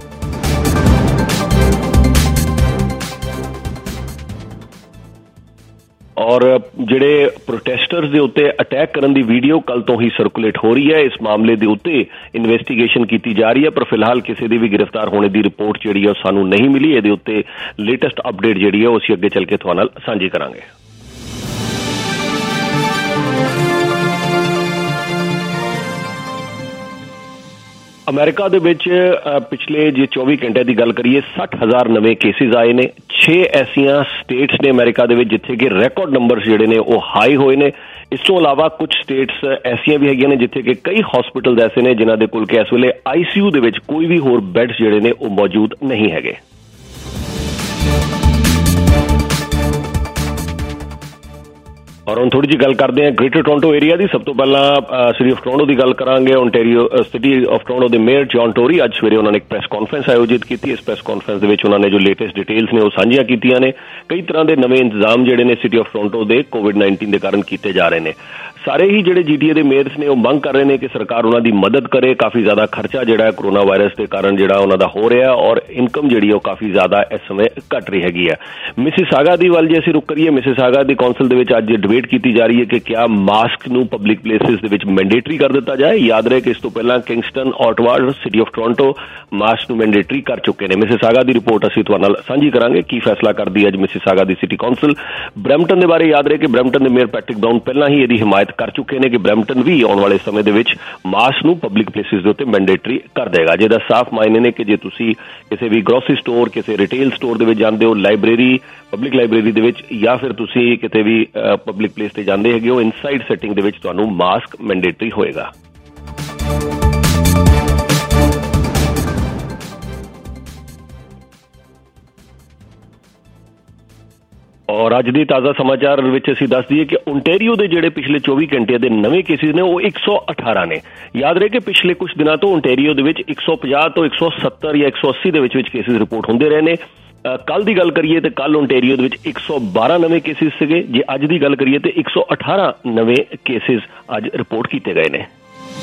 ਔਰ ਜਿਹੜੇ ਪ੍ਰੋਟੈਸਟਰਸ ਦੇ ਉੱਤੇ ਅਟੈਕ ਕਰਨ ਦੀ ਵੀਡੀਓ ਕੱਲ ਤੋਂ ਹੀ ਸਰਕੂਲੇਟ ਹੋ ਰਹੀ ਹੈ। ਇਸ ਮਾਮਲੇ ਦੇ ਉੱਤੇ ਇਨਵੈਸਟੀਗੇਸ਼ਨ ਕੀਤੀ ਜਾ ਰਹੀ ਹੈ, ਪਰ ਫਿਲਹਾਲ ਕਿਸੇ ਦੇ ਵੀ ਗ੍ਰਿਫਤਾਰ ਹੋਣੇ ਦੀ ਰਿਪੋਰਟ ਜਿਹੜੀ ਹੈ ਉਹ ਸਾਨੂੰ ਨਹੀਂ ਮਿਲੀ। ਇਹਦੇ ਉੱਤੇ ਲੇਟੈਸਟ ਅਪਡੇਟ ਜਿਹੜੀ ਹੈ ਉਹ ਅਸੀਂ ਅੱਗੇ ਚੱਲ ਕੇ ਤੁਹਾਡੇ ਨਾਲ ਸਾਂਝੀ ਕਰਾਂਗੇ। ਅਮਰੀਕਾ ਦੇ ਵਿੱਚ ਪਿਛਲੇ ਜੇ ਚੌਵੀ ਘੰਟਿਆਂ ਦੀ ਗੱਲ ਕਰੀਏ ਸੱਠ ਹਜ਼ਾਰ ਨਵੇਂ ਕੇਸਿਸ ਆਏ ਨੇ। ਛੇ ਐਸੀਆਂ ਸਟੇਟਸ ਨੇ ਅਮਰੀਕਾ ਦੇ ਵਿੱਚ ਜਿੱਥੇ ਕਿ ਰੈਕੋਰਡ ਨੰਬਰਸ ਜਿਹੜੇ ਨੇ ਉਹ ਹਾਈ ਹੋਏ ਨੇ। ਇਸ ਤੋਂ ਇਲਾਵਾ ਕੁਝ ਸਟੇਟਸ ਐਸੀਆਂ ਵੀ ਹੈਗੀਆਂ ਨੇ ਜਿੱਥੇ ਕਿ ਕਈ ਹਸਪੀਟਲਸ ਐਸੇ ਨੇ ਜਿਨ੍ਹਾਂ ਦੇ ਕੋਲ ਕਿ ਇਸ ਵੇਲੇ ਆਈਸੀਯੂ ਦੇ ਵਿੱਚ ਕੋਈ ਵੀ ਹੋਰ ਬੈੱਡਸ ਜਿਹੜੇ ਨੇ ਉਹ ਮੌਜੂਦ ਨਹੀਂ ਹੈਗੇ। ਔਰ ਹੁਣ ਥੋੜੀ ਜਿਹੀ ਗੱਲ ਕਰਦੇ ਹਾਂ ਗ੍ਰੇਟਰ ਟੋਰਾਂਟੋ ਏਰੀਆ ਦੀ। ਸਭ ਤੋਂ ਪਹਿਲਾਂ ਸਿਟੀ ਆਫ ਟੋਰਾਂਟੋ ਦੀ ਗੱਲ ਕਰਾਂਗੇ। ਓਨਟਾਰੀਓ ਸਿਟੀ ਆਫ ਟੋਰਾਂਟੋ ਦੇ ਮੇਅਰ ਜੌਨ ਟੋਰੀ ਅੱਜ ਸਵੇਰੇ ਉਹਨਾਂ ਨੇ ਇੱਕ ਪ੍ਰੈਸ ਕਾਨਫਰੰਸ ਆਯੋਜਿਤ ਕੀਤੀ। ਇਸ ਪ੍ਰੈਸ ਕਾਨਫਰੰਸ ਦੇ ਵਿੱਚ ਉਹਨਾਂ ਨੇ ਜੋ ਲੇਟੈਸਟ ਡਿਟੇਲਸ ਨੇ ਉਹ ਸਾਂਝੀਆਂ ਕੀਤੀਆਂ ਨੇ। ਕਈ ਤਰ੍ਹਾਂ ਦੇ ਨਵੇਂ ਇੰਤਜ਼ਾਮ ਜਿਹੜੇ ਨੇ ਸਿਟੀ ਆਫ ਟੋਰਾਂਟੋ ਦੇ ਕੋਵਿਡ ਨਾਈਨਟੀਨ ਦੇ ਕਾਰਨ ਕੀਤੇ ਜਾ ਰਹੇ ਨੇ। ਸਾਰੇ ਹੀ ਜਿਹੜੇ ਜੀਟੀਏ ਦੇ ਮੇਅਰਸ ਨੇ ਉਹ ਮੰਗ ਕਰ ਰਹੇ ਨੇ ਕਿ ਸਰਕਾਰ ਉਹਨਾਂ ਦੀ ਮਦਦ ਕਰੇ। ਕਾਫੀ ਜ਼ਿਆਦਾ ਖਰਚਾ ਜਿਹੜਾ ਹੈ ਕਰੋਨਾ ਵਾਇਰਸ ਦੇ ਕਾਰਨ ਜਿਹੜਾ ਉਹਨਾਂ ਦਾ ਹੋ ਰਿਹਾ ਔਰ ਇਨਕਮ ਜਿਹੜੀ ਉਹ ਕਾਫੀ ਜ਼ਿਆਦਾ ਇਸ ਸਮੇਂ ਘਟ ਰਹੀ ਹੈਗੀ ਹੈ। ਮਿਸਿਸਾਗਾ ਦੀ ਵੱਲ ਜੇ ਅਸੀਂ ਰੁਕ ਕਰੀਏ, ਮਿਸਿਸਾਗਾ ਦੀ ਕੌਂਸਲ ਦੇ ਵਿੱਚ ਅੱਜ ਡਿਬੇਟ ਕੀਤੀ ਜਾ ਰਹੀ ਹੈ ਕਿ ਕਿਆ ਮਾਸਕ ਨੂੰ ਪਬਲਿਕ ਪਲੇਸਿਸ ਦੇ ਵਿੱਚ ਮੈਂਡੇਟਰੀ ਕਰ ਦਿੱਤਾ ਜਾਏ। ਯਾਦ ਰਹੇ ਕਿ ਇਸ ਤੋਂ ਪਹਿਲਾਂ Kingston, Ottawa, city of Toronto mask ਨੂੰ ਮੈਂਡੇਟਰੀ ਕਰ ਚੁੱਕੇ ਨੇ। ਮਿਸਿਸਾਗਾ ਦੀ ਰਿਪੋਰਟ ਅਸੀਂ ਤੁਹਾਡੇ ਨਾਲ ਸਾਂਝੀ ਕਰਾਂਗੇ ਕੀ ਫੈਸਲਾ ਕਰਦੀ ਹੈ ਅੱਜ ਮਿਸਿਸਾਗਾ ਦੀ ਸਿਟੀ ਕੌਂਸਲ। ਬਰੈਂਪਟਨ ਦੇ ਬਾਰੇ ਯਾਦ ਰਹੇ ਕਿ ਬਰੈਂਪਟਨ ਦੇ ਮੇਅਰ ਪੈਟਰਿਕ ਬਰਾਊਨ ਪਹਿਲਾਂ ਹੀ ਇਹਦੀ ਹਿਮਾਇਤ ਕਰ ਚੁੱਕੇ ਨੇ ਕਿ ਬਰੈਂਪਟਨ ਵੀ ਆਉਣ ਵਾਲੇ ਸਮੇਂ ਦੇ ਵਿੱਚ ਮਾਸਕ ਨੂੰ ਪਬਲਿਕ ਪਲੇਸਿਸ ਦੇ ਉੱਤੇ ਮੈਂਡੇਟਰੀ ਕਰ ਦੇਗਾ। ਜਿਹਦਾ ਸਾਫ਼ ਮਾਇਨੇ ਨੇ ਕਿ ਜੇ ਤੁਸੀਂ ਕਿਸੇ ਵੀ ਗਰੋਸਰੀ ਸਟੋਰ, ਕਿਸੇ ਰਿਟੇਲ ਸਟੋਰ ਦੇ ਵਿੱਚ ਜਾਂਦੇ ਹੋ, ਲਾਇਬ੍ਰੇਰੀ, ਪਬਲਿਕ ਲਾਇਬ੍ਰੇਰੀ ਦੇ ਵਿੱਚ ਜਾਂ ਫਿਰ ਤੁਸੀਂ ਕਿਤੇ ਵੀ ਪਬਲਿਕ ਪਲੇਸ ਤੇ ਜਾਂਦੇ ਹੈਗੇ ਹੋ, ਇਨਸਾਈਡ ਸੈਟਿੰਗ ਦੇ ਵਿੱਚ ਤੁਹਾਨੂੰ ਮਾਸਕ ਮੈਂਡੇਟਰੀ ਹੋਏਗਾ। ਔਰ ਅੱਜ ਦੀ ਤਾਜ਼ਾ ਸਮਾਚਾਰ ਵਿੱਚ ਅਸੀਂ ਦੱਸ ਦਈਏ ਕਿ ਓਨਟਾਰੀਓ ਦੇ ਜਿਹੜੇ ਪਿਛਲੇ ਚੌਵੀ ਘੰਟਿਆਂ ਦੇ ਨਵੇਂ ਕੇਸਿਸ ਨੇ ਉਹ ਇੱਕ ਸੌ ਅਠਾਰਾਂ ਨੇ। ਯਾਦ ਰਹੇ ਕਿ ਪਿਛਲੇ ਕੁਝ ਦਿਨਾਂ ਤੋਂ ਓਨਟਾਰੀਓ ਦੇ ਵਿੱਚ ਇੱਕ ਸੌ ਪੰਜਾਹ ਤੋਂ ਇੱਕ ਸੌ ਸੱਤਰ ਜਾਂ ਇੱਕ ਸੌ ਅੱਸੀ ਦੇ ਵਿੱਚ ਵਿੱਚ ਕੇਸਿਸ ਰਿਪੋਰਟ ਹੁੰਦੇ ਰਹੇ ਨੇ। ਕੱਲ ਦੀ ਗੱਲ ਕਰੀਏ ਤੇ ਕੱਲ ਓਨਟਾਰੀਓ ਦੇ ਵਿੱਚ ਇੱਕ ਸੌ ਬਾਰਾਂ ਨਵੇਂ ਕੇਸਿਸ ਸੀਗੇ। ਜੇ ਅੱਜ ਦੀ ਗੱਲ ਕਰੀਏ ਤੇ ਇੱਕ ਸੌ ਅਠਾਰਾਂ ਨਵੇਂ ਕੇਸਿਸ ਅੱਜ ਰਿਪੋਰਟ ਕੀਤੇ ਗਏ ਨੇ।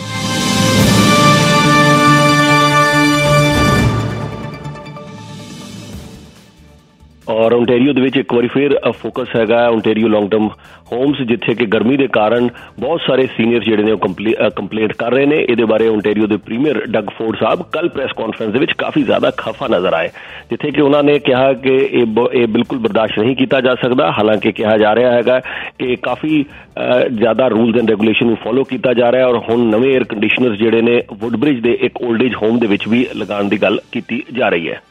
ਔਰ ਓਨਟਾਰੀਓ ਦੇ ਵਿੱਚ ਇੱਕ ਵਾਰੀ ਫਿਰ ਫੋਕਸ ਹੈਗਾ ਓਨਟਾਰੀਓ ਲੌਂਗ ਟਰਮ ਹੋਮਸ, ਜਿੱਥੇ ਕਿ ਗਰਮੀ ਦੇ ਕਾਰਨ ਬਹੁਤ ਸਾਰੇ ਸੀਨੀਅਰ ਜਿਹੜੇ ਨੇ ਉਹ ਕੰਪਲੇਂਟ ਕਰ ਰਹੇ ਨੇ। ਇਹਦੇ ਬਾਰੇ ਓਨਟਾਰੀਓ ਦੇ ਪ੍ਰੀਮੀਅਰ ਡਗ ਫੋਰਡ ਸਾਹਿਬ ਕੱਲ ਪ੍ਰੈਸ ਕਾਨਫਰੰਸ ਦੇ ਵਿੱਚ ਕਾਫੀ ਜ਼ਿਆਦਾ ਖਫਾ ਨਜ਼ਰ ਆਏ, ਜਿੱਥੇ ਕਿ ਉਹਨਾਂ ਨੇ ਕਿਹਾ ਕਿ ਇਹ ਇਹ ਬਿਲਕੁਲ ਬਰਦਾਸ਼ਤ ਨਹੀਂ ਕੀਤਾ ਜਾ ਸਕਦਾ। ਹਾਲਾਂਕਿ ਕਿਹਾ ਜਾ ਰਿਹਾ ਹੈਗਾ ਕਿ ਕਾਫੀ ਜ਼ਿਆਦਾ ਰੂਲਸ ਐਂਡ ਰੈਗੂਲੇਸ਼ਨ ਨੂੰ ਫੋਲੋ ਕੀਤਾ ਜਾ ਰਿਹਾ ਔਰ ਹੁਣ ਨਵੇਂ ਏਅਰ ਕੰਡੀਸ਼ਨਰਸ ਜਿਹੜੇ ਨੇ ਵੁੱਡਬ੍ਰਿਜ ਦੇ ਇੱਕ ਓਲਡ ਏਜ ਹੋਮ ਦੇ ਵਿੱਚ ਵੀ ਲਗਾਉਣ ਦੀ ਗੱਲ ਕੀਤੀ ਜਾ ਰਹੀ ਹੈ।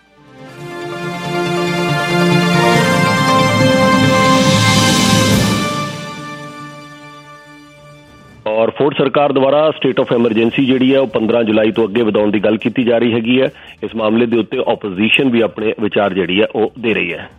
ਔਰ ਫੋਰਡ ਸਰਕਾਰ ਦੁਆਰਾ ਸਟੇਟ ਆਫ ਐਮਰਜੈਂਸੀ ਜਿਹੜੀ ਹੈ ਉਹ ਪੰਦਰਾਂ ਜੁਲਾਈ ਤੋਂ ਅੱਗੇ ਵਧਾਉਣ ਦੀ ਗੱਲ ਕੀਤੀ ਜਾ ਰਹੀ ਹੈਗੀ ਹੈ। ਇਸ ਮਾਮਲੇ ਦੇ ਉੱਤੇ ਆਪੋਜੀਸ਼ਨ ਵੀ ਆਪਣੇ ਵਿਚਾਰ ਜਿਹੜੀ ਹੈ ਉਹ ਦੇ ਰਹੀ ਹੈ।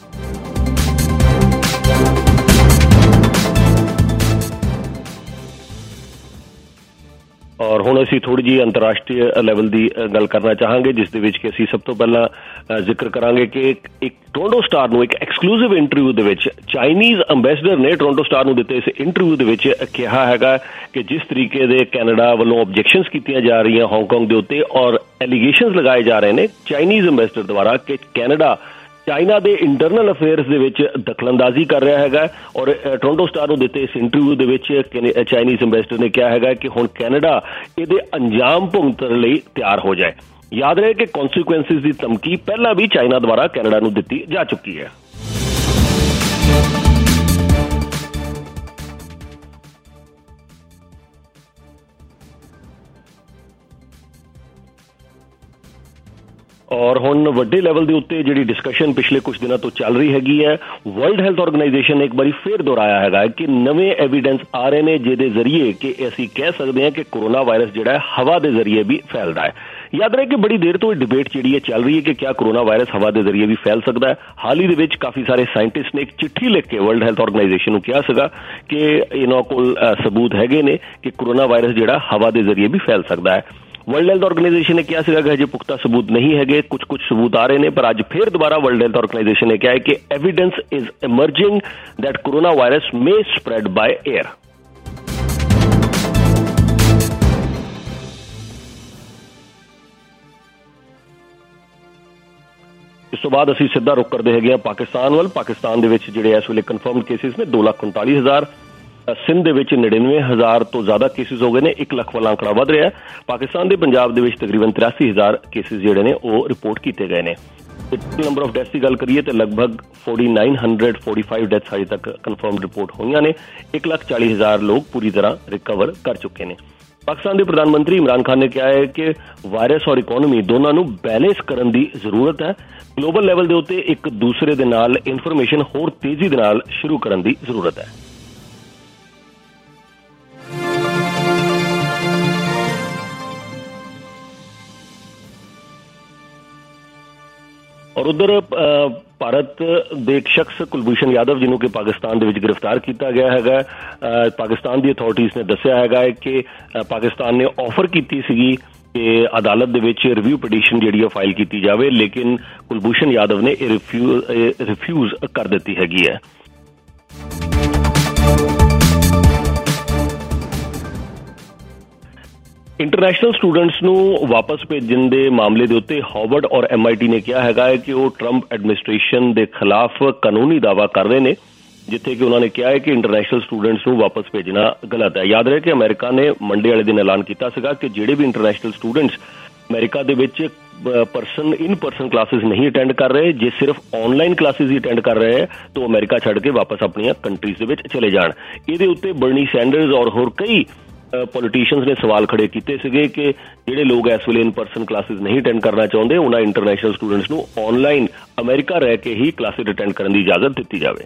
ਔਰ ਹੁਣ ਅਸੀਂ ਥੋੜੀ ਜਿਹੀ ਅੰਤਰਰਾਸ਼ਟਰੀ ਲੈਵਲ ਦੀ ਗੱਲ ਕਰਨਾ ਚਾਹਾਂਗੇ, ਜਿਸ ਦੇ ਵਿੱਚ ਕਿ ਅਸੀਂ ਸਭ ਤੋਂ ਪਹਿਲਾਂ ਜ਼ਿਕਰ ਕਰਾਂਗੇ ਕਿ ਇੱਕ ਟੋਰਾਂਟੋ ਸਟਾਰ ਨੂੰ ਇੱਕ ਐਕਸਕਲੂਸਿਵ ਇੰਟਰਵਿਊ ਦੇ ਵਿੱਚ ਚਾਈਨੀਜ਼ ਅੰਬੈਸਡਰ ਨੇ ਟੋਰਾਂਟੋ ਸਟਾਰ ਨੂੰ ਦਿੱਤੇ ਇਸ ਇੰਟਰਵਿਊ ਦੇ ਵਿੱਚ ਕਿਹਾ ਹੈਗਾ ਕਿ ਜਿਸ ਤਰੀਕੇ ਦੇ ਕੈਨੇਡਾ ਵੱਲੋਂ ਆਬਜੈਕਸ਼ਨਸ ਕੀਤੀਆਂ ਜਾ ਰਹੀਆਂ ਹਾਂਗਕਾਂਗ ਦੇ ਉੱਤੇ ਔਰ ਐਲੀਗੇਸ਼ਨਸ ਲਗਾਏ ਜਾ ਰਹੇ ਨੇ ਚਾਈਨੀਜ਼ ਅੰਬੈਸਡਰ ਦੁਆਰਾ ਕਿ ਕੈਨੇਡਾ ਚਾਈਨਾ ਦੇ ਇੰਟਰਨਲ ਅਫੇਅਰਸ ਦੇ ਵਿੱਚ ਦਖਲਅੰਦਾਜ਼ੀ ਕਰ ਰਿਹਾ ਹੈਗਾ। ਔਰ ਟੋਰਾਂਟੋ ਸਟਾਰ ਨੂੰ ਦਿੱਤੇ ਇਸ ਇੰਟਰਵਿਊ ਦੇ ਵਿੱਚ ਚਾਈਨੀਜ਼ ਅੰਬੈਸਡਰ ਨੇ ਕਿਹਾ ਹੈਗਾ ਕਿ ਹੁਣ ਕੈਨੇਡਾ ਇਹਦੇ ਅੰਜਾਮ ਭੁਗਤਣ ਲਈ ਤਿਆਰ ਹੋ ਜਾਏ। ਯਾਦ ਰਹੇ ਕਿ ਕੌਨਸੀਕੁਐਂਸਿਸ ਦੀ ਧਮਕੀ ਪਹਿਲਾਂ ਵੀ ਚਾਈਨਾ ਦੁਆਰਾ ਕੈਨੇਡਾ ਨੂੰ ਦਿੱਤੀ ਜਾ ਚੁੱਕੀ ਹੈ। ਔਰ ਹੁਣ ਵੱਡੇ ਲੈਵਲ ਦੇ ਉੱਤੇ ਜਿਹੜੀ ਡਿਸਕਸ਼ਨ ਪਿਛਲੇ ਕੁਝ ਦਿਨਾਂ ਤੋਂ ਚੱਲ ਰਹੀ ਹੈਗੀ ਹੈ, ਵਰਲਡ ਹੈਲਥ ਆਰਗੇਨਾਈਜੇਸ਼ਨ ਨੇ ਇੱਕ ਵਾਰੀ ਫਿਰ ਦੁਹਰਾਇਆ ਹੈਗਾ ਕਿ ਨਵੇਂ ਐਵੀਡੈਂਸ ਆ ਰਹੇ ਨੇ ਜਿਹਦੇ ਜ਼ਰੀਏ ਕਿ ਅਸੀਂ ਕਹਿ ਸਕਦੇ ਹਾਂ ਕਿ ਕੋਰੋਨਾ ਵਾਇਰਸ ਜਿਹੜਾ ਹੈ ਹਵਾ ਦੇ ਜ਼ਰੀਏ ਵੀ ਫੈਲਦਾ ਹੈ। ਯਾਦ ਰਹੇ ਕਿ ਬੜੀ ਦੇਰ ਤੋਂ ਇਹ ਡਿਬੇਟ ਜਿਹੜੀ ਹੈ ਚੱਲ ਰਹੀ ਹੈ ਕਿ ਕਿਆ ਕੋਰੋਨਾ ਵਾਇਰਸ ਹਵਾ ਦੇ ਜ਼ਰੀਏ ਵੀ ਫੈਲ ਸਕਦਾ ਹੈ। ਹਾਲ ਹੀ ਦੇ ਵਿੱਚ ਕਾਫੀ ਸਾਰੇ ਸਾਇੰਟਿਸਟ ਨੇ ਇੱਕ ਚਿੱਠੀ ਲਿਖ ਕੇ ਵਰਲਡ ਹੈਲਥ ਆਰਗੇਨਾਈਜੇਸ਼ਨ ਨੂੰ ਕਿਹਾ ਸੀਗਾ ਕਿ ਇਹਨਾਂ ਕੋਲ ਸਬੂਤ ਹੈਗੇ ਨੇ ਕਿ ਕੋਰੋਨਾ ਵਾਇਰਸ ਜਿਹੜਾ ਹਵਾ ਦੇ ਜ਼ਰੀਏ ਵੀ ਫੈਲ ਸਕਦਾ ਹੈ। ਵਰਲਡ ਹੈਲਥ ਆਰਗੇਨਾਈਜੇਸ਼ਨ ਨੇ ਕਿਹਾ ਸੀਗਾ ਕਿ ਹਜੇ ਪੁਖਤਾ ਸਬੂਤ ਨਹੀਂ ਹੈਗੇ, ਕੁਝ ਕੁਝ ਸਬੂਤ ਆ ਰਹੇ ਨੇ, ਪਰ ਅੱਜ ਫਿਰ ਦੁਬਾਰਾ ਵਰਲਡ ਹੈਲਥ ਆਰਗੇਨਾਈਜੇਸ਼ਨ ਨੇ ਕਿਹਾ ਹੈ ਕਿ evidence is emerging that corona virus may spread by air. ਇਸ ਤੋਂ ਬਾਅਦ ਅਸੀਂ ਸਿੱਧਾ ਰੁਕ ਕਰਦੇ ਹੈਗੇ ਆ ਪਾਕਿਸਤਾਨ ਵੱਲ। ਪਾਕਿਸਤਾਨ ਦੇ ਵਿੱਚ ਜਿਹੜੇ ਇਸ ਵੇਲੇ ਕਨਫਰਮਡ ਕੇਸਿਸ ਨੇ ਦੋ ਲੱਖ ਉਨਤਾਲੀ ਹਜ਼ਾਰ। ਸਿੰਧ ਦੇ ਵਿੱਚ ਨੜਿਨਵੇਂ ਹਜ਼ਾਰ ਤੋਂ ਜ਼ਿਆਦਾ ਕੇਸਿਸ ਹੋ ਗਏ ਨੇ, ਇੱਕ ਲੱਖ ਵਾਲਾ ਅੰਕੜਾ ਵੱਧ ਰਿਹਾ। ਪਾਕਿਸਤਾਨ ਦੇ ਪੰਜਾਬ ਦੇ ਵਿੱਚ ਤਕਰੀਬਨ ਤਿਰਾਸੀ ਹਜ਼ਾਰ ਕੇਸਿਸ ਜਿਹੜੇ ਨੇ ਉਹ ਰਿਪੋਰਟ ਕੀਤੇ ਗਏ ਨੇ। ਨੰਬਰ ਆਫ ਡੈਥਸ ਦੀ ਗੱਲ ਕਰੀਏ ਤਾਂ ਲਗਭਗ forty nine hundred forty five deaths ਅਜੇ ਤੱਕ ਕਨਫਰਮਡ ਰਿਪੋਰਟ ਹੋਈਆਂ ਨੇ। ਇੱਕ ਲੱਖ ਚਾਲੀ ਹਜ਼ਾਰ ਲੋਕ ਪੂਰੀ ਤਰ੍ਹਾਂ ਰਿਕਵਰ ਕਰ ਚੁੱਕੇ ਨੇ। ਪਾਕਿਸਤਾਨ ਦੇ ਪ੍ਰਧਾਨ ਮੰਤਰੀ ਇਮਰਾਨ ਖਾਨ ਨੇ ਕਿਹਾ ਹੈ ਕਿ ਵਾਇਰਸ ਔਰ ਇਕੋਨਮੀ ਦੋਨਾਂ ਨੂੰ ਬੈਲੈਂਸ ਕਰਨ ਦੀ ਜ਼ਰੂਰਤ ਹੈ। ਗਲੋਬਲ ਲੈਵਲ ਦੇ ਉੱਤੇ ਇੱਕ ਦੂਸਰੇ ਦੇ ਨਾਲ ਇਨਫੋਰਮੇਸ਼ਨ ਹੋਰ ਤੇਜ਼ੀ ਦੇ ਨਾਲ ਸ਼ੁਰੂ ਕਰਨ ਦੀ ਜ਼ਰੂਰਤ ਹੈ। ਔਰ ਉਧਰ ਭਾਰਤ ਦੇ ਇੱਕ ਸ਼ਖਸ ਕੁਲਭੂਸ਼ਣ ਯਾਦਵ ਜਿਹਨੂੰ ਕਿ ਪਾਕਿਸਤਾਨ ਦੇ ਵਿੱਚ ਗ੍ਰਿਫਤਾਰ ਕੀਤਾ ਗਿਆ ਹੈਗਾ, ਪਾਕਿਸਤਾਨ ਦੀ ਅਥਾਰਟੀਜ਼ ਨੇ ਦੱਸਿਆ ਹੈਗਾ ਕਿ ਪਾਕਿਸਤਾਨ ਨੇ ਆਫਰ ਕੀਤੀ ਸੀਗੀ ਕਿ ਅਦਾਲਤ ਦੇ ਵਿੱਚ ਰਿਵਿਊ ਪਟੀਸ਼ਨ ਜਿਹੜੀ ਆ ਫਾਈਲ ਕੀਤੀ ਜਾਵੇ, ਲੇਕਿਨ ਕੁਲਭੂਸ਼ਣ ਯਾਦਵ ਨੇ ਇਹ ਰਿਫਿਊਜ਼ ਰਿਫਿਊਜ਼ ਕਰ ਦਿੱਤੀ ਹੈਗੀ ਹੈ। ਇੰਟਰਨੈਸ਼ਨਲ ਸਟੂਡੈਂਟਸ ਨੂੰ ਵਾਪਸ ਭੇਜਣ ਦੇ ਮਾਮਲੇ ਦੇ ਉੱਤੇ ਹਾਰਵਰਡ ਔਰ ਐਮ ਆਈ ਟੀ ਨੇ ਕਿਹਾ ਹੈਗਾ ਹੈ ਕਿ ਉਹ ਟਰੰਪ ਐਡਮਿਨਿਸਟ੍ਰੇਸ਼ਨ ਦੇ ਖਿਲਾਫ ਕਾਨੂੰਨੀ ਦਾਅਵਾ ਕਰ ਰਹੇ ਨੇ, ਜਿੱਥੇ ਕਿ ਉਹਨਾਂ ਨੇ ਕਿਹਾ ਹੈ ਕਿ ਇੰਟਰਨੈਸ਼ਨਲ ਸਟੂਡੈਂਟਸ ਨੂੰ ਵਾਪਸ ਭੇਜਣਾ ਗਲਤ ਹੈ। ਯਾਦ ਰਹੇ ਕਿ ਅਮਰੀਕਾ ਨੇ ਮੰਡੇ ਵਾਲੇ ਦਿਨ ਐਲਾਨ ਕੀਤਾ ਸੀਗਾ ਕਿ ਜਿਹੜੇ ਵੀ ਇੰਟਰਨੈਸ਼ਨਲ ਸਟੂਡੈਂਟਸ ਅਮਰੀਕਾ ਦੇ ਵਿੱਚ ਪਰਸਨ ਇਨ ਪਰਸਨ ਕਲਾਸਿਸ ਨਹੀਂ ਅਟੈਂਡ ਕਰ ਰਹੇ, ਜੇ ਸਿਰਫ ਆਨਲਾਈਨ ਕਲਾਸਿਸ ਹੀ ਅਟੈਂਡ ਕਰ ਰਹੇ ਹੈ ਤਾਂ ਅਮਰੀਕਾ ਛੱਡ ਕੇ ਵਾਪਸ ਆਪਣੀਆਂ ਕੰਟਰੀਜ਼ ਦੇ ਵਿੱਚ ਚਲੇ ਜਾਣ। ਇਹਦੇ ਉੱਤੇ ਬਰਨੀ ਸੈਂਡਰਸ ਔਰ ਹੋਰ ਕਈ ਪੋਲੀਟੀਸ਼ੀਅਨਸ ਨੇ ਸਵਾਲ ਖੜੇ ਕੀਤੇ ਸੀਗੇ ਕਿ ਜਿਹੜੇ ਲੋਕ ਇਸ ਵੇਲੇ ਇਨ ਪਰਸਨ ਕਲਾਸਿਸ ਨਹੀਂ ਅਟੈਂਡ ਕਰਨਾ ਚਾਹੁੰਦੇ, ਉਹਨਾਂ ਇੰਟਰਨੈਸ਼ਨਲ ਸਟੂਡੈਂਟਸ ਨੂੰ ਆਨਲਾਈਨ ਅਮਰੀਕਾ ਰਹਿ ਕੇ ਹੀ ਕਲਾਸਿਸ ਅਟੈਂਡ ਕਰਨ ਦੀ ਇਜਾਜ਼ਤ ਦਿੱਤੀ ਜਾਵੇ।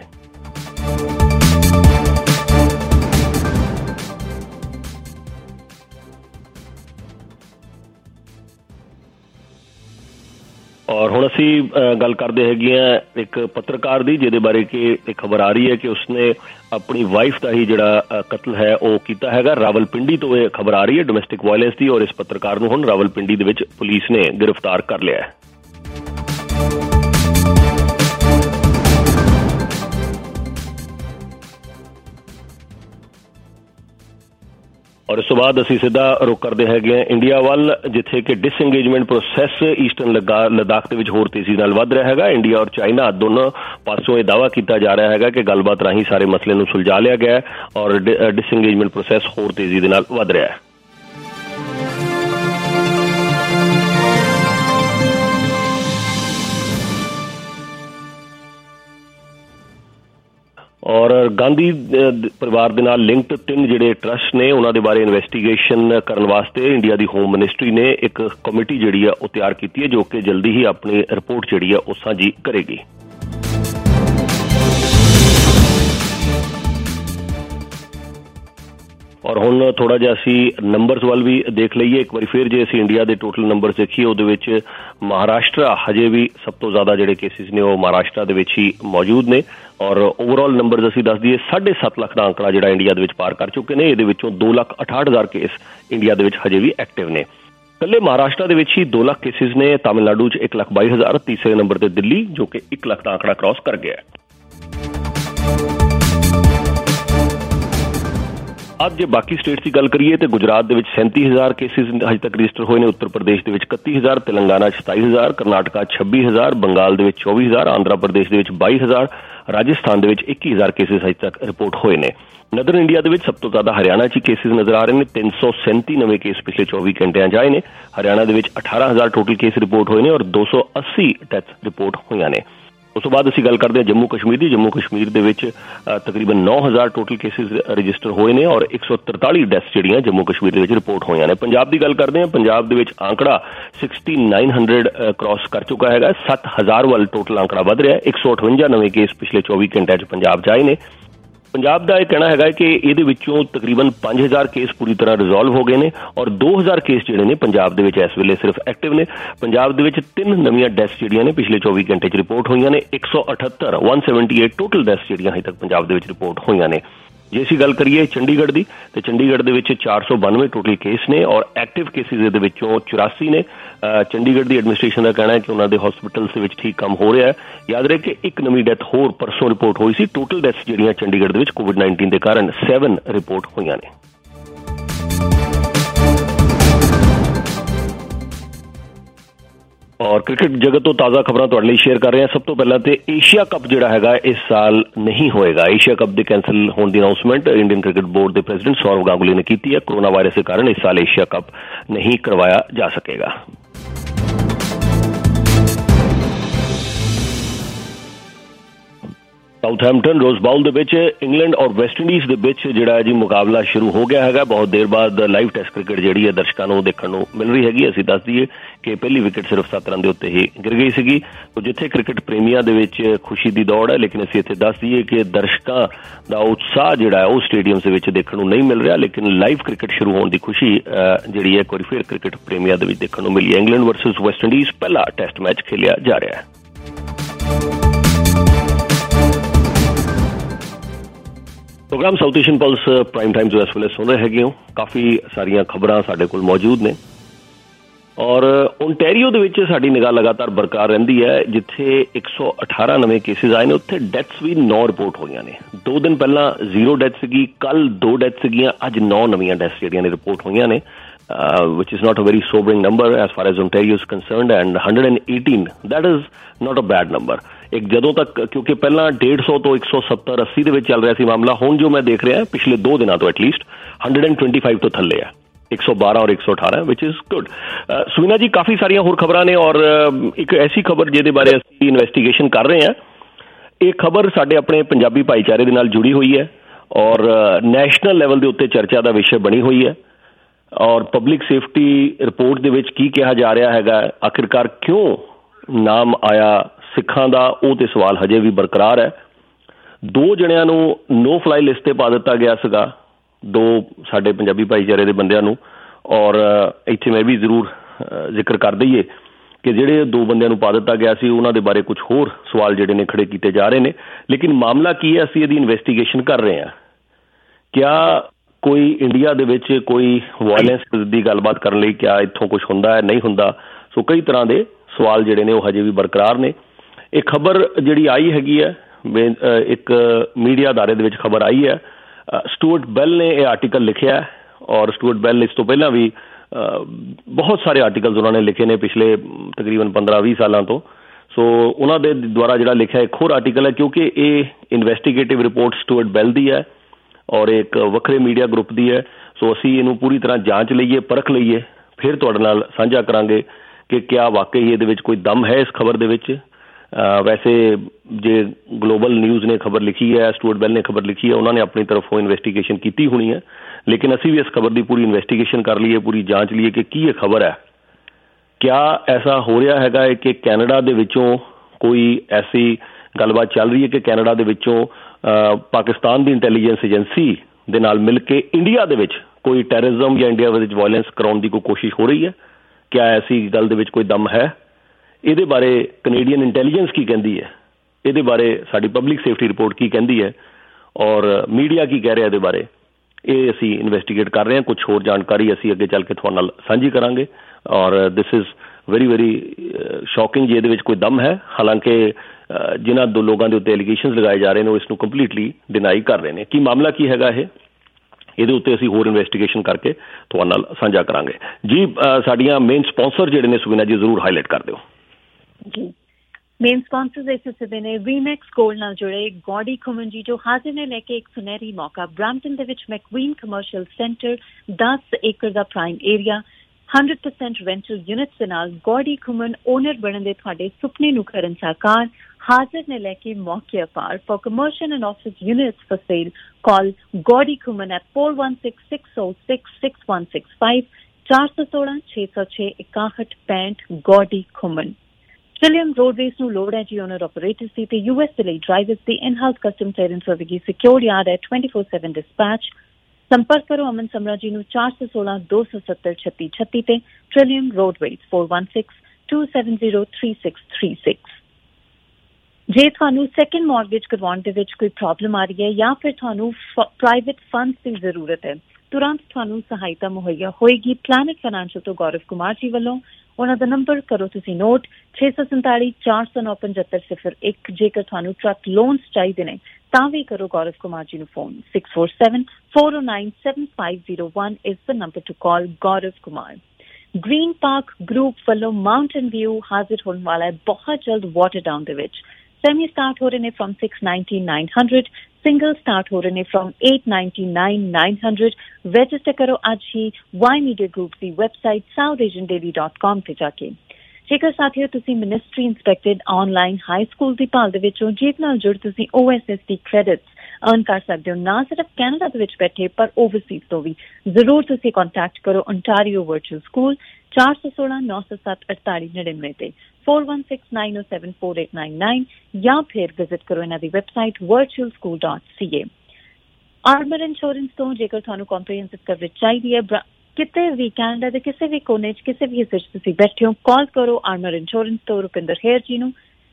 ਔਰ ਹੁਣ ਅਸੀਂ ਗੱਲ ਕਰਦੇ ਹੈਗੇ ਹਾਂ ਇੱਕ ਪੱਤਰਕਾਰ ਦੀ, ਜਿਹਦੇ ਬਾਰੇ ਕਿ ਇੱਕ ਖਬਰ ਆ ਰਹੀ ਹੈ ਕਿ ਉਸਨੇ ਆਪਣੀ ਵਾਈਫ ਦਾ ਹੀ ਜਿਹੜਾ ਕਤਲ ਹੈ ਉਹ ਕੀਤਾ ਹੈਗਾ। ਰਾਵਲਪਿੰਡੀ ਤੋਂ ਇਹ ਖਬਰ ਆ ਰਹੀ ਹੈ ਡੋਮੈਸਟਿਕ ਵਾਇਲੈਂਸ ਦੀ, ਔਰ ਇਸ ਪੱਤਰਕਾਰ ਨੂੰ ਹੁਣ ਰਾਵਲਪਿੰਡੀ ਦੇ ਵਿੱਚ ਪੁਲਿਸ ਨੇ ਗ੍ਰਿਫਤਾਰ ਕਰ ਲਿਆ ਹੈ। ਔਰ ਇਸ ਤੋਂ ਬਾਅਦ ਅਸੀਂ ਸਿੱਧਾ ਰੁਕ ਕਰਦੇ ਹੈਗੇ ਹਾਂ ਇੰਡੀਆ ਵੱਲ, ਜਿੱਥੇ ਕਿ ਡਿਸਐਂਗੇਜਮੈਂਟ ਪ੍ਰੋਸੈਸ ਈਸਟਰਨ ਲਦਾਖ ਦੇ ਵਿੱਚ ਹੋਰ ਤੇਜ਼ੀ ਨਾਲ ਵੱਧ ਰਿਹਾ ਹੈਗਾ। ਇੰਡੀਆ ਔਰ ਚਾਈਨਾ ਦੋਨੋਂ ਪਾਸੋਂ ਇਹ ਦਾਅਵਾ ਕੀਤਾ ਜਾ ਰਿਹਾ ਹੈਗਾ ਕਿ ਗੱਲਬਾਤ ਰਾਹੀਂ ਸਾਰੇ ਮਸਲੇ ਨੂੰ ਸੁਲਝਾ ਲਿਆ ਗਿਆ ਔਰ ਡਿਸਐਂਗੇਜਮੈਂਟ ਪ੍ਰੋਸੈਸ ਹੋਰ ਤੇਜ਼ੀ ਦੇ ਨਾਲ ਵੱਧ ਰਿਹਾ ਹੈ। ਔਰ ਗਾਂਧੀ ਪਰਿਵਾਰ ਦੇ ਨਾਲ ਲਿੰਕਡ ਤਿੰਨ ਜਿਹੜੇ ਟਰਸਟ ਨੇ ਉਹਨਾਂ ਦੇ ਬਾਰੇ ਇਨਵੈਸਟੀਗੇਸ਼ਨ ਕਰਨ ਵਾਸਤੇ ਇੰਡੀਆ ਦੀ ਹੋਮ ਮਿਨਿਸਟਰੀ ਨੇ ਇੱਕ ਕਮੇਟੀ ਜਿਹੜੀ ਆ ਉਹ ਤਿਆਰ ਕੀਤੀ ਹੈ, ਜੋ ਕਿ ਜਲਦੀ ਹੀ ਆਪਣੀ ਰਿਪੋਰਟ ਜਿਹੜੀ ਆ ਉਹ ਸਾਂਝੀ ਕਰੇਗੀ। ਔਰ ਹੁਣ ਥੋੜਾ ਜਿਹਾ ਅਸੀਂ ਨੰਬਰਸ ਵੱਲ ਵੀ ਦੇਖ ਲਈਏ ਇੱਕ ਵਾਰੀ ਫਿਰ। ਜੇ ਅਸੀਂ ਇੰਡੀਆ ਦੇ ਟੋਟਲ ਨੰਬਰ ਦੇਖੀਏ ਉਹਦੇ ਵਿੱਚ ਮਹਾਰਾਸ਼ਟਰ ਹਜੇ ਵੀ ਸਭ ਤੋਂ ਜ਼ਿਆਦਾ ਜਿਹੜੇ ਕੇਸਿਸ ਨੇ ਉਹ ਮਹਾਰਾਸ਼ਟਰ ਦੇ ਵਿੱਚ ਹੀ ਮੌਜੂਦ ਨੇ। ਔਰ ਓਵਰਆਲ ਨੰਬਰ ਅਸੀਂ ਦੱਸ ਦਈਏ ਸਾਢੇ ਸੱਤ ਲੱਖ ਦਾ ਅੰਕੜਾ ਜਿਹੜਾ ਇੰਡੀਆ ਦੇ ਵਿੱਚ ਪਾਰ ਕਰ ਚੁੱਕੇ ਨੇ। ਇਹਦੇ ਵਿੱਚੋਂ ਦੋ ਲੱਖ ਅਠਾਹਠ ਹਜ਼ਾਰ ਕੇਸ ਇੰਡੀਆ ਦੇ ਵਿੱਚ ਹਜੇ ਵੀ ਐਕਟਿਵ ਨੇ। ਇਕੱਲੇ ਮਹਾਰਾਸ਼ਟਰ ਦੇ ਵਿੱਚ ਹੀ ਦੋ ਲੱਖ ਕੇਸਿਸ ਨੇ। ਤਾਮਿਲਨਾਡੂ 'ਚ ਇੱਕ ਲੱਖ ਬਾਈ ਹਜ਼ਾਰ, ਤੀਸਰੇ ਨੰਬਰ ਤੇ ਦਿੱਲੀ ਜੋ ਕਿ ਇੱਕ ਲੱਖ ਦਾ ਅੰਕੜਾ ਕ੍ਰਾਸ ਕਰ ਗਿਆ ਹੈ। ਅੱਜ ਜੇ ਬਾਕੀ ਸਟੇਟਸ ਦੀ ਗੱਲ ਕਰੀਏ ਤਾਂ ਗੁਜਰਾਤ ਦੇ ਵਿੱਚ ਸੈਂਤੀ ਹਜ਼ਾਰ ਕੇਸਿਸ ਹਜੇ ਤੱਕ ਰਜਿਸਟਰ ਹੋਏ ਨੇ, ਉੱਤਰ ਪ੍ਰਦੇਸ਼ ਦੇ ਵਿੱਚ ਇਕੱਤੀ ਹਜ਼ਾਰ, ਤੇਲੰਗਾਨਾ 'ਚ ਸਤਾਈ ਹਜ਼ਾਰ, ਕਰਨਾਟਕਾ ਛੱਬੀ ਹਜ਼ਾਰ, ਬੰਗਾਲ ਦੇ ਵਿੱਚ ਚੌਵੀ ਹਜ਼ਾਰ, ਆਂਧਰਾ ਪ੍ਰਦੇਸ਼ ਦੇ ਵਿੱਚ ਬਾਈ ਹਜ਼ਾਰ, ਰਾਜਸਥਾਨ ਦੇ ਵਿੱਚ ਇੱਕੀ ਹਜ਼ਾਰ ਕੇਸਿਸ ਹਜੇ ਤੱਕ ਰਿਪੋਰਟ ਹੋਏ ਨੇ। ਨਦਰ ਇੰਡੀਆ ਦੇ ਵਿੱਚ ਸਭ ਤੋਂ ਜ਼ਿਆਦਾ ਹਰਿਆਣਾ 'ਚ ਕੇਸਿਸ ਨਜ਼ਰ ਆ ਰਹੇ ਨੇ। ਤਿੰਨ ਸੌ ਸੈਂਤੀ ਨਵੇਂ ਕੇਸ ਪਿਛਲੇ ਚੌਵੀ ਘੰਟਿਆਂ 'ਚ ਆਏ ਨੇ। ਹਰਿਆਣਾ ਦੇ ਵਿੱਚ ਅਠਾਰਾਂ ਹਜ਼ਾਰ ਟੋਟਲ ਕੇਸ ਰਿਪੋਰਟ ਹੋਏ ਨੇ ਔਰ ਦੋ ਸੌ ਅੱਸੀ ਡੈਥ ਰਿਪੋਰਟ ਹੋਈਆਂ ਨੇ। ਉਸ ਤੋਂ ਬਾਅਦ ਅਸੀਂ ਗੱਲ ਕਰਦੇ ਹਾਂ ਜੰਮੂ ਕਸ਼ਮੀਰ ਦੀ। ਜੰਮੂ ਕਸ਼ਮੀਰ ਦੇ ਵਿੱਚ ਤਕਰੀਬਨ ਨੌ ਹਜ਼ਾਰ ਟੋਟਲ ਕੇਸਿਸ ਰਜਿਸਟਰ ਹੋਏ ਨੇ ਔਰ ਇੱਕ ਸੌ ਤਰਤਾਲੀ ਡੈਥਸ ਜਿਹੜੀਆਂ ਜੰਮੂ ਕਸ਼ਮੀਰ ਦੇ ਵਿੱਚ ਰਿਪੋਰਟ ਹੋਈਆਂ ਨੇ। ਪੰਜਾਬ ਦੀ ਗੱਲ ਕਰਦੇ ਹਾਂ। ਪੰਜਾਬ ਦੇ ਵਿੱਚ ਆંકੜਾ ਸਿਕਸਟੀ ਨਾਈਨ ਹੰਡਰਡ ਕ੍ਰਾਸ ਕਰ ਚੁੱਕਾ ਹੈਗਾ। ਸੱਤ ਹਜ਼ਾਰ ਵੱਲ ਟੋਟਲ ਆંકੜਾ ਵੱਧ ਰਿਹਾ। ਇੱਕ ਸੌ ਅਠਵੰਜਾ ਨਵੇਂ ਕੇਸ ਪਿਛਲੇ ਚੌਵੀ ਘੰਟਿਆਂ 'ਚ ਪੰਜਾਬ 'ਚ ਆਏ ਨੇ। ਪੰਜਾਬ ਦਾ ਇਹ ਕਹਿਣਾ ਹੈਗਾ ਕਿ ਇਹਦੇ ਵਿੱਚੋਂ ਤਕਰੀਬਨ ਪੰਜ ਹਜ਼ਾਰ ਕੇਸ ਪੂਰੀ ਤਰ੍ਹਾਂ ਰਿਜ਼ੋਲਵ ਹੋ ਗਏ ਨੇ ਔਰ ਦੋ ਹਜ਼ਾਰ ਕੇਸ ਜਿਹੜੇ ਨੇ ਪੰਜਾਬ ਦੇ ਵਿੱਚ ਇਸ ਵੇਲੇ ਸਿਰਫ ਐਕਟਿਵ ਨੇ। ਪੰਜਾਬ ਦੇ ਵਿੱਚ ਤਿੰਨ ਨਵੀਆਂ ਡੈਥਸ ਜਿਹੜੀਆਂ ਨੇ ਪਿਛਲੇ ਚੌਵੀ ਘੰਟੇ 'ਚ ਰਿਪੋਰਟ ਹੋਈਆਂ ਨੇ। ਇੱਕ ਸੌ ਅਠੱਤਰ ਇੱਕ ਸੌ ਅਠੱਤਰ ਟੋਟਲ ਡੈਥਸ ਜਿਹੜੀਆਂ ਹਜੇ ਤੱਕ ਪੰਜਾਬ ਦੇ ਵਿੱਚ ਰਿਪੋਰਟ ਹੋਈਆਂ ਨੇ। ਜੇ ਅਸੀਂ ਗੱਲ ਕਰੀਏ ਚੰਡੀਗੜ੍ਹ ਦੀ ਤੇ ਚੰਡੀਗੜ੍ਹ ਦੇ ਵਿੱਚ ਚਾਰ ਸੌ ਬਾਨਵੇਂ ਟੋਟਲ ਕੇਸ ਨੇ ਔਰ ਐਕਟਿਵ ਕੇਸਿਸ ਦੇ ਵਿੱਚੋਂ ਚੁਰਾਸੀ ਨੇ। ਚੰਡੀਗੜ੍ਹ ਦੀ ਐਡਮਿਨਿਸਟ੍ਰੇਸ਼ਨ ਦਾ ਕਹਿਣਾ ਹੈ ਕਿ ਉਹਨਾਂ ਦੇ ਹਸਪੀਟਲਸ ਦੇ ਵਿੱਚ ਠੀਕ ਕੰਮ ਹੋ ਰਿਹਾ ਹੈ। ਯਾਦ ਰਹੇ ਕਿ ਇੱਕ ਨਵੀਂ ਡੈਥ ਹੋਰ ਪਰਸੋਂ ਰਿਪੋਰਟ ਹੋਈ ਸੀ। ਟੋਟਲ ਡੈਥਸ ਜਿਹੜੀਆਂ ਚੰਡੀਗੜ੍ਹ ਦੇ ਵਿੱਚ ਕੋਵਿਡ ਨਾਈਨਟੀਨ ਦੇ ਕਾਰਨ ਸੈਵਨ ਰਿਪੋਰਟ ਹੋਈਆਂ ਨੇ। ਔਰ ਕ੍ਰਿਕਟ ਜਗਤ ਤੋਂ ਤਾਜ਼ਾ ਖਬਰਾਂ ਤੁਹਾਡੇ ਲਈ ਸ਼ੇਅਰ ਕਰ ਰਹੇ ਹਾਂ। ਸਭ ਤੋਂ ਪਹਿਲਾਂ ਤੇ ਏਸ਼ੀਆ ਕੱਪ ਜਿਹੜਾ ਹੈਗਾ ਇਸ ਸਾਲ ਨਹੀਂ ਹੋਏਗਾ। ਏਸ਼ੀਆ ਕੱਪ ਦੇ ਕੈਂਸਲ ਹੋਣ ਦੀ ਅਨਾਉਂਸਮੈਂਟ ਇੰਡੀਅਨ ਕ੍ਰਿਕਟ ਬੋਰਡ ਦੇ ਪ੍ਰੈਜ਼ੀਡੈਂਟ ਸੌਰਵ ਗਾਂਗੁਲੀ ਨੇ ਕੀਤੀ ਹੈ। ਕੋਰੋਨਾ ਵਾਇਰਸ ਦੇ ਕਾਰਨ ਇਸ ਸਾਲ ਏਸ਼ੀਆ ਕੱਪ ਨਹੀਂ ਕਰਵਾਇਆ ਜਾ ਸਕੇਗਾ। ਸਾਊਥਹੈਂਪਟਨ ਰੋਜ਼ ਬਾਊਲ ਦੇ ਵਿੱਚ ਇੰਗਲੈਂਡ ਔਰ ਵੈਸਟ ਇੰਡੀਜ਼ ਦੇ ਵਿੱਚ ਜਿਹੜਾ ਜੀ ਮੁਕਾਬਲਾ ਸ਼ੁਰੂ ਹੋ ਗਿਆ ਹੈਗਾ। ਬਹੁਤ ਦੇਰ ਬਾਅਦ ਲਾਈਵ ਟੈਸਟ ਕ੍ਰਿਕਟ ਜਿਹੜੀ ਹੈ ਦਰਸ਼ਕਾਂ ਨੂੰ ਦੇਖਣ ਨੂੰ ਮਿਲ ਰਹੀ ਹੈਗੀ। ਅਸੀਂ ਦੱਸ ਦਈਏ ਕਿ ਪਹਿਲੀ ਵਿਕਟ ਸਿਰਫ ਸੱਤ ਰਨ ਦੇ ਉੱਤੇ ਹੀ ਗਿਰ ਗਈ ਸੀਗੀ। ਜਿੱਥੇ ਕ੍ਰਿਕਟ ਪ੍ਰੇਮੀਆਂ ਦੇ ਵਿੱਚ ਖੁਸ਼ੀ ਦੀ ਦੌੜ ਹੈ, ਲੇਕਿਨ ਅਸੀਂ ਇੱਥੇ ਦੱਸ ਦਈਏ ਕਿ ਦਰਸ਼ਕਾਂ ਦਾ ਉਤਸ਼ਾਹ ਜਿਹੜਾ ਹੈ ਉਹ ਸਟੇਡੀਅਮ ਦੇ ਵਿੱਚ ਦੇਖਣ ਨੂੰ ਨਹੀਂ ਮਿਲ ਰਿਹਾ। ਲੇਕਿਨ ਲਾਈਵ ਕ੍ਰਿਕਟ ਸ਼ੁਰੂ ਹੋਣ ਦੀ ਖੁਸ਼ੀ ਜਿਹੜੀ ਹੈ ਇੱਕ ਵਾਰੀ ਫਿਰ ਕ੍ਰਿਕਟ ਪ੍ਰੇਮੀਆਂ ਦੇ ਵਿੱਚ ਦੇਖਣ ਨੂੰ ਮਿਲੀ ਹੈ। ਇੰਗਲੈਂਡ ਵਰਸਸ ਵੈਸਟ ਇੰਡੀਜ਼ ਪਹਿਲਾ ਟੈਸਟ ਮੈਚ ਖੇਲਿਆ ਜਾ ਰਿਹਾ ਹੈ। Programme South Asian plus prime Time ਜੋ ਇਸ ਵੇਲੇ ਸੁਣ ਰਹੇ ਹੈਗੇ ਹੋ। ਕਾਫੀ ਸਾਰੀਆਂ ਖਬਰਾਂ ਸਾਡੇ ਕੋਲ ਮੌਜੂਦ ਨੇ ਔਰ ਓਨਟਾਰੀਓ ਦੇ ਵਿੱਚ ਸਾਡੀ ਨਿਗਾਹ ਲਗਾਤਾਰ ਬਰਕਰਾਰ ਰਹਿੰਦੀ ਹੈ। ਜਿੱਥੇ ਇੱਕ ਸੌ ਅਠਾਰਾਂ ਨਵੇਂ ਕੇਸਿਸ ਆਏ ਨੇ ਉੱਥੇ ਡੈਥਸ ਵੀ ਨੌ ਰਿਪੋਰਟ ਹੋਈਆਂ ਨੇ। ਦੋ ਦਿਨ ਪਹਿਲਾਂ ਜ਼ੀਰੋ ਡੈਥ ਸੀਗੀ, ਕੱਲ ਦੋ ਡੈਥ ਸੀਗੀਆਂ, ਅੱਜ ਨੌ ਨਵੀਆਂ ਡੈਥਸ ਜਿਹੜੀਆਂ ਨੇ ਰਿਪੋਰਟ ਹੋਈਆਂ ਨੇ which is not a very sobering number as far as Ontario is concerned and one hundred eighteen that is not a bad number। ਇੱਕ ਜਦੋਂ ਤੱਕ ਕਿਉਂਕਿ ਪਹਿਲਾਂ ਡੇਢ ਸੌ ਤੋਂ ਇੱਕ ਸੌ ਸੱਤਰ ਅੱਸੀ ਦੇ ਵਿੱਚ ਚੱਲ ਰਿਹਾ ਸੀ ਮਾਮਲਾ, ਹੁਣ ਜੋ ਮੈਂ ਦੇਖ ਰਿਹਾ ਪਿਛਲੇ ਦੋ ਦਿਨਾਂ ਤੋਂ ਐਟਲੀਸਟ one hundred twenty-five ਤੋਂ ਥੱਲੇ ਹੈ, ਇੱਕ ਸੌ ਬਾਰਾਂ ਔਰ ਇੱਕ ਸੌ ਅਠਾਰਾਂ which is good। ਸੁਵੀਨਾ ਜੀ ਕਾਫੀ ਸਾਰੀਆਂ ਹੋਰ ਖਬਰਾਂ ਨੇ ਔਰ ਇੱਕ ਐਸੀ ਖਬਰ ਜਿਹਦੇ ਬਾਰੇ ਅਸੀਂ ਇਨਵੈਸਟੀਗੇਸ਼ਨ ਕਰ ਰਹੇ ਹਾਂ। ਇਹ ਖਬਰ ਸਾਡੇ ਆਪਣੇ ਪੰਜਾਬੀ ਭਾਈਚਾਰੇ ਦੇ ਨਾਲ ਜੁੜੀ ਹੋਈ ਹੈ ਔਰ ਨੈਸ਼ਨਲ ਲੈਵਲ ਦੇ ਉੱਤੇ ਚਰਚਾ ਦਾ ਵਿਸ਼ੇ ਬਣੀ ਹੋਈ ਹੈ ਔਰ ਪਬਲਿਕ ਸੇਫਟੀ ਰਿਪੋਰਟ ਦੇ ਵਿੱਚ ਕੀ ਕਿਹਾ ਜਾ ਰਿਹਾ ਹੈਗਾ, ਆਖਿਰਕਾਰ ਕਿਉਂ ਨਾਮ ਆਇਆ ਸਿੱਖਾਂ ਦਾ, ਉਹ ਤੇ ਸਵਾਲ ਹਜੇ ਵੀ ਬਰਕਰਾਰ ਹੈ। ਦੋ ਜਣਿਆਂ ਨੂੰ ਨੋ ਫਲਾਈ ਲਿਸਟ ਤੇ ਪਾ ਦਿੱਤਾ ਗਿਆ ਸੀਗਾ, ਦੋ ਸਾਡੇ ਪੰਜਾਬੀ ਭਾਈਚਾਰੇ ਦੇ ਬੰਦਿਆਂ ਨੂੰ, ਔਰ ਇੱਥੇ ਮੈਂ ਵੀ ਜ਼ਰੂਰ ਜ਼ਿਕਰ ਕਰ ਦਈਏ ਕਿ ਜਿਹੜੇ ਦੋ ਬੰਦਿਆਂ ਨੂੰ ਪਾ ਦਿੱਤਾ ਗਿਆ ਸੀ ਉਹਨਾਂ ਦੇ ਬਾਰੇ ਕੁਝ ਹੋਰ ਸਵਾਲ ਜਿਹੜੇ ਨੇ ਖੜੇ ਕੀਤੇ ਜਾ ਰਹੇ ਨੇ। ਲੇਕਿਨ ਮਾਮਲਾ ਕੀ ਹੈ, ਅਸੀਂ ਇਹਦੀ ਇਨਵੈਸਟੀਗੇਸ਼ਨ ਕਰ ਰਹੇ ਹਾਂ। ਕਿਆ ਕੋਈ ਇੰਡੀਆ ਦੇ ਵਿੱਚ ਕੋਈ ਵਾਇਲੈਂਸ ਦੀ ਗੱਲਬਾਤ ਕਰਨ ਲਈ ਕਿਆ ਇੱਥੋਂ ਕੁਝ ਹੁੰਦਾ ਹੈ, ਨਹੀਂ ਹੁੰਦਾ? ਸੋ ਕਈ ਤਰ੍ਹਾਂ ਦੇ ਸਵਾਲ ਜਿਹੜੇ ਨੇ ਉਹ ਹਜੇ ਵੀ ਬਰਕਰਾਰ ਨੇ। ਇਹ ਖਬਰ ਜਿਹੜੀ ਆਈ ਹੈਗੀ ਹੈ ਇੱਕ ਮੀਡੀਆ ਅਦਾਰੇ ਦੇ ਵਿੱਚ ਖਬਰ ਆਈ ਹੈ, ਸਟੂਅਰਟ ਬੈਲ ਨੇ ਇਹ ਆਰਟੀਕਲ ਲਿਖਿਆ ਔਰ ਸਟੂਅਰਟ ਬੈਲ ਇਸ ਤੋਂ ਪਹਿਲਾਂ ਵੀ ਬਹੁਤ ਸਾਰੇ ਆਰਟੀਕਲਸ ਉਹਨਾਂ ਨੇ ਲਿਖੇ ਨੇ ਪਿਛਲੇ ਤਕਰੀਬਨ ਪੰਦਰਾਂ ਵੀਹ ਸਾਲਾਂ ਤੋਂ। ਸੋ ਉਹਨਾਂ ਦੇ ਦੁਆਰਾ ਜਿਹੜਾ ਲਿਖਿਆ ਇੱਕ ਹੋਰ ਆਰਟੀਕਲ ਹੈ, ਕਿਉਂਕਿ ਇਹ ਇਨਵੈਸਟੀਗੇਟਿਵ ਰਿਪੋਰਟ ਸਟੂਅਰਟ ਬੈਲ ਦੀ ਹੈ ਔਰ ਇੱਕ ਵੱਖਰੇ ਮੀਡੀਆ ਗਰੁੱਪ ਦੀ ਹੈ। ਸੋ ਅਸੀਂ ਇਹਨੂੰ ਪੂਰੀ ਤਰ੍ਹਾਂ ਜਾਂਚ ਲਈਏ, ਪਰਖ ਲਈਏ, ਫਿਰ ਤੁਹਾਡੇ ਨਾਲ ਸਾਂਝਾ ਕਰਾਂਗੇ ਕਿ ਕਿਆ ਵਾਕਈ ਇਹਦੇ ਵਿੱਚ ਕੋਈ ਦਮ ਹੈ ਇਸ ਖਬਰ ਦੇ ਵਿੱਚ। ਵੈਸੇ ਜੇ ਗਲੋਬਲ ਨਿਊਜ਼ ਨੇ ਖਬਰ ਲਿਖੀ ਹੈ, ਸਟੂਅਰਟ ਬੈਲ ਨੇ ਖਬਰ ਲਿਖੀ ਹੈ, ਉਹਨਾਂ ਨੇ ਆਪਣੀ ਤਰਫੋਂ ਇਨਵੈਸਟੀਗੇਸ਼ਨ ਕੀਤੀ ਹੋਣੀ ਹੈ, ਲੇਕਿਨ ਅਸੀਂ ਵੀ ਇਸ ਖਬਰ ਦੀ ਪੂਰੀ ਇਨਵੈਸਟੀਗੇਸ਼ਨ ਕਰ ਲਈਏ, ਪੂਰੀ ਜਾਂਚ ਲਈਏ ਕਿ ਕੀ ਇਹ ਖਬਰ ਹੈ। ਕਿਆ ਐਸਾ ਹੋ ਰਿਹਾ ਹੈਗਾ ਹੈ ਕਿ ਕੈਨੇਡਾ ਦੇ ਵਿੱਚੋਂ ਕੋਈ ਐਸੀ ਗੱਲਬਾਤ ਚੱਲ ਰਹੀ ਹੈ ਕਿ ਕੈਨੇਡਾ ਦੇ ਵਿੱਚੋਂ ਪਾਕਿਸਤਾਨ ਦੀ ਇੰਟੈਲੀਜੈਂਸ ਏਜੰਸੀ ਦੇ ਨਾਲ ਮਿਲ ਕੇ ਇੰਡੀਆ ਦੇ ਵਿੱਚ ਕੋਈ ਟੈਰਰਿਜ਼ਮ ਜਾਂ ਇੰਡੀਆ ਵਿੱਚ ਵਾਇਲੈਂਸ ਕਰਾਉਣ ਦੀ ਕੋਈ ਕੋਸ਼ਿਸ਼ ਹੋ ਰਹੀ ਹੈ? ਕਿਆ ਐਸੀ ਗੱਲ ਦੇ ਵਿੱਚ ਕੋਈ ਦਮ ਹੈ? ਇਹਦੇ ਬਾਰੇ ਕੈਨੇਡੀਅਨ ਇੰਟੈਲੀਜੈਂਸ ਕੀ ਕਹਿੰਦੀ ਹੈ, ਇਹਦੇ ਬਾਰੇ ਸਾਡੀ ਪਬਲਿਕ ਸੇਫਟੀ ਰਿਪੋਰਟ ਕੀ ਕਹਿੰਦੀ ਹੈ ਔਰ ਮੀਡੀਆ ਕੀ ਕਹਿ ਰਿਹਾ ਇਹਦੇ ਬਾਰੇ, ਇਹ ਅਸੀਂ ਇਨਵੈਸਟੀਗੇਟ ਕਰ ਰਹੇ ਹਾਂ। ਕੁਛ ਹੋਰ ਜਾਣਕਾਰੀ ਅਸੀਂ ਅੱਗੇ ਚੱਲ ਕੇ ਤੁਹਾਡੇ ਨਾਲ ਸਾਂਝੀ ਕਰਾਂਗੇ ਔਰ this is very very shocking ਜੇ ਇਹਦੇ ਵਿੱਚ ਕੋਈ ਦਮ ਹੈ। ਹਾਲਾਂਕਿ ਜਿਨ੍ਹਾਂ ਦੋ ਲੋਕਾਂ ਦੇ ਉੱਤੇ ਐਲੀਗੇਸ਼ਨਸ ਲਗਾਏ ਜਾ ਰਹੇ ਨੇ ਉਹ ਇਸ ਨੂੰ ਕੰਪਲੀਟਲੀ ਡਿਨਾਈ ਕਰ ਰਹੇ ਨੇ। ਕੀ ਮਾਮਲਾ ਕੀ ਹੈਗਾ ਇਹ, ਇਹਦੇ ਉੱਤੇ ਅਸੀਂ ਹੋਰ ਇਨਵੈਸਟੀਗੇਸ਼ਨ ਕਰਕੇ ਤੁਹਾਡੇ ਨਾਲ ਸਾਂਝਾ ਕਰਾਂਗੇ। ਜੀ ਸਾਡੀਆਂ ਮੇਨ ਸਪਾਂਸਰ ਜਿਹੜੇ ਨੇ ਸੁਵੀਨਾ ਜੀ ਜ਼ਰੂਰ ਹਾਈਲਾਈਟ ਕਰ ਦਿਓ। ਜੀ ਮੇਨ ਸਪਾਂਸਰਸ ਇਸ ਸਦੇ ਨੇ ਰੀਮੈਕਸ ਗੋਲਡ ਨਾਲ ਜੁੜੇ ਗੌਡੀ ਖੁਮਨ ਜੀ ਜੋ ਹਾਜ਼ਰ ਨੇ ਲੈ ਕੇ ਇੱਕ ਸੁਨਹਿਰੀ ਮੌਕਾ। ਬ੍ਰੈਂਪਟਨ ਦੇ ਵਿੱਚ ਮੈਕਵੀਨ ਕਮਰਸ਼ੀਅਲ ਸੈਂਟਰ ਦਸ ਏਕੜ ਦਾ prime area, hundred percent rental units ਦੇ ਨਾਲ ਗੌਡੀ ਖੁਮਨ ਓਨਰ ਬਣਨ ਦੇ ਤੁਹਾਡੇ ਸੁਪਨੇ ਨੂੰ ਕਰਨ ਸਾਕਾਰ। ਹਾਜ਼ਰ ਨੇ ਲੈ ਕੇ ਮੌਕੇ ਅਪਾਰ। For commercial and office units for sale call Gaudi ਖੁਮਨ at four one six six zero six six one six five ਚਾਰ ਸੌ ਸੋਲਾਂ ਛੇ ਸੌ ਛੇ ਇਕਾਹਠ ਪੈਂਹਠ ਗੌਡੀ ਖੁਮਨ। Trillium Roadways ਨੂੰ ਲੋੜ ਹੈ ਜੀ ਓਨਰ ਆਪਰੇਟਰਸ ਦੀ ਤੇ ਯੂਐਸ ਦੇ ਲਈ ਡਰਾਈਵਰਸ ਦੀ ਇਨ-ਹਾਊਸ ਕਸਟਮ ਕਲੀਅਰੈਂਸ ਹੋਵੇਗੀ। ਸਿਕਿਉਰ ਯਾਰਡ ਹੈ twenty-four seven dispatch। ਸੰਪਰਕ ਕਰੋ ਅਮਨ ਸਮਰਾ ਜੀ ਨੂੰ ਚਾਰ ਸੌ ਸੋਲਾਂ ਦੋ ਸੌ ਸੱਤਰ ਛੱਤੀ ਛੱਤੀ ਤੇ Trillium Roadways four one six two seven zero three six three six। ਜੇ ਤੁਹਾਨੂੰ ਸੈਕੰਡ ਮੌਰਗੇਜ ਕਰਵਾਉਣ ਦੇ ਵਿੱਚ ਕੋਈ ਪ੍ਰੋਬਲਮ ਆ ਰਹੀ ਹੈ ਜਾਂ ਫਿਰ ਤੁਹਾਨੂੰ ਪ੍ਰਾਈਵੇਟ ਫੰਡਸ ਦੀ ਜ਼ਰੂਰਤ ਹੈ, ਤੁਰੰਤ ਤੁਹਾਨੂੰ ਸਹਾਇਤਾ ਮੁਹੱਈਆ ਹੋਏਗੀ ਪਲੈਨਟ ਫਾਈਨੈਂਸ਼ੀਅਲ ਤੋਂ ਗੌਰਵ ਕੁਮਾਰ ਜੀ ਵੱਲੋਂ। ਉਹਨਾਂ ਦਾ ਨੰਬਰ ਕਰੋ ਤੁਸੀਂ ਨੋਟ ਛੇ ਸੌ ਸੰਤਾਲੀ ਚਾਰ ਸੌ ਨੌ ਪਝੱਤਰ ਸਿਫਰ ਇੱਕ। ਜੇਕਰ ਤੁਹਾਨੂੰ ਟਰੱਕ ਲੋਨਸ ਚਾਹੀਦੇ ਨੇ ਤਾਂ ਵੀ ਕਰੋ ਗੌਰਵ ਕੁਮਾਰ ਜੀ ਨੂੰ phone. six four seven four zero nine seven five zero one is the number to call Gaurav Kumar. Green Park Group ਵੱਲੋਂ ਮਾਊਂਟਨ ਵਿਊ ਹਾਜ਼ਰ ਹੋਣ ਵਾਲਾ ਹੈ ਬਹੁਤ ਜਲਦ ਵਾਟਰ ਡਾਊਨ ਦੇ ਵਿੱਚ। ਸੈਮੀ ਸਟਾਰਟ ਹੋ ਰਹੇ ਨੇ from six ninety-nine hundred, single start ਹੋ ਰਹੇ ਨੇ from eight ninety-nine nine hundred। Register ਕਰੋ ਅੱਜ ਹੀ ਵਾਈ ਮੀਡੀਆ ਗਰੁੱਪ ਦੀ website south asian daily dot com ਤੇ ਜਾ ਕੇ। ਜੇਕਰ ਸਾਥੀਓ ਤੁਸੀਂ ministry inspected online high school ਦੀ ਭਾਲ ਦੇ ਵਿੱਚੋਂ ਜਿਸ ਨਾਲ ਜੁੜ ਤੁਸੀਂ O S S D credits earn ਕਰ ਸਕਦੇ ਹੋ, ਨਾ ਸਿਰਫ ਕੈਨੇਡਾ ਦੇ ਵਿੱਚ ਬੈਠੇ ਪਰ ਓਵਰਸੀਜ਼ ਤੋਂ ਵੀ। ਜ਼ਰੂਰ ਤੁਸੀਂ ਕੰਟੈਕਟ ਕਰੋ ਓਨਟਾਰੀਓ ਵਰਚੁਅਲ ਸਕੂਲ ਚਾਰ ਸੌ ਸੋਲਾਂ ਨੌ ਸੌ ਸੱਤ ਅੜਤਾਲੀ ਨੜਿਨਵੇਂ ਤੇ four one six nine zero seven four eight nine nine ਜਾਂ ਫਿਰ ਵਿਜ਼ਿਟ ਕਰੋ ਇਹਨਾਂ ਦੀ website virtual school dot c a। Armour insurance ਤੋਂ ਜੇਕਰ ਤੁਹਾਨੂੰ ਕੰਪ੍ਰੀਹੈਂਸਿਵ ਕਵਰੇਜ ਚਾਹੀਦੀ ਹੈ ਕਿਤੇ ਵੀ ਕੈਨੇਡਾ ਦੇ ਕਿਸੇ ਵੀ ਕੋਨੇ 'ਚ ਕਿਸੇ ਵੀ ਹਿੱਸੇ 'ਚ ਤੁਸੀਂ ਬੈਠੇ ਹੋ, ਕਾਲ ਕਰੋ ਆਰਮਰ ਇੰਸ਼ੋਰੈਂਸ ਤੋਂ ਰੁਪਿੰਦਰ ਹੇਰ ਜੀ ਨੂੰ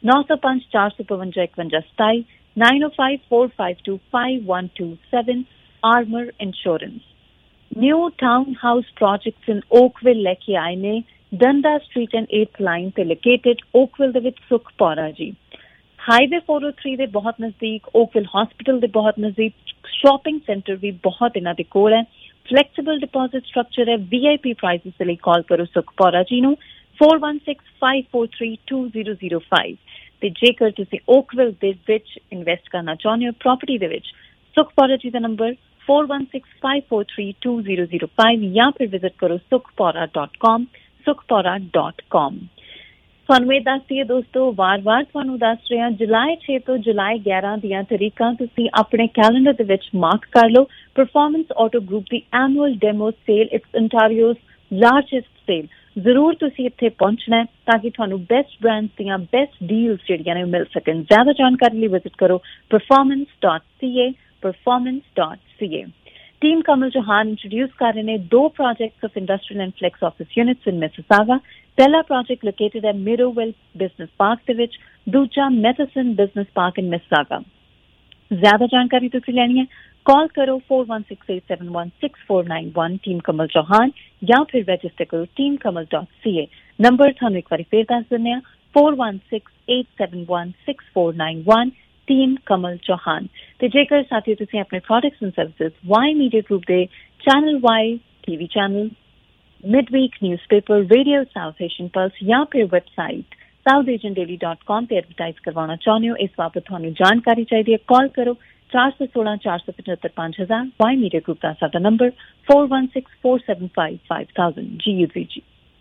नौ सौ पांच चार सौ पवंजा इकवंजा सताई nine oh five four five two five one two seven Armour insurance. New town house projects in Oakville लेके आए ने Dundas Street and eight line ते लोकेटेड ओकविल दे विच Sukhpaura ji. Highway four oh three दे बहुत नजदीक, ओकविल हॉस्पिटल दे बहुत नजदीक, शॉपिंग सेंटर भी बहुत इन्हां दे कोल है। फ्लैक्सीबल डिपॉजिट स्ट्रक्चर है। वी आई पी प्राइसेस के लिए कॉल करो सुखपौरा जी नू four one six five four three two zero zero five. ते जेकर तुसीं ओकविल दे विच इन्वेस्ट करना चाਹੁੰਦੇ ਹੋ प्रॉपर्टी दे विच, सुखपौरा जी का number four one six five four three two zero zero five या फिर विजिट करो Sukhpaura dot com Sukhpaura dot com. ਤੁਹਾਨੂੰ ਇਹ ਦੱਸ ਦਈਏ ਦੋਸਤੋ, ਵਾਰ-ਵਾਰ ਤੁਹਾਨੂੰ ਦੱਸ ਰਹੇ ਹਾਂ, ਜੁਲਾਈ ਛੇ ਤੋਂ ਜੁਲਾਈ ਗਿਆਰਾਂ ਦੀਆਂ ਤਰੀਕਾਂ ਤੁਸੀਂ ਆਪਣੇ ਕੈਲੰਡਰ ਦੇ ਵਿੱਚ ਮਾਰਕ ਕਰ ਲਓ। ਪਰਫਾਰਮੈਂਸ ਆਟੋ ਗਰੁੱਪ ਦੀ annual demo sale, it's ontario's largest sale. ਜ਼ਰੂਰ ਤੁਸੀਂ ਇੱਥੇ ਪਹੁੰਚਣਾ ਹੈ ਤਾਂ ਕਿ ਤੁਹਾਨੂੰ ਬੈਸਟ ਬ੍ਰਾਂਡਸ ਦੀਆਂ ਬੈਸਟ ਡੀਲਸ ਜਿਹੜੀਆਂ ਨੇ ਮਿਲ ਸਕਣ। ਜ਼ਿਆਦਾ ਜਾਣਕਾਰੀ ਲਈ ਵਿਜ਼ਿਟ ਕਰੋ Performance dot C A Performance dot C A. Team Kamal Chauhan introduce कर रहे हैं दो projects of industrial and flex office units in Mississauga. पहला प्रोजेक्ट लोकेटेड है मिरोवेल बिजनेस पार्क दे विच, दूजा Matheson business park in Mississauga. ज्यादा जानकारी तुसीं लैनी है, कॉल करो four one six eight seven one six four nine one team Kamal Chauhan या फिर रजिस्टर करो team Kamal dot C A. Number थानू एक बार फिर दस दिंदे आ four one six eight seven one six four nine one team Kamal Chauhan. तो जेकर साथियों तुसीं अपने products and services Y Media Group दे channel Y TV channel, Midweek newspaper, radio South Asian Pulse या फिर website South Asian daily dot com पर एडवरटाइज करवाना चाहते हो, इस बाबत तुहानू जानकारी चाहिए, कॉल करो चार सौ सोलह चार सौ पचहत्तर पांच हजार। वाई मीडिया ग्रुप का साडा number four one six four seven five five thousand. जी यू जी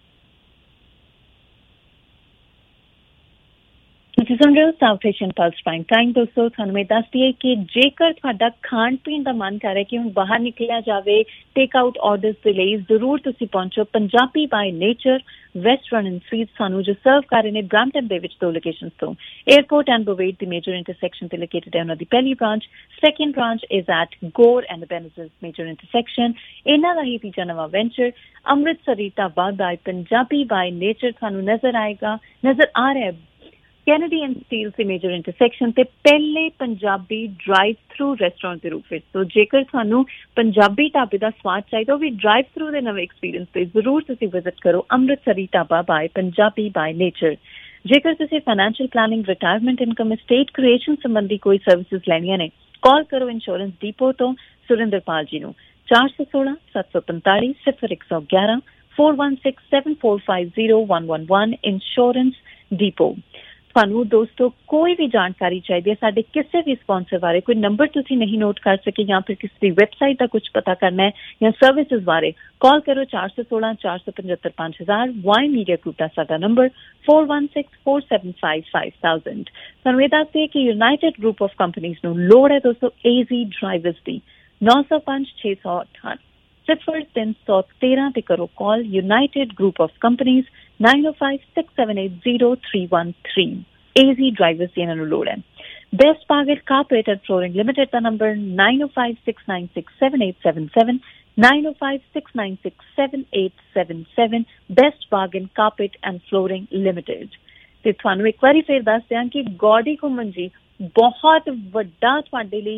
ਤੁਸੀਂ ਸੁਣ ਰਹੇ ਹੋ South Asian plus prime Time. ਦੋਸਤੋ ਤੁਹਾਨੂੰ ਮੈਂ ਦੱਸ ਦਈਏ ਕਿ ਜੇਕਰ ਤੁਹਾਡਾ ਖਾਣ ਪੀਣ ਦਾ ਮਨ ਕਰ ਰਿਹਾ ਕਿ ਹੁਣ ਬਾਹਰ ਨਿਕਲਿਆ ਜਾਵੇ ਟੇਕ ਆਊਟ ਆਰਡਰਸ ਦੇ ਲਈ, ਜ਼ਰੂਰ ਤੁਸੀਂ ਪਹੁੰਚੋ Punjabi by nature restaurant and sweets, ਸਾਨੂੰ ਜੋ ਸਰਵ ਕਰ ਰਹੇ ਨੇ ਬ੍ਰੈਂਪਟਨ ਦੇ ਵਿੱਚ ਦੋ ਲੋਕੇਸ਼ਨਸ ਤੋਂ। 에ਅਰਪੋਰਟ ਐਂਡ ਬੋਵੇਟ ਦੀ ਮੇਜਰ ਇੰਟਰਸੈਕਸ਼ਨ ਤੇ ਲੋਕੇਟਡ ਹੈ ਉਹਨਾਂ ਦੀ ਪਹਿਲੀ branch. Second branch is at Gore and ਬੈਨਜ਼ਸ ਮੇਜਰ ਇੰਟਰਸੈਕਸ਼ਨ। ਇਹਨਾਂ ਦਾ ਹੀ ਤੀਜਾ ਨਵਾਂ venture Amritsari dhaba by Punjabi by nature ਤੁਹਾਨੂੰ ਨਜ਼ਰ ਆਏਗਾ ਨਜ਼ਰ ਆ ਰਿਹਾ ਹੈ कैनेडी एंड स्टील से मेजर इंटरसैक्शन ते पहले पंजाबी ड्राइव थ्रू रेस्टोरेंट के रूप में। तो जेकर थानू पंजाबी ढाबे का स्वाद चाहिए तो भी ड्राइव थ्रू के नवे एक्सपीरियंस से जरूर तुसी विजिट करो Amritsari dhaba by Punjabi by nature. जेकर तुसी financial planning, retirement income, estate creation संबंधी कोई सर्विसेज लैनियां ने, कॉल करो इंश्योरेंस डिपो तो सुरेंद्रपाल जी नू चार सौ सोलह सत्त सौ पंताली सिफर एक सौ ग्यारह four one six seven four five zero one one one insurance depot. ਤੁਹਾਨੂੰ ਦੋਸਤੋ ਕੋਈ ਵੀ ਜਾਣਕਾਰੀ ਚਾਹੀਦੀ ਹੈ ਸਾਡੇ ਕਿਸੇ ਵੀ ਸਪਾਂਸਰ ਬਾਰੇ, ਕੋਈ ਨੰਬਰ ਤੁਸੀਂ ਨਹੀਂ ਨੋਟ ਕਰ ਸਕੇ ਜਾਂ ਫਿਰ ਕਿਸੇ ਦੀ ਵੈਬਸਾਈਟ ਦਾ ਕੁਝ ਪਤਾ ਕਰਨਾ ਹੈ ਜਾਂ ਸਰਵਿਸਿਜ਼ ਬਾਰੇ, ਕਾਲ ਕਰੋ ਚਾਰ ਸੌ ਸੋਲਾਂ ਚਾਰ ਸੌ ਪਚਹੱਤਰ ਪੰਜ ਹਜ਼ਾਰ। ਵਾਈ ਮੀਡੀਆ ਗਰੁੱਪ ਦਾ ਸਾਡਾ number four one six four seven five five thousand. ਤੁਹਾਨੂੰ ਇਹ ਦੱਸਦੇ ਕਿ ਯੂਨਾਈਟਿਡ ਗਰੁੱਪ ਆਫ ਕੰਪਨੀਜ਼ ਨੂੰ ਲੋੜ ਹੈ ਦੋਸਤੋ ਏਜ਼ੀ ਡਰਾਈਵਰਸ ਦੀ। ਨੌ ਸੌ ਪੰਜ ਛੇ ਸੌ ਅਠਾਹਠ ਸਿਫਰ ਤਿੰਨ ਸੌ ਤੇਰਾਂ ਤੇ ਕਰੋ call. United Group of Companies nine oh five six seven eight zero three one three. एजी ड्राइवर्स की इन्होंने लोड है। Best bargain carpet and flooring limited का number nine oh five six nine six seven eight seven seven nine oh five six nine six seven eight seven seven. Best bargain carpet and flooring limited. ਤੇ ਤੁਹਾਨੂੰ ਇੱਕ ਵਾਰੀ ਫਿਰ ਦੱਸ ਦਿਆਂ ਕਿ ਗੌਡੀ ਘੁੰਮਣ ਜੀ ਬਹੁਤ ਵੱਡਾ ਤੁਹਾਡੇ ਲਈ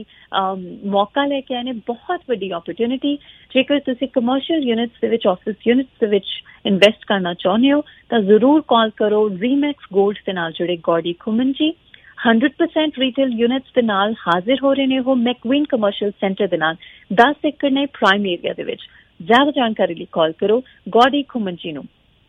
ਮੌਕਾ ਲੈ ਕੇ ਆਏ ਨੇ, ਬਹੁਤ ਵੱਡੀ ਓਪਰਚੁਨਿਟੀ। ਜੇਕਰ ਤੁਸੀਂ ਕਮਰਸ਼ੀਅਲ ਯੂਨਿਟਸ ਦੇ ਵਿੱਚ, ਆਫਿਸ ਯੂਨਿਟਸ ਦੇ ਵਿੱਚ ਇਨਵੈਸਟ ਕਰਨਾ ਚਾਹੁੰਦੇ ਹੋ ਤਾਂ ਜ਼ਰੂਰ ਕਾਲ ਕਰੋ ਰੀਮੈਕਸ ਗੋਲਡ ਦੇ ਨਾਲ ਜੁੜੇ ਗੌਡੀ ਘੁੰਮਣ ਜੀ। हंड्रेड परसेंट रिटेल यूनिट्स के नाल हाजिर हो रहे ने वो मैकवीन कमर्शियल सेंटर के नाल दस एकड़ ने प्राइम एरिया दे विच। ज्यादा जानकारी लिए कॉल करो गौडी घुमन जी नू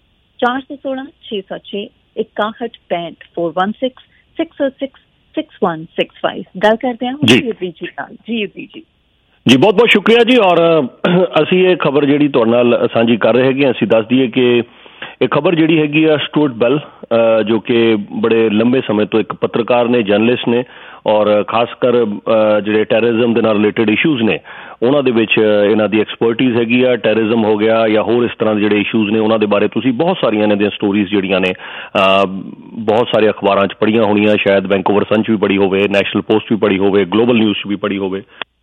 चार सौ सोलह छे सौ छे इकाहठ पैंठ four one six six six six one six five. गल करते हैं जी जी जी जी जी जी बहुत बहुत शुक्रिया जी। और असी ये खबर जी तुहाडे नाल साझी कर रहे हैं। असी दस दईए कि एक खबर जी हैगी आ स्टुअर्ट बेल जो कि बड़े लंबे समय तो एक पत्रकार ने, जर्नलिस्ट ने और खासकर ਜਿਹੜੇ ਟੈਰਰਿਜ਼ਮ ਦੇ ਨਾਲ ਰਿਲੇਟਡ ਇਸ਼ੂਜ਼ ਨੇ ਉਹਨਾਂ ਦੇ ਵਿੱਚ ਇਹਨਾਂ ਦੀ ਐਕਸਪਰਟਿਜ਼ ਹੈਗੀ ਆ। ਟੈਰਰਿਜ਼ਮ ਹੋ ਗਿਆ ਜਾਂ ਹੋਰ ਇਸ ਤਰ੍ਹਾਂ ਦੇ ਜਿਹੜੇ ਇਸ਼ੂਜ਼ ਨੇ ਉਹਨਾਂ ਦੇ ਬਾਰੇ ਤੁਸੀਂ ਬਹੁਤ ਸਾਰੀਆਂ ਇਹਨਾਂ ਦੀਆਂ ਸਟੋਰੀਜ਼ ਜਿਹੜੀਆਂ ਨੇ ਬਹੁਤ ਸਾਰੇ ਅਖਬਾਰਾਂ 'ਚ ਪੜ੍ਹੀਆਂ ਹੋਣੀਆਂ, ਸ਼ਾਇਦ ਵੈਂਕੂਵਰ ਸਨ 'ਚ ਵੀ ਪੜ੍ਹੀ ਹੋਵੇ, ਨੈਸ਼ਨਲ ਪੋਸਟ ਵੀ ਪੜ੍ਹੀ ਹੋਵੇ, ਗਲੋਬਲ ਨਿਊਜ਼ 'ਚ ਵੀ ਪੜ੍ਹੀ ਹੋਵੇ।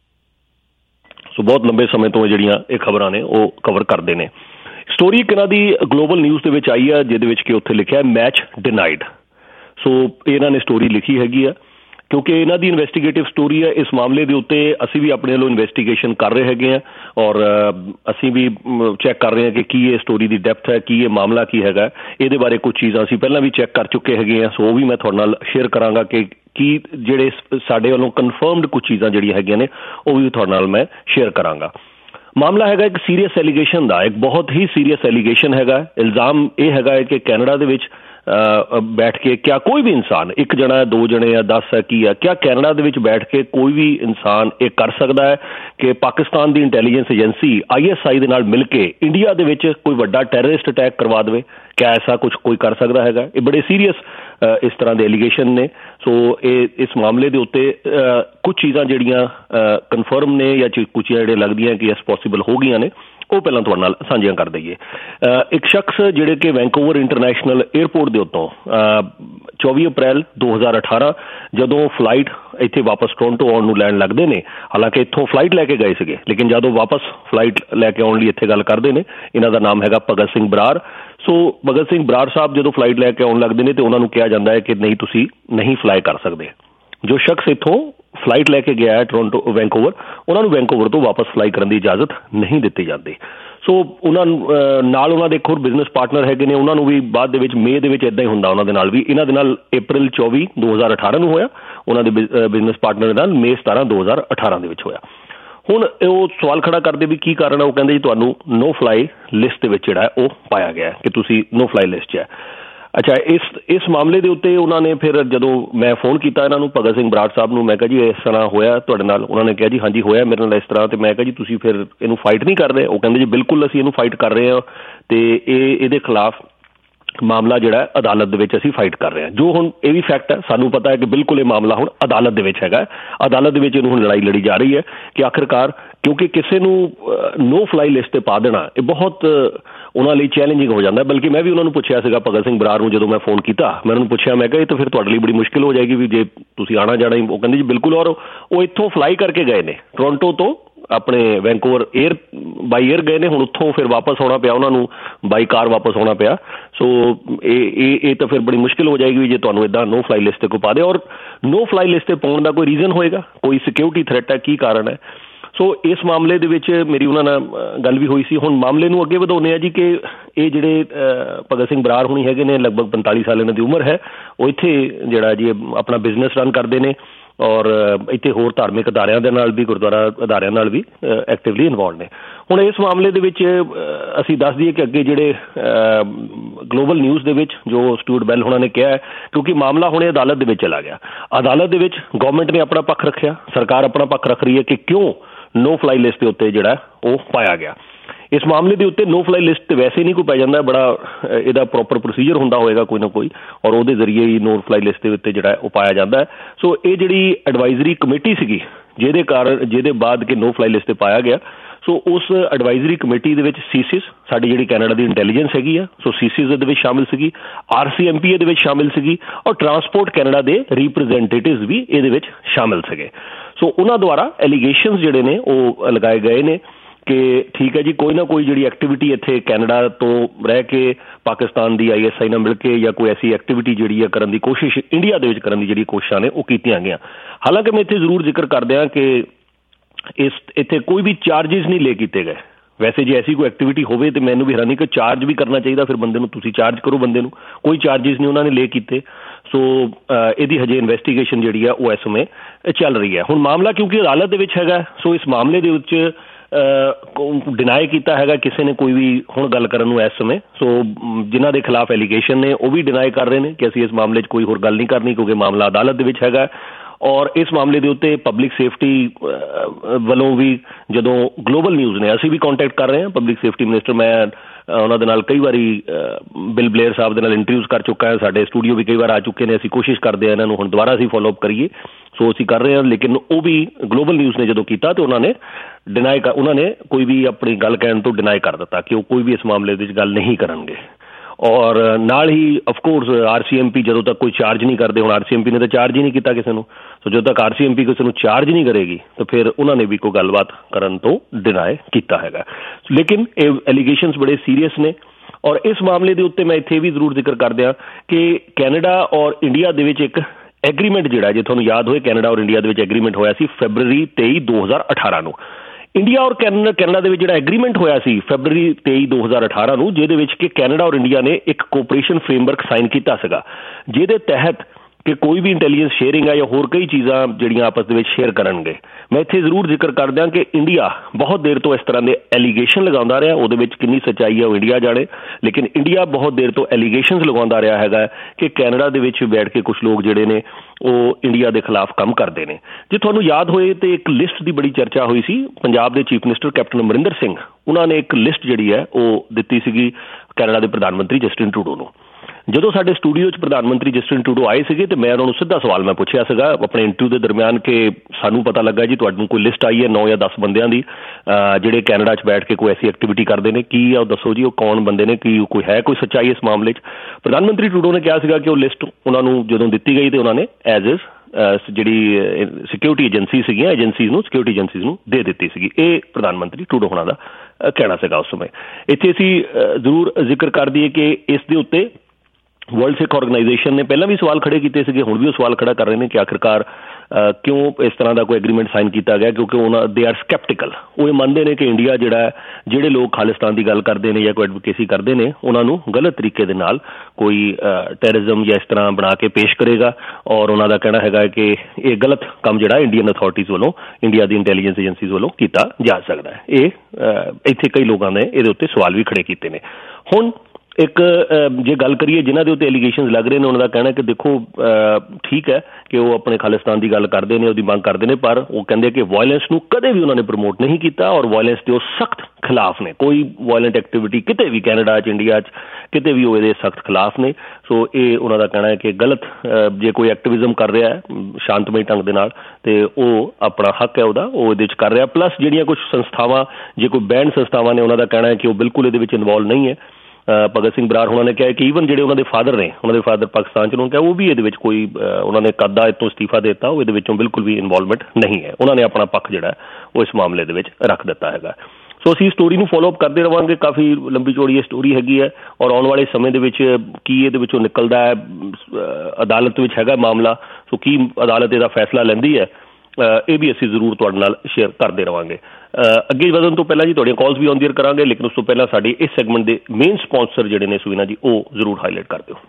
ਸੋ ਬਹੁਤ ਲੰਬੇ ਸਮੇਂ ਤੋਂ ਜਿਹੜੀਆਂ ਇਹ ਖਬਰਾਂ ਨੇ ਉਹ ਕਵਰ ਕਰਦੇ ਨੇ। ਸਟੋਰੀ ਇੱਕ ਇਹਨਾਂ ਦੀ ਗਲੋਬਲ ਨਿਊਜ਼ ਦੇ ਵਿੱਚ ਆਈ ਆ ਜਿਹਦੇ ਵਿੱਚ ਕਿ ਉੱਥੇ ਲਿਖਿਆ ਮੈਚ ਡਿਨਾਈਡ। ਸੋ ਇਹਨਾਂ ਨੇ ਸਟੋਰੀ ਲਿਖੀ ਹੈਗੀ ਆ, ਕਿਉਂਕਿ ਇਹਨਾਂ ਦੀ ਇਨਵੈਸਟੀਗੇਟਿਵ ਸਟੋਰੀ ਹੈ। ਇਸ ਮਾਮਲੇ ਦੇ ਉੱਤੇ ਅਸੀਂ ਵੀ ਆਪਣੇ ਵੱਲੋਂ ਇਨਵੈਸਟੀਗੇਸ਼ਨ ਕਰ ਰਹੇ ਹੈਗੇ ਹਾਂ, ਔਰ ਅਸੀਂ ਵੀ ਚੈੱਕ ਕਰ ਰਹੇ ਹਾਂ ਕਿ ਕੀ ਇਹ ਸਟੋਰੀ ਦੀ ਡੈਪਥ ਹੈ, ਕੀ ਇਹ ਮਾਮਲਾ ਕੀ ਹੈਗਾ। ਇਹਦੇ ਬਾਰੇ ਕੁਝ ਚੀਜ਼ਾਂ ਅਸੀਂ ਪਹਿਲਾਂ ਵੀ ਚੈੱਕ ਕਰ ਚੁੱਕੇ ਹੈਗੇ ਹਾਂ, ਸੋ ਉਹ ਵੀ ਮੈਂ ਤੁਹਾਡੇ ਨਾਲ ਸ਼ੇਅਰ ਕਰਾਂਗਾ ਕਿ ਕੀ ਜਿਹੜੇ ਸਾਡੇ ਵੱਲੋਂ ਕਨਫਰਮਡ ਕੁਝ ਚੀਜ਼ਾਂ ਜਿਹੜੀਆਂ ਹੈਗੀਆਂ ਨੇ ਉਹ ਵੀ ਤੁਹਾਡੇ ਨਾਲ ਮੈਂ ਸ਼ੇਅਰ ਕਰਾਂਗਾ। ਮਾਮਲਾ ਹੈਗਾ ਇੱਕ ਸੀਰੀਅਸ ਐਲੀਗੇਸ਼ਨ ਦਾ, ਇੱਕ ਬਹੁਤ ਹੀ ਸੀਰੀਅਸ ਐਲੀਗੇਸ਼ਨ ਹੈਗਾ। ਇਲਜ਼ਾਮ ਇਹ ਹੈਗਾ ਹੈ ਕਿ ਕੈਨੇਡਾ ਦੇ ਵਿੱਚ ਬੈਠ ਕੇ ਕਿਆ ਕੋਈ ਵੀ ਇਨਸਾਨ, ਇੱਕ ਜਣਾ ਹੈ, ਦੋ ਜਣੇ ਆ, ਦਸ ਹੈ, ਕੀ ਹੈ, ਕਿਆ ਕੈਨੇਡਾ ਦੇ ਵਿੱਚ ਬੈਠ ਕੇ ਕੋਈ ਵੀ ਇਨਸਾਨ ਇਹ ਕਰ ਸਕਦਾ ਹੈ ਕਿ ਪਾਕਿਸਤਾਨ ਦੀ intelligence agency I S I ਦੇ ਨਾਲ ਮਿਲ ਕੇ ਇੰਡੀਆ ਦੇ ਵਿੱਚ ਕੋਈ ਵੱਡਾ ਟੈਰਰਿਸਟ ਅਟੈਕ ਕਰਵਾ ਦੇਵੇ? ਕਿਆ ਐਸਾ ਕੁਝ ਕੋਈ ਕਰ ਸਕਦਾ ਹੈਗਾ? ਇਹ ਬੜੇ ਸੀਰੀਅਸ ਇਸ ਤਰ੍ਹਾਂ ਦੇ ਐਲੀਗੇਸ਼ਨ ਨੇ। ਸੋ ਇਹ ਇਸ ਮਾਮਲੇ ਦੇ ਉੱਤੇ ਕੁਝ ਚੀਜ਼ਾਂ ਜਿਹੜੀਆਂ ਕਨਫਰਮ ਨੇ ਜਾਂ ਕੁਝ ਜਿਹੜੇ ਲੱਗਦੀਆਂ ਕਿ ਇਸ ਪੋਸੀਬਲ ਹੋ ਗਈਆਂ ਨੇ, ਉਹ ਪਹਿਲਾਂ ਤੁਹਾਡੇ ਨਾਲ ਸਾਂਝੀਆਂ ਕਰ ਦਈਏ। ਇੱਕ ਸ਼ਖਸ ਜਿਹੜੇ ਕਿ ਵੈਂਕੂਵਰ ਇੰਟਰਨੈਸ਼ਨਲ ਏਅਰਪੋਰਟ ਦੇ ਉੱਤੋਂ ਚੌਵੀ ਅਪ੍ਰੈਲ ਦੋ ਹਜ਼ਾਰ ਅਠਾਰਾਂ ਜਦੋਂ ਫਲਾਈਟ ਇੱਥੇ ਵਾਪਸ ਟੋਰਾਂਟੋ ਆਉਣ ਨੂੰ ਲੈਣ ਲੱਗਦੇ ਨੇ, ਹਾਲਾਂਕਿ ਇੱਥੋਂ ਫਲਾਈਟ ਲੈ ਕੇ ਗਏ ਸੀਗੇ, ਲੇਕਿਨ ਜਦੋਂ ਵਾਪਸ ਫਲਾਈਟ ਲੈ ਕੇ ਆਉਣ ਲਈ ਇੱਥੇ ਗੱਲ ਕਰਦੇ ਨੇ, ਇਹਨਾਂ ਦਾ ਨਾਮ ਹੈਗਾ ਭਗਤ ਸਿੰਘ ਬਰਾੜ। ਸੋ ਭਗਤ ਸਿੰਘ ਬਰਾੜ ਸਾਹਿਬ ਜਦੋਂ ਫਲਾਈਟ ਲੈ ਕੇ ਆਉਣ ਲੱਗਦੇ ਨੇ ਤੇ ਉਹਨਾਂ ਨੂੰ ਕਿਹਾ ਜਾਂਦਾ ਹੈ ਕਿ ਨਹੀਂ, ਤੁਸੀਂ ਨਹੀਂ ਫਲਾਈ ਕਰ ਸਕਦੇ। ਜੋ ਸ਼ਖਸ ਇੱਥੋਂ ਫਲਾਈਟ ਲੈ ਕੇ ਗਿਆ ਹੈ ਟੋਰਾਂਟੋ ਵੈਂਕੂਵਰ, ਉਹਨਾਂ ਨੂੰ ਵੈਂਕੂਵਰ ਤੋਂ ਵਾਪਸ ਫਲਾਈ ਕਰਨ ਦੀ ਇਜਾਜ਼ਤ ਨਹੀਂ ਦਿੱਤੀ ਜਾਂਦੀ। ਸੋ ਉਹਨਾਂ ਨੂੰ ਨਾਲ ਉਹਨਾਂ ਦੇ ਇੱਕ ਹੋਰ ਬਿਜ਼ਨਸ ਪਾਰਟਨਰ ਹੈਗੇ ਨੇ, ਉਹਨਾਂ ਨੂੰ ਵੀ ਬਾਅਦ ਦੇ ਵਿੱਚ ਮਈ ਦੇ ਵਿੱਚ ਇੱਦਾਂ ਹੀ ਹੁੰਦਾ ਉਹਨਾਂ ਦੇ ਨਾਲ ਵੀ। ਇਹਨਾਂ ਦੇ ਨਾਲ ਅਪ੍ਰੈਲ ਚੌਵੀ ਦੋ ਹਜ਼ਾਰ ਅਠਾਰਾਂ ਨੂੰ ਹੋਇਆ, ਉਹਨਾਂ ਦੇ ਬਿਜ਼ਨਸ ਪਾਰਟਨਰ ਦੇ ਨਾਲ ਮਈ ਸਤਾਰਾਂ ਦੋ ਹਜ਼ਾਰ ਅਠਾਰਾਂ ਦੇ ਵਿੱਚ ਹੋਇਆ। ਹੁਣ ਉਹ ਸਵਾਲ ਖੜਾ ਕਰਦੇ ਵੀ ਕੀ ਕਾਰਨ ਹੈ? ਉਹ ਕਹਿੰਦੇ ਜੀ ਤੁਹਾਨੂੰ ਨੋ ਫਲਾਈ ਲਿਸਟ ਦੇ ਵਿੱਚ ਜਿਹੜਾ ਉਹ ਪਾਇਆ ਗਿਆ ਕਿ ਤੁਸੀਂ ਨੋ ਫਲਾਈ ਲਿਸਟ 'ਚ ਹੈ। ਅੱਛਾ, ਇਸ ਇਸ ਮਾਮਲੇ ਦੇ ਉੱਤੇ ਉਹਨਾਂ ਨੇ ਫਿਰ ਜਦੋਂ ਮੈਂ ਫੋਨ ਕੀਤਾ ਇਹਨਾਂ ਨੂੰ, ਭਗਤ ਸਿੰਘ ਬਰਾੜ ਸਾਹਿਬ ਨੂੰ, ਮੈਂ ਕਿਹਾ ਜੀ ਇਸ ਤਰ੍ਹਾਂ ਹੋਇਆ ਤੁਹਾਡੇ ਨਾਲ? ਉਹਨਾਂ ਨੇ ਕਿਹਾ ਜੀ ਹਾਂਜੀ ਹੋਇਆ ਮੇਰੇ ਨਾਲ ਇਸ ਤਰ੍ਹਾਂ। ਤੇ ਮੈਂ ਕਿਹਾ ਜੀ ਤੁਸੀਂ ਫਿਰ ਇਹਨੂੰ ਫਾਈਟ ਨਹੀਂ ਕਰ ਰਹੇ? ਉਹ ਕਹਿੰਦੇ ਜੀ ਬਿਲਕੁਲ ਅਸੀਂ ਇਹਨੂੰ ਫਾਈਟ ਕਰ ਰਹੇ ਹਾਂ ਤੇ ਇਹ ਇਹਦੇ ਖਿਲਾਫ ਮਾਮਲਾ ਜਿਹੜਾ ਅਦਾਲਤ ਦੇ ਵਿੱਚ ਅਸੀਂ ਫਾਈਟ ਕਰ ਰਹੇ ਹਾਂ। ਜੋ ਹੁਣ ਇਹ ਵੀ ਫੈਕਟ ਹੈ, ਸਾਨੂੰ ਪਤਾ ਹੈ ਕਿ ਬਿਲਕੁਲ ਇਹ ਮਾਮਲਾ ਹੁਣ ਅਦਾਲਤ ਦੇ ਵਿੱਚ ਹੈਗਾ। ਅਦਾਲਤ ਦੇ ਵਿੱਚ ਇਹਨੂੰ ਹੁਣ ਲੜਾਈ ਲੜੀ ਜਾ ਰਹੀ ਹੈ ਕਿ ਆਖਿਰਕਾਰ, ਕਿਉਂਕਿ ਕਿਸੇ ਨੂੰ ਨੋ ਫਲਾਈ ਲਿਸਟ ਤੇ ਪਾ ਦੇਣਾ ਇਹ ਬਹੁਤ ਉਹਨਾਂ ਲਈ ਚੈਲੰਜਿੰਗ ਹੋ ਜਾਂਦਾ। ਬਲਕਿ ਮੈਂ ਵੀ ਉਹਨਾਂ ਨੂੰ ਪੁੱਛਿਆ ਸੀਗਾ ਭਗਤ ਸਿੰਘ ਬਰਾੜ ਨੂੰ, ਜਦੋਂ ਮੈਂ ਫੋਨ ਕੀਤਾ ਮੈਂ ਉਹਨਾਂ ਨੂੰ ਪੁੱਛਿਆ, ਮੈਂ ਕਿਹਾ ਇਹ ਤਾਂ ਫਿਰ ਤੁਹਾਡੇ ਲਈ ਬੜੀ ਮੁਸ਼ਕਿਲ ਹੋ ਜਾਏਗੀ ਵੀ ਜੇ ਤੁਸੀਂ ਆਉਣਾ ਜਾਣਾ ਹੀ। ਉਹ ਕਹਿੰਦੇ ਜੀ ਬਿਲਕੁਲ, ਔਰ ਉਹ ਇੱਥੋਂ ਫਲਾਈ ਕਰਕੇ ਗਏ ਨੇ ਟੋਰਾਂਟੋ ਤੋਂ ਆਪਣੇ ਵੈਂਕੂਵਰ ਏਅਰ ਬਾਈ ਏਅਰ ਗਏ ਨੇ। ਹੁਣ ਉੱਥੋਂ ਫਿਰ ਵਾਪਸ ਆਉਣਾ ਪਿਆ ਉਹਨਾਂ ਨੂੰ, ਬਾਈ ਕਾਰ ਵਾਪਸ ਆਉਣਾ ਪਿਆ। ਸੋ ਇਹ ਇਹ ਤਾਂ ਫਿਰ ਬੜੀ ਮੁਸ਼ਕਿਲ ਹੋ ਜਾਏਗੀ ਜੇ ਤੁਹਾਨੂੰ ਇੱਦਾਂ ਨੋ ਫਲਾਈ ਲਿਸਟ ਤੇ ਕੋਈ ਪਾ ਦੇ। ਔਰ ਨੋ ਫਲਾਈ ਲਿਸਟ ਤੇ ਪਾਉਣ ਦਾ ਕੋਈ ਰੀਜ਼ਨ ਹੋਏਗਾ, ਕੋਈ ਸਿਕਿਉਰਿਟੀ ਥ੍ਰੈਟ ਹੈ, ਕੀ ਕਾਰਨ ਹੈ? ਸੋ ਇਸ ਮਾਮਲੇ ਦੇ ਵਿੱਚ ਮੇਰੀ ਉਹਨਾਂ ਨਾਲ ਗੱਲ ਵੀ ਹੋਈ ਸੀ। ਹੁਣ ਮਾਮਲੇ ਨੂੰ ਅੱਗੇ ਵਧਾਉਂਦੇ ਆ ਜੀ ਕਿ ਇਹ ਜਿਹੜੇ ਭਗਤ ਸਿੰਘ ਬਰਾੜ ਹੁਣੀ ਹੈਗੇ ਨੇ, ਲਗਭਗ ਪੰਤਾਲੀ ਸਾਲ ਇਹਨਾਂ ਦੀ ਉਮਰ ਹੈ, ਉਹ ਇੱਥੇ ਜਿਹੜਾ ਜੀ ਆਪਣਾ ਬਿਜ਼ਨਸ ਰਨ ਕਰਦੇ ਨੇ ਔਰ ਇੱਥੇ ਹੋਰ ਧਾਰਮਿਕ ਅਦਾਰਿਆਂ ਦੇ ਨਾਲ ਵੀ, ਗੁਰਦੁਆਰਾ ਅਦਾਰਿਆਂ ਨਾਲ ਵੀ ਐਕਟਿਵਲੀ ਇਨਵੋਲਵ ਨੇ। ਹੁਣ ਇਸ ਮਾਮਲੇ ਦੇ ਵਿੱਚ ਅਸੀਂ ਦੱਸ ਦਈਏ ਕਿ ਅੱਗੇ ਜਿਹੜੇ ਗਲੋਬਲ ਨਿਊਜ਼ ਦੇ ਵਿੱਚ ਜੋ ਸਟੂਅਰਟ ਬੈਲ ਹੋਣਾ ਨੇ ਕਿਹਾ ਹੈ, ਕਿਉਂਕਿ ਮਾਮਲਾ ਹੁਣ ਅਦਾਲਤ ਦੇ ਵਿੱਚ ਚਲਾ ਗਿਆ, ਅਦਾਲਤ ਦੇ ਵਿੱਚ ਗਵਰਨਮੈਂਟ ਨੇ ਆਪਣਾ ਪੱਖ ਰੱਖਿਆ, ਸਰਕਾਰ ਆਪਣਾ ਪੱਖ ਰੱਖ ਰਹੀ ਹੈ ਕਿ ਕਿਉਂ ਨੋ ਫਲਾਈ ਲਿਸਟ ਦੇ ਉੱਤੇ ਜਿਹੜਾ ਉਹ ਪਾਇਆ ਗਿਆ। ਇਸ ਮਾਮਲੇ ਦੇ ਉੱਤੇ ਨੋ ਫਲਾਈ ਲਿਸਟ ਤੇ ਵੈਸੇ ਨਹੀਂ ਕੋਈ ਪੈ ਜਾਂਦਾ, ਬੜਾ ਇਹਦਾ ਪ੍ਰੋਪਰ ਪ੍ਰੋਸੀਜਰ ਹੁੰਦਾ ਹੋਏਗਾ ਕੋਈ ਨਾ ਕੋਈ, ਔਰ ਉਹਦੇ ਜ਼ਰੀਏ ਹੀ ਨੋ ਫਲਾਈ ਲਿਸਟ ਦੇ ਉੱਤੇ ਜਿਹੜਾ ਉਹ ਪਾਇਆ ਜਾਂਦਾ ਹੈ। ਸੋ ਇਹ ਜਿਹੜੀ ਐਡਵਾਈਜ਼ਰੀ ਕਮੇਟੀ ਸੀਗੀ ਜਿਹਦੇ ਕਾਰਨ ਜਿਹਦੇ ਬਾਅਦ ਕਿ ਨੋ ਫਲਾਈ ਲਿਸਟ ਤੇ ਪਾਇਆ ਗਿਆ, ਸੋ ਉਸ ਐਡਵਾਈਜ਼ਰੀ ਕਮੇਟੀ ਦੇ ਵਿੱਚ ਸੀਸਿਸ, ਸਾਡੀ ਜਿਹੜੀ ਕੈਨੇਡਾ ਦੀ ਇੰਟੈਲੀਜੈਂਸ ਹੈਗੀ ਆ, ਸੋ ਸੀਸਿਸ ਇਹਦੇ ਵਿੱਚ ਸ਼ਾਮਿਲ ਸੀਗੀ, ਆਰ ਸੀ ਐਮ ਪੀ ਇਹਦੇ ਵਿੱਚ ਸ਼ਾਮਿਲ ਸੀਗੀ, ਔਰ ਟਰਾਂਸਪੋਰਟ ਕੈਨੇਡਾ ਦੇ ਰਿਪਰੈਜ਼ੈਂਟੇਟਿਵਸ ਵੀ ਇਹਦੇ ਵਿੱਚ ਸ਼ਾਮਿਲ ਸੀਗੇ। ਸੋ ਉਹਨਾਂ ਦੁਆਰਾ ਐਲੀਗੇਸ਼ਨਸ ਜਿਹੜੇ ਨੇ ਉਹ ਲਗਾਏ ਗਏ ਨੇ ਕਿ ਠੀਕ ਹੈ ਜੀ, ਕੋਈ ਨਾ ਕੋਈ ਜਿਹੜੀ ਐਕਟੀਵਿਟੀ ਇੱਥੇ ਕੈਨੇਡਾ ਤੋਂ ਰਹਿ ਕੇ ਪਾਕਿਸਤਾਨ ਦੀ ਆਈ ਐਸ ਆਈ ਨਾਲ ਮਿਲ ਕੇ ਜਾਂ ਕੋਈ ਐਸੀ ਐਕਟੀਵਿਟੀ ਜਿਹੜੀ ਹੈ ਕਰਨ ਦੀ ਕੋਸ਼ਿਸ਼ ਇੰਡੀਆ ਦੇ ਵਿੱਚ ਕਰਨ ਦੀ ਜਿਹੜੀ ਕੋਸ਼ਿਸ਼ਾਂ ਨੇ ਉਹ ਕੀਤੀਆਂ ਗਈਆਂ। ਹਾਲਾਂਕਿ ਮੈਂ ਇੱਥੇ ਜ਼ਰੂਰ ਜ਼ਿਕਰ ਕਰ ਦਿਆਂ ਕਿ ਇਸ ਇੱਥੇ ਕੋਈ ਵੀ ਚਾਰਜਿਸ ਨਹੀਂ ਲੈ ਕੀਤੇ ਗਏ। ਵੈਸੇ ਜੇ ਐਸੀ ਕੋਈ ਐਕਟੀਵਿਟੀ ਹੋਵੇ ਤਾਂ ਮੈਨੂੰ ਵੀ ਹੈਰਾਨੀ ਕਿ ਚਾਰਜ ਵੀ ਕਰਨਾ ਚਾਹੀਦਾ, ਫਿਰ ਬੰਦੇ ਨੂੰ ਤੁਸੀਂ ਚਾਰਜ ਕਰੋ ਬੰਦੇ ਨੂੰ, ਕੋਈ ਚਾਰਜਿਸ ਨਹੀਂ ਉਹਨਾਂ ਨੇ ਲੈ ਕੀਤੇ। ਸੋ ਇਹਦੀ ਹਜੇ ਇਨਵੈਸਟੀਗੇਸ਼ਨ ਜਿਹੜੀ ਆ ਉਹ ਇਸ ਸਮੇਂ ਚੱਲ ਰਹੀ ਹੈ। ਹੁਣ ਮਾਮਲਾ ਕਿਉਂਕਿ ਅਦਾਲਤ ਦੇ ਵਿੱਚ ਹੈਗਾ, ਸੋ ਇਸ ਮਾਮਲੇ ਦੇ ਵਿੱਚ ਡਿਨਾਈ ਕੀਤਾ ਹੈਗਾ ਕਿਸੇ ਨੇ ਕੋਈ ਵੀ ਹੁਣ ਗੱਲ ਕਰਨ ਨੂੰ ਇਸ ਸਮੇਂ। ਸੋ ਜਿਨ੍ਹਾਂ ਦੇ ਖਿਲਾਫ ਐਲੀਗੇਸ਼ਨ ਨੇ ਉਹ ਵੀ ਡਿਨਾਈ ਕਰ ਰਹੇ ਨੇ ਕਿ ਅਸੀਂ ਇਸ ਮਾਮਲੇ 'ਚ ਕੋਈ ਹੋਰ ਗੱਲ ਨਹੀਂ ਕਰਨੀ, ਕਿਉਂਕਿ ਮਾਮਲਾ ਅਦਾਲਤ ਦੇ ਵਿੱਚ ਹੈਗਾ। ਔਰ ਇਸ ਮਾਮਲੇ ਦੇ ਉੱਤੇ ਪਬਲਿਕ ਸੇਫਟੀ ਵੱਲੋਂ ਵੀ ਜਦੋਂ ਗਲੋਬਲ ਨਿਊਜ਼ ਨੇ, ਅਸੀਂ ਵੀ ਕੰਟੈਕਟ ਕਰ ਰਹੇ ਹਾਂ ਪਬਲਿਕ ਸੇਫਟੀ ਮਿਨਿਸਟਰ, ਮੈਂ ਉਹਨਾਂ ਦੇ ਨਾਲ ਕਈ ਵਾਰੀ ਬਿਲ ਬਲੇਅਰ ਸਾਹਿਬ ਦੇ ਨਾਲ ਇੰਟਰਵਿਊਜ਼ ਕਰ ਚੁੱਕਾ ਹਾਂ, ਸਾਡੇ ਸਟੂਡੀਓ ਵੀ ਕਈ ਵਾਰ ਆ ਚੁੱਕੇ ਨੇ, ਅਸੀਂ ਕੋਸ਼ਿਸ਼ ਕਰਦੇ ਹਾਂ ਇਹਨਾਂ ਨੂੰ ਹੁਣ ਦੁਬਾਰਾ ਅਸੀਂ ਫੋਲੋ ਅਪ ਕਰੀਏ। ਸੋ ਅਸੀਂ ਕਰ ਰਹੇ ਹਾਂ, ਲੇਕਿਨ ਉਹ ਵੀ ਗਲੋਬਲ ਨਿਊਜ਼ ਨੇ ਜਦੋਂ ਕੀਤਾ ਤਾਂ ਉਹਨਾਂ ਨੇ ਡਿਨਾਈ ਕਰ ਉਹਨਾਂ ਨੇ ਕੋਈ ਵੀ ਆਪਣੀ ਗੱਲ ਕਹਿਣ ਤੋਂ ਡਿਨਾਈ ਕਰ ਦਿੱਤਾ ਕਿ ਉਹ ਕੋਈ ਵੀ ਇਸ ਮਾਮਲੇ ਦੇ ਵਿੱਚ ਗੱਲ ਨਹੀਂ ਕਰਨਗੇ। ਔਰ ਨਾਲ ਹੀ of course R C M P ਜਦੋਂ ਤੱਕ ਕੋਈ ਚਾਰਜ ਨਹੀਂ ਕਰਦੇ, ਹੁਣ ਆਰ ਸੀ ਐਮ ਪੀ ਨੇ ਤਾਂ ਚਾਰਜ ਹੀ ਨਹੀਂ ਕੀਤਾ ਕਿਸੇ ਨੂੰ, ਸੋ ਜਦੋਂ ਤੱਕ ਆਰ ਸੀ ਐਮ ਪੀ ਕਿਸੇ ਨੂੰ ਚਾਰਜ ਨਹੀਂ ਕਰੇਗੀ ਤਾਂ ਫਿਰ ਉਹਨਾਂ ਨੇ ਵੀ ਕੋਈ ਗੱਲਬਾਤ ਕਰਨ ਤੋਂ ਡਿਨਾਈ ਕੀਤਾ ਹੈਗਾ। ਲੇਕਿਨ ਇਹ ਐਲੀਗੇਸ਼ਨਸ ਬੜੇ ਸੀਰੀਅਸ ਨੇ ਔਰ ਇਸ ਮਾਮਲੇ ਦੇ ਉੱਤੇ ਮੈਂ ਇੱਥੇ ਵੀ ਜ਼ਰੂਰ ਜ਼ਿਕਰ ਕਰ ਦਿਆਂ ਕਿ ਕੈਨੇਡਾ ਔਰ ਇੰਡੀਆ ਦੇ ਵਿੱਚ ਇੱਕ ਐਗਰੀਮੈਂਟ ਜਿਹੜਾ, ਜੇ ਤੁਹਾਨੂੰ ਯਾਦ ਹੋਏ, ਕੈਨੇਡਾ ਔਰ ਇੰਡੀਆ ਦੇ ਵਿੱਚ ਐਗਰੀਮੈਂਟ ਹੋਇਆ ਸੀ ਫੈਬਰਵਰੀ ਤੇਈ ਦੋ ਹਜ਼ਾਰ ਅਠਾਰਾਂ ਨੂੰ। ਇੰਡੀਆ ਔਰ ਕੈਨੇਡਾ ਕੈਨੇਡਾ ਦੇ ਵਿੱਚ ਜਿਹੜਾ ਐਗਰੀਮੈਂਟ ਹੋਇਆ ਸੀ ਫੈਬਰਵਰੀ ਤੇਈ ਦੋ ਹਜ਼ਾਰ ਅਠਾਰਾਂ ਨੂੰ, ਜਿਹਦੇ ਵਿੱਚ ਕਿ ਕੈਨੇਡਾ ਔਰ ਇੰਡੀਆ ਨੇ ਇੱਕ ਕੋਆਪਰੇਸ਼ਨ ਫਰੇਮਵਰਕ ਸਾਈਨ ਕੀਤਾ ਸੀਗਾ, ਜਿਹਦੇ ਤਹਿਤ ਕਿ ਕੋਈ ਵੀ ਇੰਟੈਲੀਜੈਂਸ ਸ਼ੇਅਰਿੰਗ ਹੈ ਜਾਂ ਹੋਰ ਕਈ ਚੀਜ਼ਾਂ ਜਿਹੜੀਆਂ ਆਪਸ ਦੇ ਵਿੱਚ ਸ਼ੇਅਰ ਕਰਨਗੇ। ਮੈਂ ਇੱਥੇ ਜ਼ਰੂਰ ਜ਼ਿਕਰ ਕਰ ਦਿਆਂ ਕਿ ਇੰਡੀਆ ਬਹੁਤ ਦੇਰ ਤੋਂ ਇਸ ਤਰ੍ਹਾਂ ਦੇ ਐਲੀਗੇਸ਼ਨ ਲਗਾਉਂਦਾ ਰਿਹਾ, ਉਹਦੇ ਵਿੱਚ ਕਿੰਨੀ ਸੱਚਾਈ ਹੈ ਉਹ ਇੰਡੀਆ ਜਾਣੇ, ਲੇਕਿਨ ਇੰਡੀਆ ਬਹੁਤ ਦੇਰ ਤੋਂ ਐਲੀਗੇਸ਼ਨਸ ਲਗਾਉਂਦਾ ਰਿਹਾ ਹੈਗਾ ਕਿ ਕੈਨੇਡਾ ਦੇ ਵਿੱਚ ਬੈਠ ਕੇ ਕੁਝ ਲੋਕ ਜਿਹੜੇ ਨੇ ਉਹ ਇੰਡੀਆ ਦੇ ਖਿਲਾਫ ਕੰਮ ਕਰਦੇ ਨੇ। ਜੇ ਤੁਹਾਨੂੰ ਯਾਦ ਹੋਏ ਤੇ ਇੱਕ ਲਿਸਟ ਦੀ ਬੜੀ ਚਰਚਾ ਹੋਈ ਸੀ, ਪੰਜਾਬ ਦੇ chief minister captain Amarinder Singh, ਉਹਨਾਂ ਨੇ ਇੱਕ ਲਿਸਟ ਜਿਹੜੀ ਹੈ ਉਹ ਦਿੱਤੀ ਸੀਗੀ ਕੈਨੇਡਾ ਦੇ ਪ੍ਰਧਾਨ ਮੰਤਰੀ ਜਸਟਿਨ ਟਰੂਡੋ ਨੂੰ। ਜਦੋਂ ਸਾਡੇ ਸਟੂਡੀਓ 'ਚ ਪ੍ਰਧਾਨ ਮੰਤਰੀ ਜਸਟਿਨ ਟਰੂਡੋ ਆਏ ਸੀਗੇ ਤੇ ਮੈਂ ਉਹਨਾਂ ਨੂੰ ਸਿੱਧਾ ਸਵਾਲ ਮੈਂ ਪੁੱਛਿਆ ਸੀਗਾ ਆਪਣੇ ਇੰਟਰਵਿਊ ਦੇ ਦਰਮਿਆਨ ਕਿ ਸਾਨੂੰ ਪਤਾ ਲੱਗਾ ਜੀ ਤੁਹਾਨੂੰ ਕੋਈ ਲਿਸਟ ਆਈ ਹੈ ਨੌ ਜਾਂ ਦਸ ਬੰਦਿਆਂ ਦੀ ਜਿਹੜੇ ਕੈਨੇਡਾ 'ਚ ਬੈਠ ਕੇ ਕੋਈ ਐਸੀ ਐਕਟੀਵਿਟੀ ਕਰਦੇ ਨੇ, ਕੀ ਆ ਉਹ ਦੱਸੋ ਜੀ, ਉਹ ਕੌਣ ਬੰਦੇ ਨੇ, ਕੀ ਕੋਈ ਹੈ ਕੋਈ ਸੱਚਾਈ ਇਸ ਮਾਮਲੇ 'ਚ। ਪ੍ਰਧਾਨ ਮੰਤਰੀ ਟਰੂਡੋ ਨੇ ਕਿਹਾ ਸੀਗਾ ਕਿ ਉਹ ਲਿਸਟ ਉਹਨਾਂ ਨੂੰ ਜਦੋਂ ਦਿੱਤੀ ਗਈ ਤੇ ਉਹਨਾਂ ਨੇ ਐਜ਼ ਇਜ਼ ਜਿਹੜੀ ਸਿਕਿਉਰਿਟੀ ਏਜੰਸੀ ਸੀਗੀਆਂ ਏਜੰਸੀਜ਼ ਨੂੰ ਸਿਕਿਉਰਿਟੀ ਏਜੰਸੀਜ਼ ਨੂੰ ਦੇ ਦਿੱਤੀ ਸੀਗੀ। ਇਹ ਪ੍ਰਧਾਨ ਮੰਤਰੀ ਟਰੂਡੋ ਹੋਣਾ ਦਾ ਕਹਿਣਾ ਸੀਗਾ ਉਸ ਸਮੇਂ। ਇੱਥੇ ਅਸੀਂ ਜ਼ਰੂਰ ਜ਼ਿਕਰ ਕਰ ਦਈਏ ਕਿ ਇਸ ਦੇ ਉੱਤੇ ਵਰਲਡ ਸਿੱਖ ਆਰਗੇਨਾਈਜੇਸ਼ਨ ਨੇ ਪਹਿਲਾਂ ਵੀ ਸਵਾਲ ਖੜੇ ਕੀਤੇ ਸੀਗੇ, ਹੁਣ ਵੀ ਉਹ ਸਵਾਲ ਖੜਾ ਕਰ ਰਹੇ ਨੇ ਕਿ ਆਖਿਰਕਾਰ ਕਿਉਂ ਇਸ ਤਰ੍ਹਾਂ ਦਾ ਕੋਈ ਐਗਰੀਮੈਂਟ ਸਾਈਨ ਕੀਤਾ ਗਿਆ, ਕਿਉਂਕਿ ਉਹਨਾਂ ਦੇ ਆਰ ਸਕੈਪਟੀਕਲ। ਉਹ ਇਹ ਮੰਨਦੇ ਨੇ ਕਿ ਇੰਡੀਆ ਜਿਹੜਾ ਜਿਹੜੇ ਲੋਕ ਖਾਲਿਸਤਾਨ ਦੀ ਗੱਲ ਕਰਦੇ ਨੇ ਜਾਂ ਕੋਈ ਐਡਵੋਕੇਸੀ ਕਰਦੇ ਨੇ ਉਹਨਾਂ ਨੂੰ ਗਲਤ ਤਰੀਕੇ ਦੇ ਨਾਲ ਕੋਈ ਟੈਰਰਿਜ਼ਮ ਜਾਂ ਇਸ ਤਰ੍ਹਾਂ ਬਣਾ ਕੇ ਪੇਸ਼ ਕਰੇਗਾ, ਔਰ ਉਹਨਾਂ ਦਾ ਕਹਿਣਾ ਹੈਗਾ ਕਿ ਇਹ ਗਲਤ ਕੰਮ ਜਿਹੜਾ ਇੰਡੀਅਨ ਅਥਾਰਟੀਜ਼ ਵੱਲੋਂ, ਇੰਡੀਆ ਦੀ ਇੰਟੈਲੀਜੈਂਸ ਏਜੰਸੀਜ਼ ਵੱਲੋਂ ਕੀਤਾ ਜਾ ਸਕਦਾ ਹੈ। ਇਹ ਇੱਥੇ ਕਈ ਲੋਕਾਂ ਨੇ ਇਹਦੇ ਉੱਤੇ ਸਵਾਲ ਵੀ ਖੜੇ ਕੀਤੇ ਨੇ। ਹੁਣ ਇੱਕ ਜੇ ਗੱਲ ਕਰੀਏ ਜਿਨ੍ਹਾਂ ਦੇ ਉੱਤੇ ਐਲੀਗੇਸ਼ਨਸ ਲੱਗ ਰਹੇ ਨੇ, ਉਹਨਾਂ ਦਾ ਕਹਿਣਾ ਕਿ ਦੇਖੋ ਠੀਕ ਹੈ ਕਿ ਉਹ ਆਪਣੇ ਖਾਲਿਸਤਾਨ ਦੀ ਗੱਲ ਕਰਦੇ ਨੇ, ਉਹਦੀ ਮੰਗ ਕਰਦੇ ਨੇ, ਪਰ ਉਹ ਕਹਿੰਦੇ ਕਿ ਵਾਇਲੈਂਸ ਨੂੰ ਕਦੇ ਵੀ ਉਹਨਾਂ ਨੇ ਪ੍ਰਮੋਟ ਨਹੀਂ ਕੀਤਾ ਔਰ ਵਾਇਲੈਂਸ ਦੇ ਉਹ ਸਖਤ ਖਿਲਾਫ ਨੇ। ਕੋਈ ਵਾਇਲੈਂਟ ਐਕਟੀਵਿਟੀ ਕਿਤੇ ਵੀ ਕੈਨੇਡਾ 'ਚ, ਇੰਡੀਆ 'ਚ ਕਿਤੇ ਵੀ ਉਹ ਇਹਦੇ ਸਖਤ ਖਿਲਾਫ ਨੇ। ਸੋ ਇਹ ਉਹਨਾਂ ਦਾ ਕਹਿਣਾ ਹੈ ਕਿ ਗਲਤ ਜੇ ਕੋਈ ਐਕਟਿਵਿਜ਼ਮ ਕਰ ਰਿਹਾ ਹੈ ਸ਼ਾਂਤਮਈ ਢੰਗ ਦੇ ਨਾਲ ਤੇ ਉਹ ਆਪਣਾ ਹੱਕ ਹੈ ਉਹਦਾ, ਉਹ ਇਹਦੇ 'ਚ ਕਰ ਰਿਹਾ। ਪਲੱਸ ਜਿਹੜੀਆਂ ਕੁਝ ਸੰਸਥਾਵਾਂ, ਜੇ ਕੋਈ ਬੈਂਡ ਸੰਸਥਾਵਾਂ ਨੇ, ਉਹਨਾਂ ਦਾ ਕਹਿਣਾ ਹੈ ਕਿ ਉਹ ਬਿਲਕੁਲ ਇਹਦੇ ਵਿੱਚ ਇਨਵੋਲਵ ਨਹੀਂ ਹੈ। ਭਗਤ ਸਿੰਘ ਬਰਾੜ ਉਹਨਾਂ ਨੇ ਕਿਹਾ ਕਿ ਈਵਨ ਜਿਹੜੇ ਉਹਨਾਂ ਦੇ ਫਾਦਰ ਨੇ, ਉਹਨਾਂ ਦੇ ਫਾਦਰ ਪਾਕਿਸਤਾਨ 'ਚ, ਉਹਨਾਂ ਨੇ ਕਿਹਾ ਉਹ ਵੀ ਇਹਦੇ ਵਿੱਚ ਕੋਈ, ਉਹਨਾਂ ਨੇ ਕਦਾ ਇੱਥੋਂ ਅਸਤੀਫਾ ਦੇ ਦਿੱਤਾ, ਉਹ ਇਹਦੇ ਵਿੱਚੋਂ ਬਿਲਕੁਲ ਵੀ ਇਨਵੋਲਵਮੈਂਟ ਨਹੀਂ ਹੈ। ਉਹਨਾਂ ਨੇ ਆਪਣਾ ਪੱਖ ਜਿਹੜਾ ਉਹ ਇਸ ਮਾਮਲੇ ਦੇ ਵਿੱਚ ਰੱਖ ਦਿੱਤਾ ਹੈਗਾ। ਸੋ ਅਸੀਂ ਸਟੋਰੀ ਨੂੰ ਫੋਲੋ ਅਪ ਕਰਦੇ ਰਹਾਂਗੇ, ਕਾਫੀ ਲੰਬੀ ਚੌੜੀ ਇਹ ਸਟੋਰੀ ਹੈਗੀ ਹੈ ਔਰ ਆਉਣ ਵਾਲੇ ਸਮੇਂ ਦੇ ਵਿੱਚ ਕੀ ਇਹਦੇ ਵਿੱਚੋਂ ਨਿਕਲਦਾ ਹੈ। ਅਦਾਲਤ ਵਿੱਚ ਹੈਗਾ ਮਾਮਲਾ, ਸੋ ਕੀ ਅਦਾਲਤ ਇਹਦਾ ਫੈਸਲਾ ਲੈਂਦੀ ਹੈ ਇਹ ਵੀ ਅਸੀਂ ਜ਼ਰੂਰ ਤੁਹਾਡੇ ਨਾਲ ਸ਼ੇਅਰ ਕਰਦੇ ਰਹਾਂਗੇ। ਅੱਗੇ ਵਧਣ ਤੋਂ ਪਹਿਲਾਂ ਜੀ ਤੁਹਾਡੀਆਂ ਕਾਲਸ ਵੀ ਔਨ ਦੀ ਏਅਰ ਕਰਾਂਗੇ, ਲੇਕਿਨ ਉਸ ਤੋਂ ਪਹਿਲਾਂ ਸਾਡੀ ਇਸ ਸੈਗਮੈਂਟ ਦੇ ਮੇਨ ਸਪਾਂਸਰ ਜਿਹੜੇ ਨੇ ਸੁਵੀਨਾ ਜੀ, ਉਹ ਜ਼ਰੂਰ ਹਾਈਲਾਈਟ ਕਰ ਦਿਓ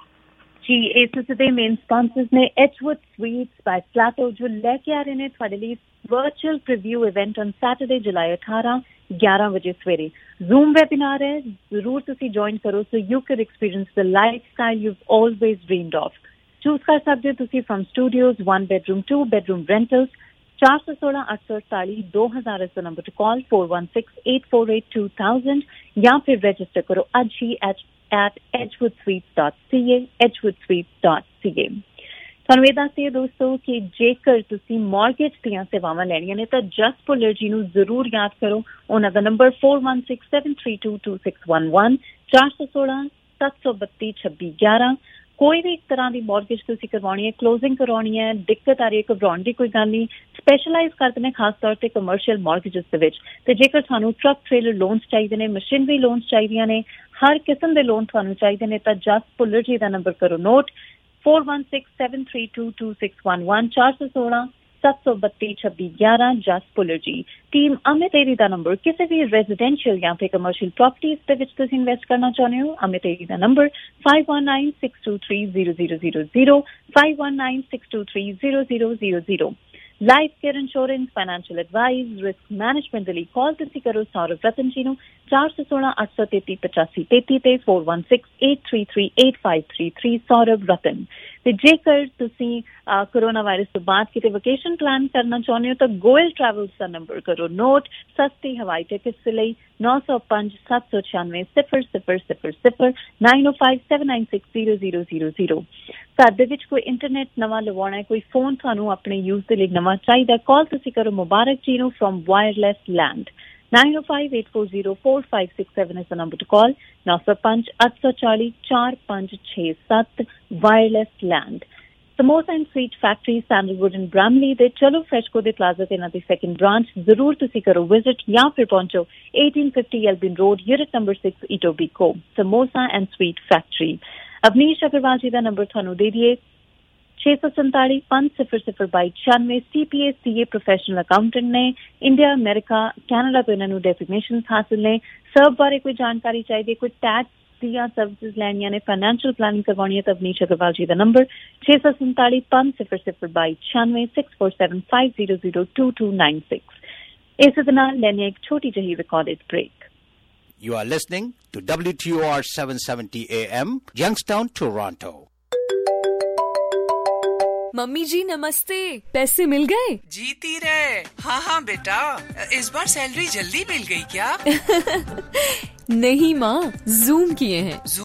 ਜੀ। ਇਸ ਦੇ ਮੇਨ ਸਪਾਂਸਰਸ ਨੇ ਐਚਵੁੱਡ ਸਵੀਟਸ ਬਾਈ ਪਲਾਟੋ, ਜੋ ਲੈ ਕੇ ਆ ਰਹੇ ਨੇ ਤੁਹਾਡੇ ਲਈ virtual preview event on Saturday July ਅਠਾਰਾਂ ਗਿਆਰਾਂ ਵਜੇ ਸਵੇਰੇ। ਜ਼ੂਮ ਵੈਬਿਨਾਰ ਹੈ, ਜ਼ਰੂਰ ਤੁਸੀਂ ਜੁਆਇਨ ਕਰੋ so you can experience the lifestyle you always dreamed of. Choose ਕਰ ਸਕਦੇ ਹੋ ਤੁਸੀਂ from studios, one bedroom, two bedroom rentals, ਚਾਰ ਸੌ ਸੋਲਾਂ ਅੱਠ ਸੌ ਅੜਤਾਲੀ ਦੋ ਹਜ਼ਾਰ ਇਸ ਦਾ number to call four one six eight four eight two thousand ਜਾਂ ਫਿਰ ਰਜਿਸਟਰ ਕਰੋ ਅੱਜ ਹੀ at edgewood suites dot c a edgewood suites dot c a। ਤੁਹਾਨੂੰ ਇਹ ਦੱਸਦੇ ਦੋਸਤੋ ਕਿ ਜੇਕਰ ਤੁਸੀਂ ਮਾਰਗੇਜ ਦੀਆਂ ਸੇਵਾਵਾਂ ਲੈਣੀਆਂ ਨੇ ਤਾਂ ਜਸ ਭੁੱਲਰ ਜੀ ਨੂੰ ਜ਼ਰੂਰ ਯਾਦ ਕਰੋ। ਉਹਨਾਂ ਦਾ number four one six seven three two two six one one, ਚਾਰ ਸੌ ਸੋਲਾਂ ਸੱਤ ਸੌ ਬੱਤੀ ਛੱਬੀ ਗਿਆਰਾਂ। ਕੋਈ ਵੀ ਇੱਕ ਤਰ੍ਹਾਂ ਦੀ ਮੌਰਗੇਜ ਤੁਸੀਂ ਕਰਵਾਉਣੀ ਹੈ, ਕਲੋਜ਼ਿੰਗ ਕਰਵਾਉਣੀ ਹੈ, ਦਿੱਕਤ ਆ ਰਹੀ ਹੈ, ਘਬਰਾਉਣ ਦੀ ਕੋਈ ਗੱਲ ਨਹੀਂ, ਸਪੈਸ਼ਲਾਈਜ਼ ਕਰਦੇ ਨੇ ਖਾਸ ਤੌਰ ਤੇ ਕਮਰਸ਼ੀਅਲ ਮੌਰਗੇਜਸ ਦੇ ਵਿੱਚ। ਤੇ ਜੇਕਰ ਤੁਹਾਨੂੰ ਟਰੱਕ ਟ੍ਰੇਲਰ ਲੋਨਸ ਚਾਹੀਦੇ ਨੇ, ਮਸ਼ੀਨਰੀ ਲੋਨਸ ਚਾਹੀਦੀਆਂ ਨੇ, ਹਰ ਕਿਸਮ ਦੇ ਲੋਨ ਤੁਹਾਨੂੰ ਚਾਹੀਦੇ ਨੇ ਤਾਂ ਜਸ ਭੁੱਲਰ ਜੀ ਦਾ ਨੰਬਰ ਕਰੋ note four one six seven three two two six one one, ਚਾਰ ਸੌ ਸੋਲਾਂ ਸੱਤ ਸੌ ਬੱਤੀ ਛੱਬੀ ਗਿਆਰਾਂ। ਜਸ ਭੁੱਲਰ ਜੀ। ਟੀਮ ਅਮਿਤ ਏਰੀ ਦਾ ਨੰਬਰ, ਕਿਸੇ ਵੀ ਰੈਜ਼ੀਡੈਂਸ਼ੀਅਲ ਜਾਂ ਫਿਰ ਕਮਰਸ਼ੀਅਲ ਪ੍ਰਾਪਰਟੀਜ਼ ਦੇ ਵਿੱਚ ਤੁਸੀਂ ਇਨਵੈਸਟ ਕਰਨਾ ਚਾਹੁੰਦੇ ਹੋ, ਅਮਿਤ ਏਰੀ ਦਾ number five one nine six two three zero zero zero zero, five one nine six two three zero zero zero zero। Life care insurance, financial advice, risk management ਦੇ ਲਈ ਕਾਲ ਤੁਸੀਂ ਕਰੋ ਸੌਰਵ ਰਤਨ ਜੀ ਨੂੰ ਚਾਰ ਸੌ ਸੋਲਾਂ ਅੱਠ ਸੌ ਤੇਤੀ ਪਚਾਸੀ ਤੇਤੀ ਤੇ four one six eight three three eight five three three Saurav ਰਤਨ। ਤੇ ਜੇਕਰ ਤੁਸੀਂ ਕੋਰੋਨਾ ਵਾਇਰਸ ਤੋਂ ਬਾਅਦ ਕਿਤੇ ਵਕੇਸ਼ਨ ਪਲਾਨ ਕਰਨਾ ਚਾਹੁੰਦੇ ਹੋ ਤਾਂ ਗੋਇਲ ਟਰੈਵਲਸ ਦਾ ਨੰਬਰ ਕਰੋ ਨੋਟ ਸਸਤੀ ਹਵਾਈ ਟਿਕਟਸ ਲਈ ਨੌ ਸੌ ਪੰਜ ਸੱਤ ਸੌ ਛਿਆਨਵੇਂ ਸਿਫਰ ਸਿਫਰ ਸਿਫਰ ਸਿਫਰ nine oh five seven nine six zero zero zero zero। ਘਰ ਦੇ ਵਿੱਚ ਕੋਈ ਇੰਟਰਨੈਟ ਨਵਾਂ ਲਵਾਉਣਾ ਹੈ, ਕੋਈ ਫੋਨ ਤੁਹਾਨੂੰ ਆਪਣੇ ਯੂਜ਼ ਦੇ ਲਈ ਨਵਾਂ ਚਾਹੀਦਾ, ਕਾਲ ਤੁਸੀਂ ਕਰੋ ਮੁਬਾਰਕ ਜੀ ਨੂੰ from wireless land nine oh five eight four zero four five six seven is the number to call। ਨੌ ਸੌ ਪੰਜ ਅੱਠ ਸੌ ਚਾਲੀ ਚਾਰ ਪੰਜ ਛੇ ਸੱਤ wireless land. Samosa and sweet factory Sandalwood and Bramalea ਦੇ ਚਲੋ ਫਰੈਸ਼ਕੋ ਦੇ ਪਲਾਜ਼ਾ ਤੇ ਇਹਨਾਂ ਦੀ ਸੈਕੰਡ ਬ੍ਰਾਂਚ ਜ਼ਰੂਰ ਤੁਸੀਂ ਕਰੋ ਵਿਜ਼ਿਟ ਜਾਂ ਫਿਰ ਪਹੁੰਚੋ eighteen fifty Elbin Road, unit number six, Etobicoke, samosa and sweet factory. Avnish Agarwal ji ਦਾ ਨੰਬਰ ਤੁਹਾਨੂੰ ਦੇ ਦਈਏ ਛੇ ਸੌ ਸੰਤਾਲੀ ਪੰਜ ਸਿਫਰ ਸਿਫਰ ਬਾਈ ਛਿਆਨਵੇਂ। C P A C A professional accountant ਨੇ, ਇੰਡੀਆ ਅਮਰੀਕਾ ਕੈਨੇਡਾ ਤੋਂ ਇਹਨਾਂ ਨੂੰ ਡੈਜ਼ਿਗਨੇਸ਼ਨ ਹਾਸਿਲ ਨੇ। ਸਰਵ ਬਾਰੇ ਕੋਈ ਜਾਣਕਾਰੀ ਚਾਹੀਦੀ, ਕੋਈ ਟੈਕਸ ਦੀਆਂ ਸਰਵਿਸਿਜ਼ ਲੈਣੀਆਂ ਨੇ, ਫਾਈਨੈਂਸ਼ੀਅਲ ਪਲਾਨਿੰਗ ਕਰਵਾਉਣੀ ਹੈ ਤਾਂ ਅਵਨੀਸ਼ ਅਗਰਵਾਲ ਜੀ ਦਾ ਨੰਬਰ ਛੇ ਸੌ ਸੰਤਾਲੀ ਪੰਜ ਸਿਫਰ ਸਿਫਰ ਬਾਈ ਛਿਆਨਵੇਂ six four seven five zero zero two two nine six। ਇਸ ਦੇ ਨਾਲ ਲੈਣੇ ਇੱਕ ਛੋਟੀ ਜਿਹੀ recorded break. You are listening to W T O R seven seventy A M, Youngstown, Toronto. Mummy जी नमस्ते, पैसे मिल गए? जीती रहे। हाँ हाँ बेटा, इस बार सैलरी जल्दी मिल गई क्या? नहीं माँ, जूम किए हैं।